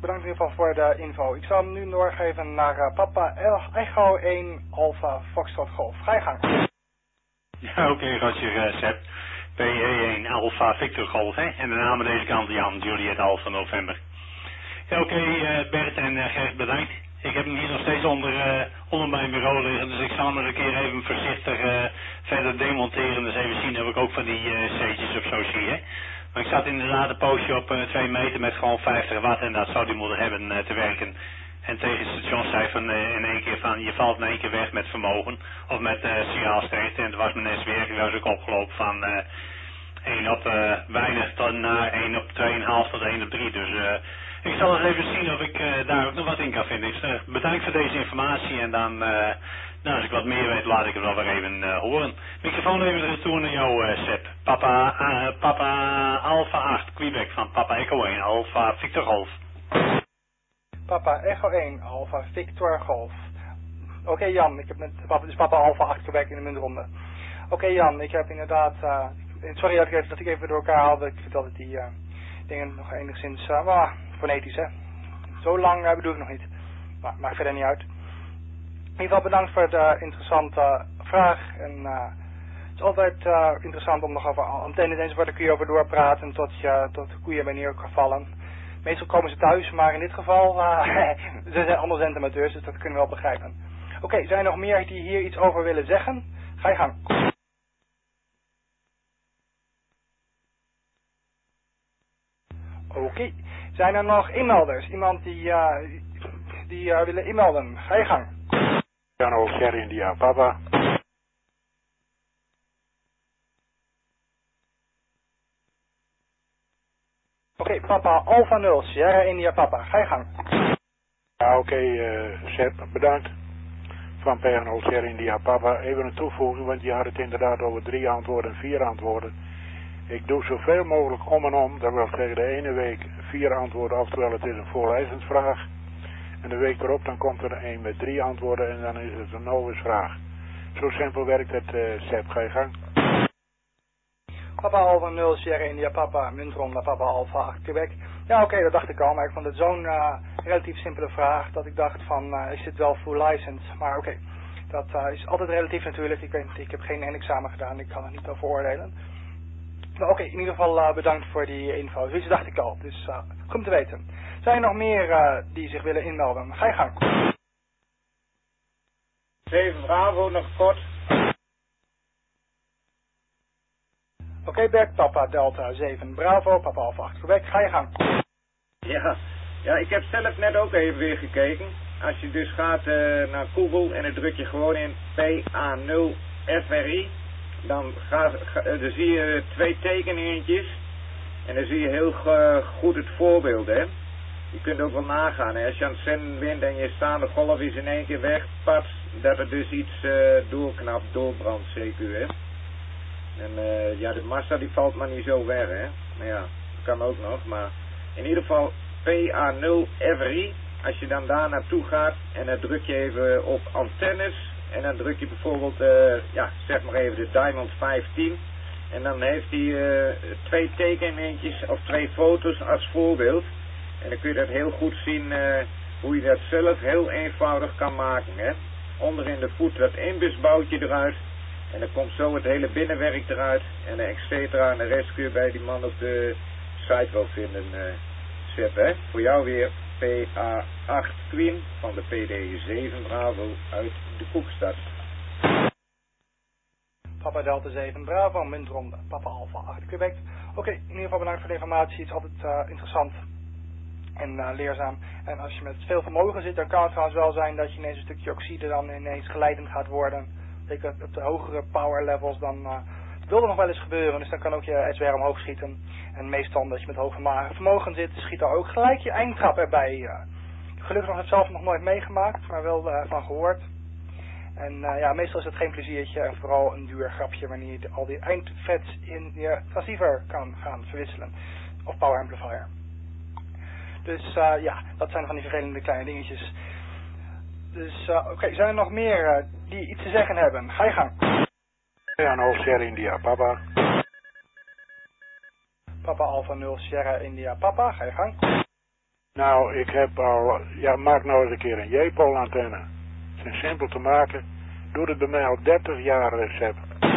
bedankt in ieder geval voor de info. Ik zal hem nu doorgeven naar uh, Papa Echo één Alpha Foxtrot Golf. Ga je gang. Ja, oké, okay, Roger, uh, Sepp. P E één Alpha Victor Golf, hè? En de naam deze kant Jan, Juliet Alpha November. Ja, oké, okay, uh, Bert en uh, Gert, bedankt. Ik heb hem hier nog steeds onder, uh, onder mijn bureau liggen, dus ik zal hem er een keer even voorzichtig uh, verder demonteren. Dus even zien of ik ook van die uh, C'tjes of zo zie, hè. Maar ik zat inderdaad een poosje op uh, twee meter met gewoon vijftig watt en dat zou die moeten hebben uh, te werken. En tegen het station zei van uh, in één keer van, je valt in één keer weg met vermogen. Of met uh, signaalsterkte. En toen was mijn S W R, die was ook opgelopen van uh, één op uh, weinig tot naar één op twee komma vijf tot één op drie. Dus uh, ik zal eens even zien of ik uh, daar ook nog wat in kan vinden. Dus, uh, bedankt voor deze informatie en dan, uh, nou, als ik wat meer weet, laat ik het wel weer even uh, horen. Microfoon even retour naar jou, uh, Sepp. Papa, uh, Papa Alpha acht, Quebec van Papa Echo één, Alpha Victor Golf. Papa Echo één, Alpha Victor Golf. Oké okay, Jan, ik heb met papa, dus Papa Alpha acht gewerkt in de muntronde. Oké okay, Jan, ik heb inderdaad, uh, sorry dat ik, even, dat ik even door elkaar haalde, ik vind altijd die uh, dingen nog enigszins, uh, well, fonetisch hè. Zo lang uh, bedoel ik nog niet, maar maakt verder niet uit. In ieder geval bedankt voor de interessante vraag en uh, het is altijd uh, interessant om nog over antennes enzovoort, daar kun je over doorpraten tot je tot de koeien bij neer kan vallen. Meestal komen ze thuis, maar in dit geval, uh, ze zijn allemaal zendamateurs, dus dat kunnen we wel begrijpen. Oké, okay, zijn er nog meer die hier iets over willen zeggen? Ga je gang. Oké, okay. Zijn er nog inmelders? Iemand die, uh, die uh, willen inmelden? Ga je gang. Jan Sierra India Papa. Oké, okay, Papa Alpha nul, Sierra India Papa. Ga je gang. Ja, oké, okay, uh, Sepp, bedankt. Van P N O Sierra India Papa. Even een toevoeging, want je had het inderdaad over drie antwoorden en vier antwoorden. Ik doe zoveel mogelijk om en om. Dat wil zeggen de ene week vier antwoorden, oftewel het is een voorlezersvraag. En de week erop dan komt er een met drie antwoorden en dan is het een novusvraag. Zo simpel werkt het, uh, Sepp. Ga je gang. Papa Alpha nul, Sierra India Papa, muntronde Papa Alpha acht Quebec. Ja oké, okay, dat dacht ik al, maar ik vond het zo'n uh, relatief simpele vraag dat ik dacht van, uh, ik zit wel full license. Maar oké, okay, dat uh, is altijd relatief natuurlijk. Ik, weet, ik heb geen eindexamen gedaan, ik kan er niet over oordelen. Maar oké, okay, in ieder geval uh, bedankt voor die info. Zoiets dacht ik al, dus uh, goed om te weten. Zijn er nog meer uh, die zich willen inmelden? Ga je gang. zeven Bravo, nog kort. Oké okay, Bert, Papa Delta zeven Bravo, Papa Alpha acht Quebec, ga je gang. Ja, ja, ik heb zelf net ook even weer gekeken. Als je dus gaat uh, naar Google en dan druk je gewoon in P A nul F R I, dan, ga, ga, uh, dan zie je twee tekeningetjes en dan zie je heel uh, goed het voorbeeld, hè. Je kunt ook wel nagaan, hè. Als je aan het zenden bent en je staande golf is in één keer weg, pats, dat er dus iets uh, doorknapt, doorbrandt, zeker, hè. En uh, ja, de massa die valt maar niet zo weg, hè. Maar ja, dat kan ook nog, maar in ieder geval P A nul F R I, als je dan daar naartoe gaat en dan druk je even op antennes en dan druk je bijvoorbeeld, uh, ja, zeg maar even de Diamond vijftien en dan heeft hij uh, twee tekeningetjes of twee foto's als voorbeeld en dan kun je dat heel goed zien uh, hoe je dat zelf heel eenvoudig kan maken, hè. Onder in de voet dat inbusboutje eruit. En dan komt zo het hele binnenwerk eruit. En de et cetera. En de rest kun je bij die man op de site wel vinden. Uh, Sepp, hè. Voor jou weer P A acht Queen van de P D zeven Bravo uit de Koekstad. Papa Delta zeven Bravo, muntronde. Papa Alpha acht Quebec. Oké, okay, in ieder geval bedankt voor de informatie. Het is altijd uh, interessant en uh, leerzaam. En als je met veel vermogen zit, dan kan het trouwens wel zijn dat je ineens een stukje oxide dan ineens geleidend gaat worden. Zeker op de hogere power levels, dan uh, wil er nog wel eens gebeuren. Dus dan kan ook je S W R omhoog schieten. En meestal als je met hoog vermogen zit, schiet er ook gelijk je eindtrap erbij. Uh, gelukkig nog het zelf nog nooit meegemaakt, maar wel uh, van gehoord. En uh, ja, meestal is het geen pleziertje en vooral een duur grapje wanneer je al die eindfets in je transceiver kan gaan verwisselen. Of power amplifier. Dus uh, ja, dat zijn van die vervelende kleine dingetjes. Dus uh, oké, okay, zijn er nog meer uh, die iets te zeggen hebben? Ga je gang. Ja, no, Sierra India Papa. Papa Alpha nul Sierra India Papa, ga je gang. Nou, ik heb al... Ja, maak nou eens een keer een J-pol-antenne. Het is simpel te maken. Doe het bij mij al dertig jaar, uh, Sepp.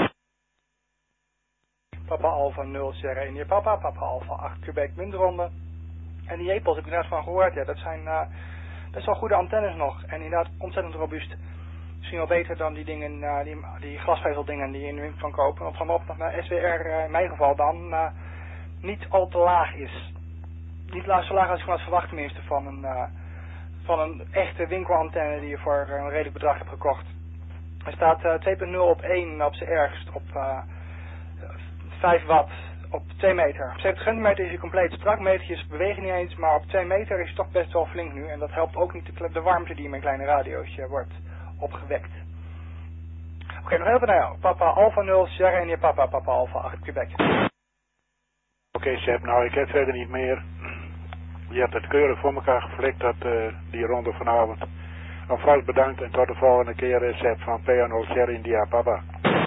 Papa Alpha nul Sierra India Papa, Papa Alpha acht Quebec windronde. En die J-pols heb ik inderdaad van gehoord. Ja, dat zijn uh, best wel goede antennes nog. En inderdaad ontzettend robuust. Misschien wel beter dan die dingen, uh, die, die glasvezeldingen die je in de winkel kan kopen. Of vanop dat mijn S W R uh, in mijn geval dan uh, niet al te laag is. Niet laag, zo laag als ik van verwacht tenminste van een, uh, van een echte winkelantenne die je voor een redelijk bedrag hebt gekocht. Hij staat uh, twee punt nul op één op zijn ergst op uh, vijf watt op twee meter. Op zeventig centimeter is hij compleet strak, metertjes bewegen niet eens, maar op twee meter is hij toch best wel flink nu. En dat helpt ook niet de, de warmte die in mijn kleine radiootje wordt opgewekt. Oké, okay, nog even naar jou. Papa Alpha nul, Sierra India Papa, Papa Alpha acht Quebec. Oké, okay, Sepp, nou ik heb verder niet meer. Je hebt het keurig voor elkaar geflikt, dat, uh, die ronde vanavond. Alvast bedankt en tot de volgende keer, uh, Sepp van P nul Sierra India Papa.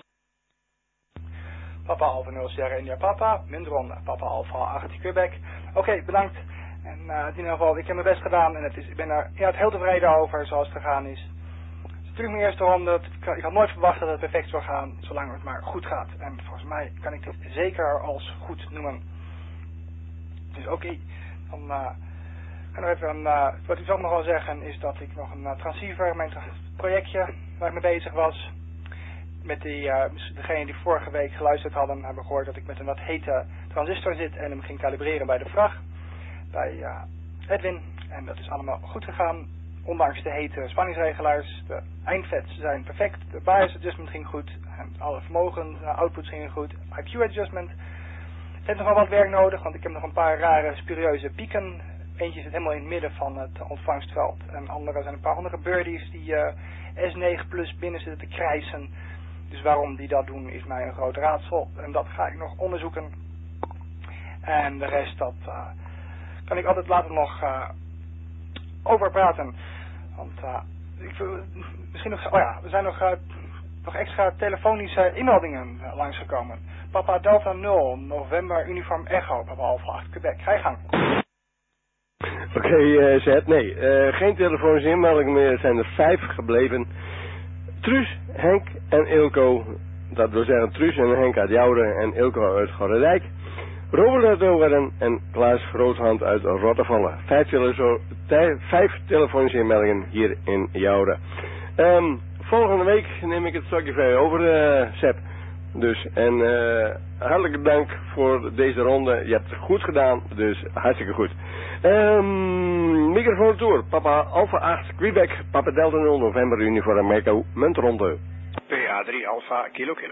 Papa Alpha nul Sierra India Papa, windronde, Papa Alpha acht Quebec. Oké, okay, bedankt. En uh, in ieder geval, ik heb mijn best gedaan en het is, ik ben er ja, heel tevreden over zoals het gegaan is. Het is natuurlijk mijn eerste ronde. Ik had nooit verwacht dat het perfect zou gaan, zolang het maar goed gaat. En volgens mij kan ik dit zeker als goed noemen. Dus oké, okay, dan uh, kan ik even, uh, wat ik ook nog wel zeggen is dat ik nog een uh, transceiver, mijn tra projectje waar ik mee bezig was. Met die, uh, degene die vorige week geluisterd hadden, hebben gehoord dat ik met een wat hete transistor zit en hem ging kalibreren bij de vracht. Bij uh, Edwin. En dat is allemaal goed gegaan. Ondanks de hete spanningsregelaars. De eindvets zijn perfect. De bias adjustment ging goed. En alle vermogen, uh, outputs gingen goed. I Q adjustment. Het heeft nog wel wat werk nodig, want ik heb nog een paar rare, spurieuze pieken. Eentje zit helemaal in het midden van het ontvangstveld. En andere zijn een paar andere birdies die uh, S negen plus binnen zitten te krijsen. Dus waarom die dat doen is mij een groot raadsel. En dat ga ik nog onderzoeken. En de rest, dat uh, kan ik altijd later nog uh, over praten. Want uh, ik wil misschien nog... Oh ja, er zijn nog, uh, nog extra telefonische inmeldingen uh, langsgekomen. Papa Delta nul, November Uniform Echo, Papa Alpha acht Quebec. Ga je gang. Oké, okay, uh, Zet, nee. Uh, geen telefonische inmeldingen meer. Er zijn er vijf gebleven. Truus, Henk en Ilko, dat wil zeggen Truus en Henk uit Jouden en Ilko uit Gorredijk, Robert uit Oegeren en Klaas Groothand uit Rottervallen. Vijf, tele vijf telefonische inmeldingen hier in Jouden. Um, volgende week neem ik het stokje vrij over, uh, Sepp. Dus, en uh, hartelijk dank voor deze ronde. Je hebt het goed gedaan, dus hartstikke goed. Um, microfoon tour. Papa Alpha acht Quebec, Papa Delta nul November Uniform Echo muntronde. P A drie Alpha Kilo Kilo.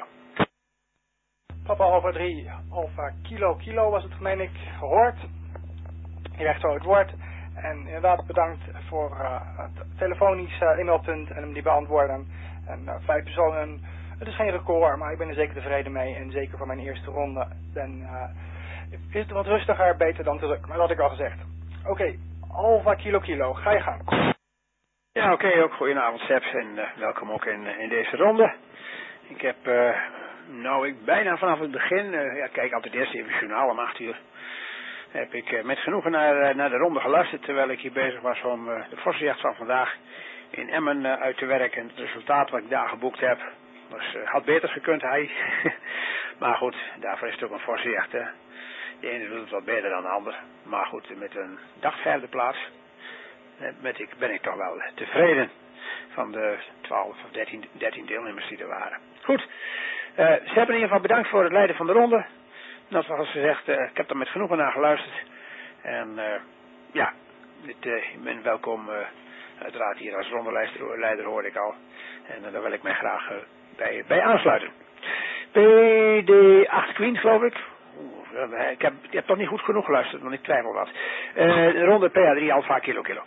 Papa Alpha drie Alpha Kilo Kilo was het, meen ik, gehoord. Je krijgt zo het woord. En inderdaad bedankt voor uh, het telefonisch uh, e-mailpunt en hem die beantwoorden. En uh, vijf personen. Het is geen record, maar ik ben er zeker tevreden mee. En zeker voor mijn eerste ronde. En uh, is het wat rustiger, beter dan druk. Maar dat had ik al gezegd. Oké, okay, Alpha Kilo Kilo, ga je gang. Ja, oké, okay, ook goedenavond Sepp en uh, welkom ook in, in deze ronde. Ik heb, uh, nou ik bijna vanaf het begin, uh, ja kijk altijd eerst even het journaal om acht uur. Heb ik uh, met genoegen naar, uh, naar de ronde geluisterd terwijl ik hier bezig was om uh, de vossenjacht van vandaag in Emmen uh, uit te werken. En het resultaat wat ik daar geboekt heb, was, uh, had beter gekund hij. Maar goed, daarvoor is het ook een vossenjacht hè. De ene doet het wat beter dan de ander. Maar goed, met een dagvijfde plaats met ik, ben ik toch wel tevreden van de twaalf of dertien, dertien deelnemers die er waren. Goed, uh, ze hebben in ieder geval bedankt voor het leiden van de ronde. Dat was gezegd, uh, ik heb er met genoegen naar geluisterd. En uh, ja, dit, uh, ik ben welkom uh, uiteraard hier als rondeleider hoorde ik al. En uh, daar wil ik mij graag uh, bij, bij aansluiten. P D acht Queen geloof ik. Oeh, ik, heb, ik heb toch niet goed genoeg geluisterd, want ik twijfel wat. Uh, ronde P A drie Alpha Kilo Kilo.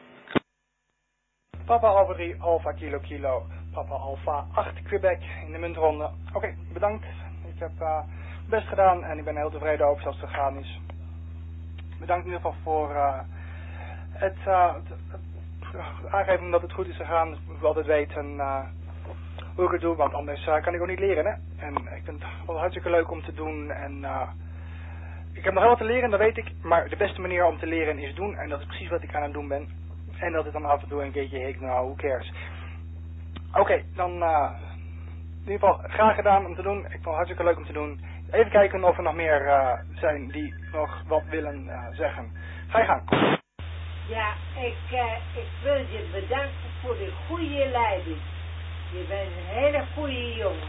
Papa Alpha drie Alpha Kilo Kilo. Papa Alpha acht Quebec in de muntronde. Oké, okay, bedankt. Ik heb uh, mijn best gedaan en ik ben heel tevreden over zoals het gegaan is. Bedankt in ieder geval voor uh, het, uh, het, het aangeven dat het goed is gegaan. Ik wil altijd weten uh, hoe ik het doe, want anders uh, kan ik ook niet leren. Hè? En ik vind het wel hartstikke leuk om te doen en uh, ik heb nog wel wat te leren, dat weet ik. Maar de beste manier om te leren is doen. En dat is precies wat ik aan het doen ben. En dat is dan af en toe een keertje heek, nou, who cares. Oké, okay, dan uh, in ieder geval graag gedaan om te doen. Ik vond het hartstikke leuk om te doen. Even kijken of er nog meer uh, zijn die nog wat willen uh, zeggen. Ga je gang. Ja, ik, uh, ik wil je bedanken voor de goede leiding. Je bent een hele goede jongen.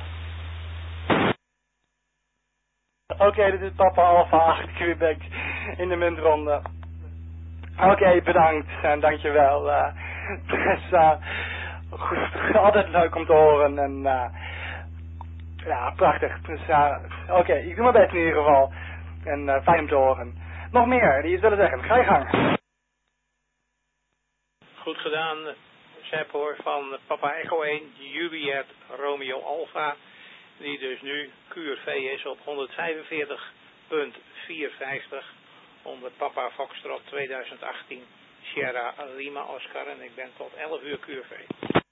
Oké, okay, dit is Papa Alpha acht Quebec in de muntronde. Oké, okay, bedankt en dankjewel. Uh, dus, uh, goed, altijd leuk om te horen en uh, ja, prachtig. Dus uh, oké, okay, ik doe mijn best in ieder geval. En uh, fijn om te horen. Nog meer die iets willen zeggen, ga je gang. Goed gedaan, Sepp hoor, van Papa Echo één, Juliet Romeo Alpha, die dus nu Q R V is op honderdvijfenveertig komma vierenvijftig onder Papa Foxtrot tweeduizend achttien Sierra Lima Oscar en ik ben tot elf uur Q R V.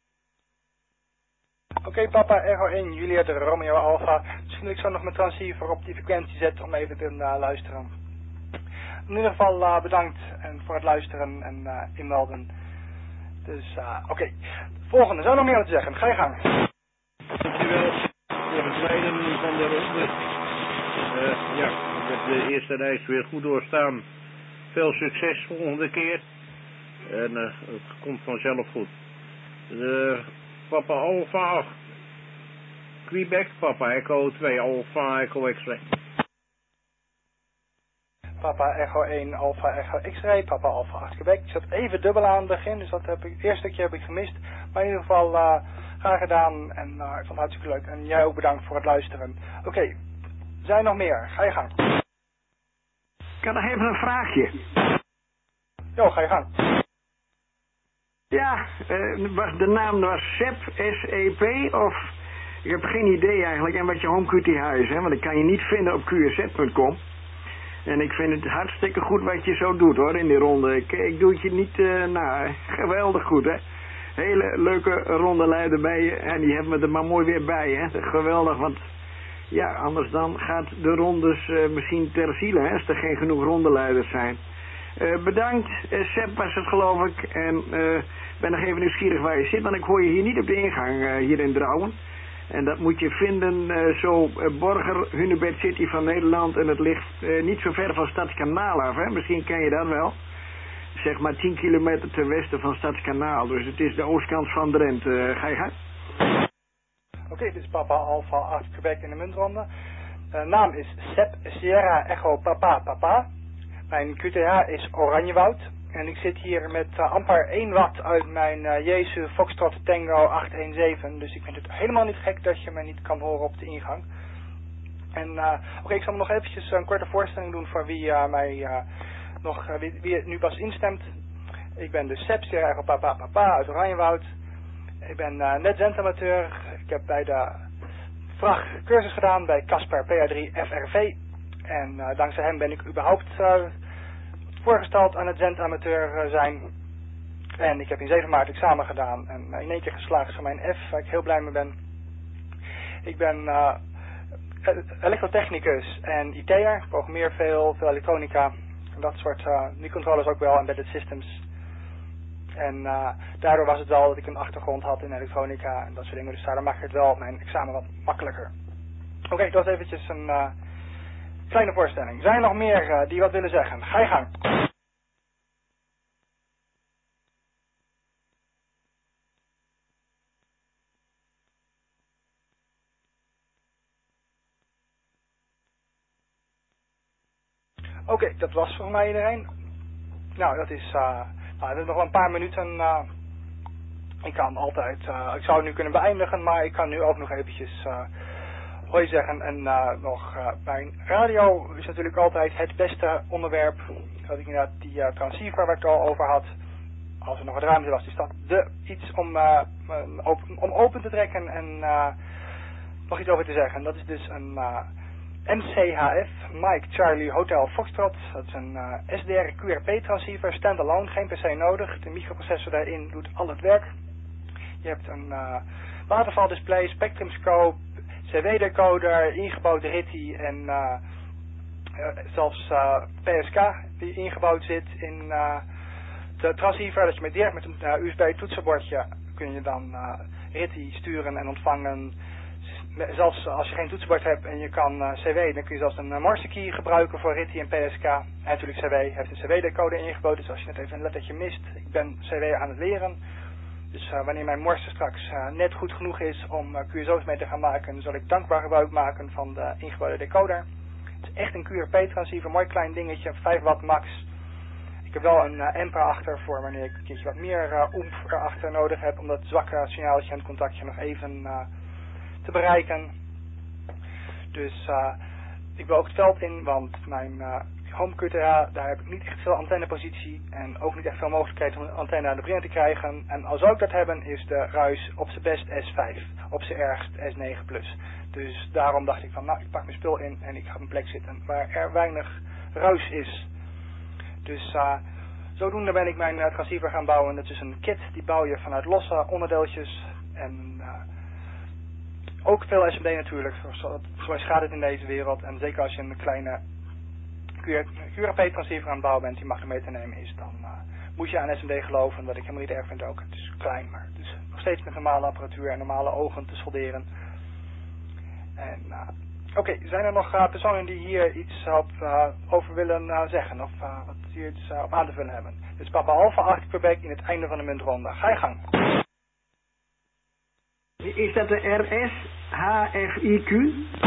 Oké, okay, Papa Echo één, Juliet Romeo Alpha. Misschien dat ik zo nog mijn transceiver op die frequentie zet om even te uh, luisteren. In ieder geval uh, bedankt en voor het luisteren en uh, inmelden. Dus, uh, oké. Okay. Volgende, zou nog meer wat te zeggen? Ga je gang. Dankjewel voor het leiden van de ronde. Uh, ja, ik heb de eerste reis weer goed doorstaan. Veel succes volgende keer. En uh, het komt vanzelf goed. Uh, Papa Alpha Quebec, Papa Echo twee Alpha Echo X-ray. Papa Echo één Alpha Echo X-ray, Papa Alpha acht Quebec. Ik zat even dubbel aan het begin, dus dat heb ik, het eerste stukje heb ik gemist. Maar in ieder geval uh, graag gedaan en uh, ik vond het hartstikke leuk. En jij ook bedankt voor het luisteren. Oké, okay. Zijn er nog meer? Ga je gang. Ik had nog even een vraagje. Jo, ga je gang. Ja, uh, was de naam was Sepp, S E P, of... Ik heb geen idee eigenlijk, en wat je homecutie is, hè, want ik kan je niet vinden op Q R Z punt com. En ik vind het hartstikke goed wat je zo doet hoor, in die ronde. Ik, ik doe het je niet, uh, nou, geweldig goed hè. Hele leuke ronde leider bij je, en die hebben we er maar mooi weer bij hè. Geweldig, want ja, anders dan gaat de rondes uh, misschien ter ziele hè, als er geen genoeg rondeleiders zijn. Uh, bedankt, uh, Sepp was het geloof ik, en uh, ben nog even nieuwsgierig waar je zit, want ik hoor je hier niet op de ingang uh, hier in Drouwen. En dat moet je vinden, uh, zo uh, Borger, Hunebed City van Nederland. En het ligt uh, niet zo ver van Stadskanaal af, hè. Misschien ken je dat wel. Zeg maar tien kilometer ten westen van Stadskanaal. Dus het is de oostkant van Drenthe. Uh, ga je gaan? Oké, okay, dit is Papa Alpha acht Quebec in de muntronde. Uh, naam is Sepp Sierra Echo Papa Papa. Mijn Q T H is Oranjewoud. En ik zit hier met uh, amper één watt uit mijn uh, Jesu Foxtrot Tango acht een zeven. Dus ik vind het helemaal niet gek dat je me niet kan horen op de ingang. En uh, oké, okay, ik zal nog eventjes een korte voorstelling doen voor wie uh, mij uh, nog, uh, wie, wie nu pas instemt. Ik ben dus Sepp Sierra Papa Papa uit Oranjewoud. Ik ben uh, net zendamateur. Ik heb bij de vracht cursus gedaan bij Casper P A drie F R V. En uh, dankzij hem ben ik überhaupt uh, voorgesteld aan het zendamateur uh, zijn. En ik heb in zeven maart examen gedaan en uh, in één keer geslaagd voor mijn F, waar ik heel blij mee ben. Ik ben uh, elektrotechnicus en I T'er, programmeer veel, veel elektronica en dat soort uh, microcontrollers ook wel, embedded systems. En uh, daardoor was het wel dat ik een achtergrond had in elektronica en dat soort dingen, dus daardoor maak ik het wel mijn examen wat makkelijker. Oké, okay, dat was eventjes een uh, kleine voorstelling. Zijn er nog meer uh, die wat willen zeggen? Ga je gang. Oké, okay, dat was volgens mij iedereen. Nou, dat is, uh, nou, dat is nog wel een paar minuten. Uh, ik kan altijd, uh, ik zou nu kunnen beëindigen, maar ik kan nu ook nog eventjes uh, hoi zeggen. En uh, nog, uh, mijn radio is natuurlijk altijd het beste onderwerp. Dat ik inderdaad die uh, transceiver waar ik het al over had. Als er nog wat ruimte was, is dat de iets om, uh, open, om open te trekken en uh, nog iets over te zeggen. Dat is dus een uh, M C H F, Mike Charlie Hotel Foxtrot. Dat is een uh, S D R Q R P transceiver, standalone, geen P C nodig. De microprocessor daarin doet al het werk. Je hebt een uh, watervaldisplay, spectrumscope, C W decoder, ingebouwde R I T I en uh, uh, zelfs uh, P S K die ingebouwd zit in uh, de transceiver, dat je met direct met een uh, U S B toetsenbordje kun je dan uh, R I T I sturen en ontvangen. Zelfs als je geen toetsenbord hebt en je kan uh, C W, dan kun je zelfs een uh, Morse key gebruiken voor R I T I en P S K. En natuurlijk C W heeft een C W-decoder ingebouwd, dus als je net even een lettertje mist, ik ben C W aan het leren. Dus uh, wanneer mijn Morse straks uh, net goed genoeg is om uh, Q S O's mee te gaan maken, zal ik dankbaar gebruik maken van de ingebouwde decoder. Het is echt een Q R P-transceiver, mooi klein dingetje, vijf watt max. Ik heb wel een uh, amp erachter voor wanneer ik een keertje wat meer uh, oemf erachter nodig heb, om dat zwakke signaaltje en het contactje nog even uh, te bereiken. Dus uh, ik wil ook het veld in, want mijn uh, home Q T H, daar heb ik niet echt veel antennepositie en ook niet echt veel mogelijkheid om een antenne aan de brein te krijgen. En als zou ik dat hebben, is de ruis op zijn best S vijf, op zijn ergst S negen plus. Dus daarom dacht ik van, nou, ik pak mijn spul in en ik ga op een plek zitten waar er weinig ruis is. Dus uh, zodoende ben ik mijn uh, transceiver gaan bouwen. Dat is een kit, die bouw je vanuit losse onderdeeltjes. En uh, ook veel S M D natuurlijk, zoals gaat het in deze wereld. En zeker als je een kleine Q R P-transceiver aan het bouwen bent die makkelijk mee te nemen is, dan uh, moet je aan S M D geloven, wat ik helemaal niet erg vind ook. Het is klein, maar het is nog steeds met normale apparatuur en normale ogen te solderen. En uh, oké, okay, zijn er nog uh, personen die hier iets op, uh, over willen uh, zeggen of uh, wat hier iets uh, op aan te vullen hebben? Dit is Papa Alpha acht Quebec in het einde van de muntronde. Ga je gang. Is dat de R S H F I Q?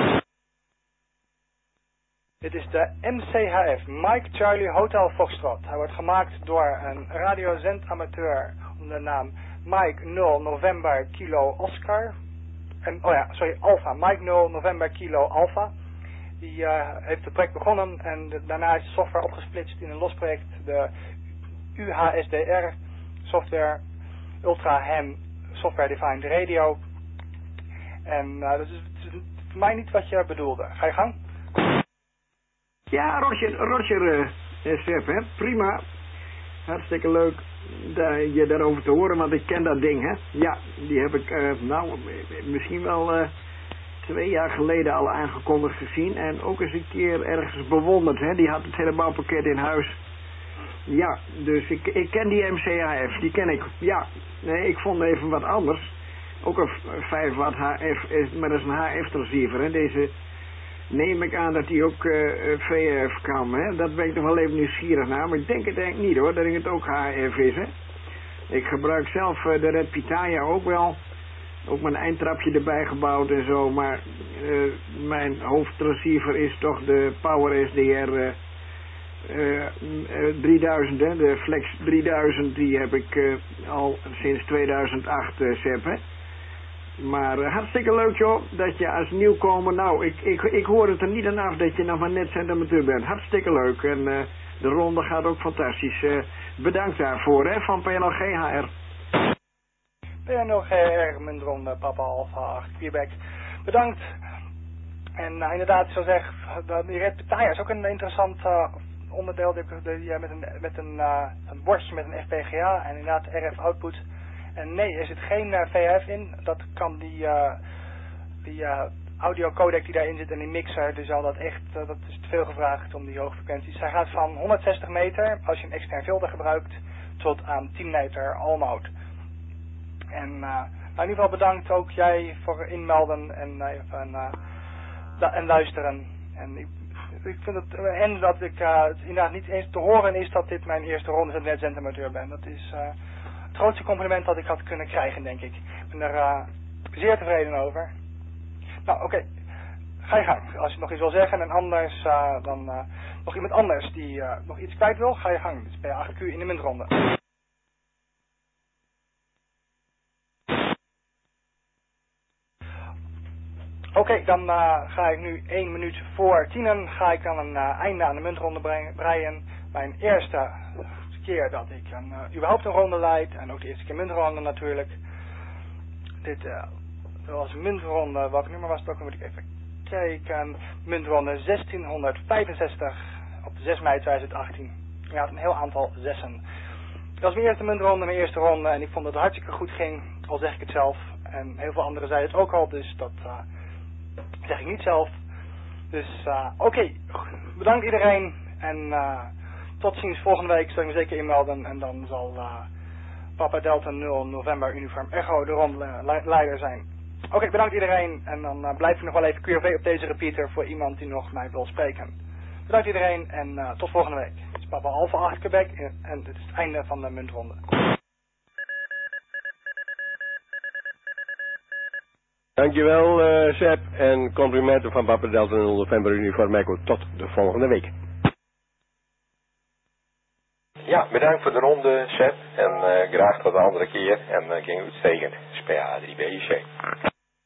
Dit is de M C H F, Mike Charlie Hotel Foxtrot. Hij wordt gemaakt door een radiozendamateur onder de naam Mike nul November Kilo Oscar. En, oh ja, sorry, Alpha, Mike nul November Kilo Alpha. Die uh, heeft het project begonnen en de, daarna is de software opgesplitst in een los project. De U H S D R software, Ultra Ham Software Defined Radio. En uh, dat is, is voor mij niet wat je bedoelde. Ga je gang? Ja, Roger, Roger uh, Sepp, hè, prima. Hartstikke leuk dat je daarover te horen, want ik ken dat ding, hè. Ja, die heb ik, uh, nou, misschien wel uh, twee jaar geleden al aangekondigd gezien. En ook eens een keer ergens bewonderd, hè. Die had het hele bouwpakket in huis. Ja, dus ik, ik ken die M C H F, die ken ik. Ja, nee, ik vond even wat anders. Ook een vijf watt H F, maar dat is een H F-transceiver, hè. Deze neem ik aan dat die ook uh, V F kan, hè. Dat ben ik nog wel even nieuwsgierig naar, maar ik denk het eigenlijk niet, hoor, dat het ook H F is, hè. Ik gebruik zelf uh, de Red Pitaya ook wel. Ook mijn eindtrapje erbij gebouwd en zo, maar uh, mijn hoofdtransceiver is toch de Power S D R uh, uh, uh, drieduizend, hè. De Flex drieduizend, die heb ik uh, al sinds tweeduizend acht, uh, Sepp, hè. Maar uh, hartstikke leuk, joh, dat je als nieuwkomer, nou, ik, ik, ik hoor het er niet aan af dat je nog maar net zendamateur bent. Hartstikke leuk en uh, de ronde gaat ook fantastisch. Uh, bedankt daarvoor, hè, van P N L G H R. P N L G H R, muntronde, Papa Alpha acht, Quebec. Bedankt. En uh, inderdaad, ik zou zeggen, die Red Pitaya is ook een interessant uh, onderdeel, die, die, met, een, met een, uh, een bordje met een F P G A en inderdaad R F output. En nee, er zit geen uh, V H F in. Dat kan die, uh, die uh, audio codec die daarin zit en die mixer. Dus al dat echt, uh, dat is te veel gevraagd om die hoogfrequenties. Hij gaat van honderdzestig meter, als je een extern filter gebruikt, tot aan tien meter all-mode. En uh, nou in ieder geval bedankt ook jij voor inmelden en, uh, en, uh, da- en luisteren. En ik, ik vind het, en dat ik uh, het inderdaad niet eens te horen is dat dit mijn eerste ronde als netzendamateur ben. Dat is uh, het grootste compliment dat ik had kunnen krijgen, denk ik. Ik ben er uh, zeer tevreden over. Nou, oké. Okay. Ga je gang. Als je nog iets wil zeggen en anders, uh, dan uh, nog iemand anders die uh, nog iets kwijt wil, ga je gang. Dus P acht Q in de muntronde. Oké, okay, dan uh, ga ik nu één minuut voor tienen, ga ik dan een uh, einde aan de muntronde breien. Mijn eerste keer dat ik een, uh, überhaupt een ronde leid, en ook de eerste keer muntronde natuurlijk. Dit uh, was muntronde, welk nummer was het ook, dan moet ik even kijken. Muntronde zestienhonderdvijfenzestig op zes mei tweeduizend achttien. Ik had een heel aantal zessen. Dat was mijn eerste muntronde, mijn eerste ronde, en ik vond dat het hartstikke goed ging, al zeg ik het zelf. En heel veel anderen zeiden het ook al, dus dat uh, zeg ik niet zelf. Dus uh, oké, okay. Bedankt iedereen en uh, tot ziens volgende week. Zal ik me zeker inmelden en dan zal uh, Papa Delta nul November Uniform Echo de rondeleider zijn. Oké, okay, bedankt iedereen en dan uh, blijf ik nog wel even Q R V op deze repeater voor iemand die nog mij wil spreken. Bedankt iedereen en uh, tot volgende week. Dit is Papa Alpha acht Quebec en dit is het einde van de muntronde. Dankjewel uh, Sepp en complimenten van Papa Delta nul November Uniform Echo. Tot de volgende week. Ja, bedankt voor de ronde Sepp en uh, graag tot de andere keer en uh, ging uitstekend. S P A drie B C.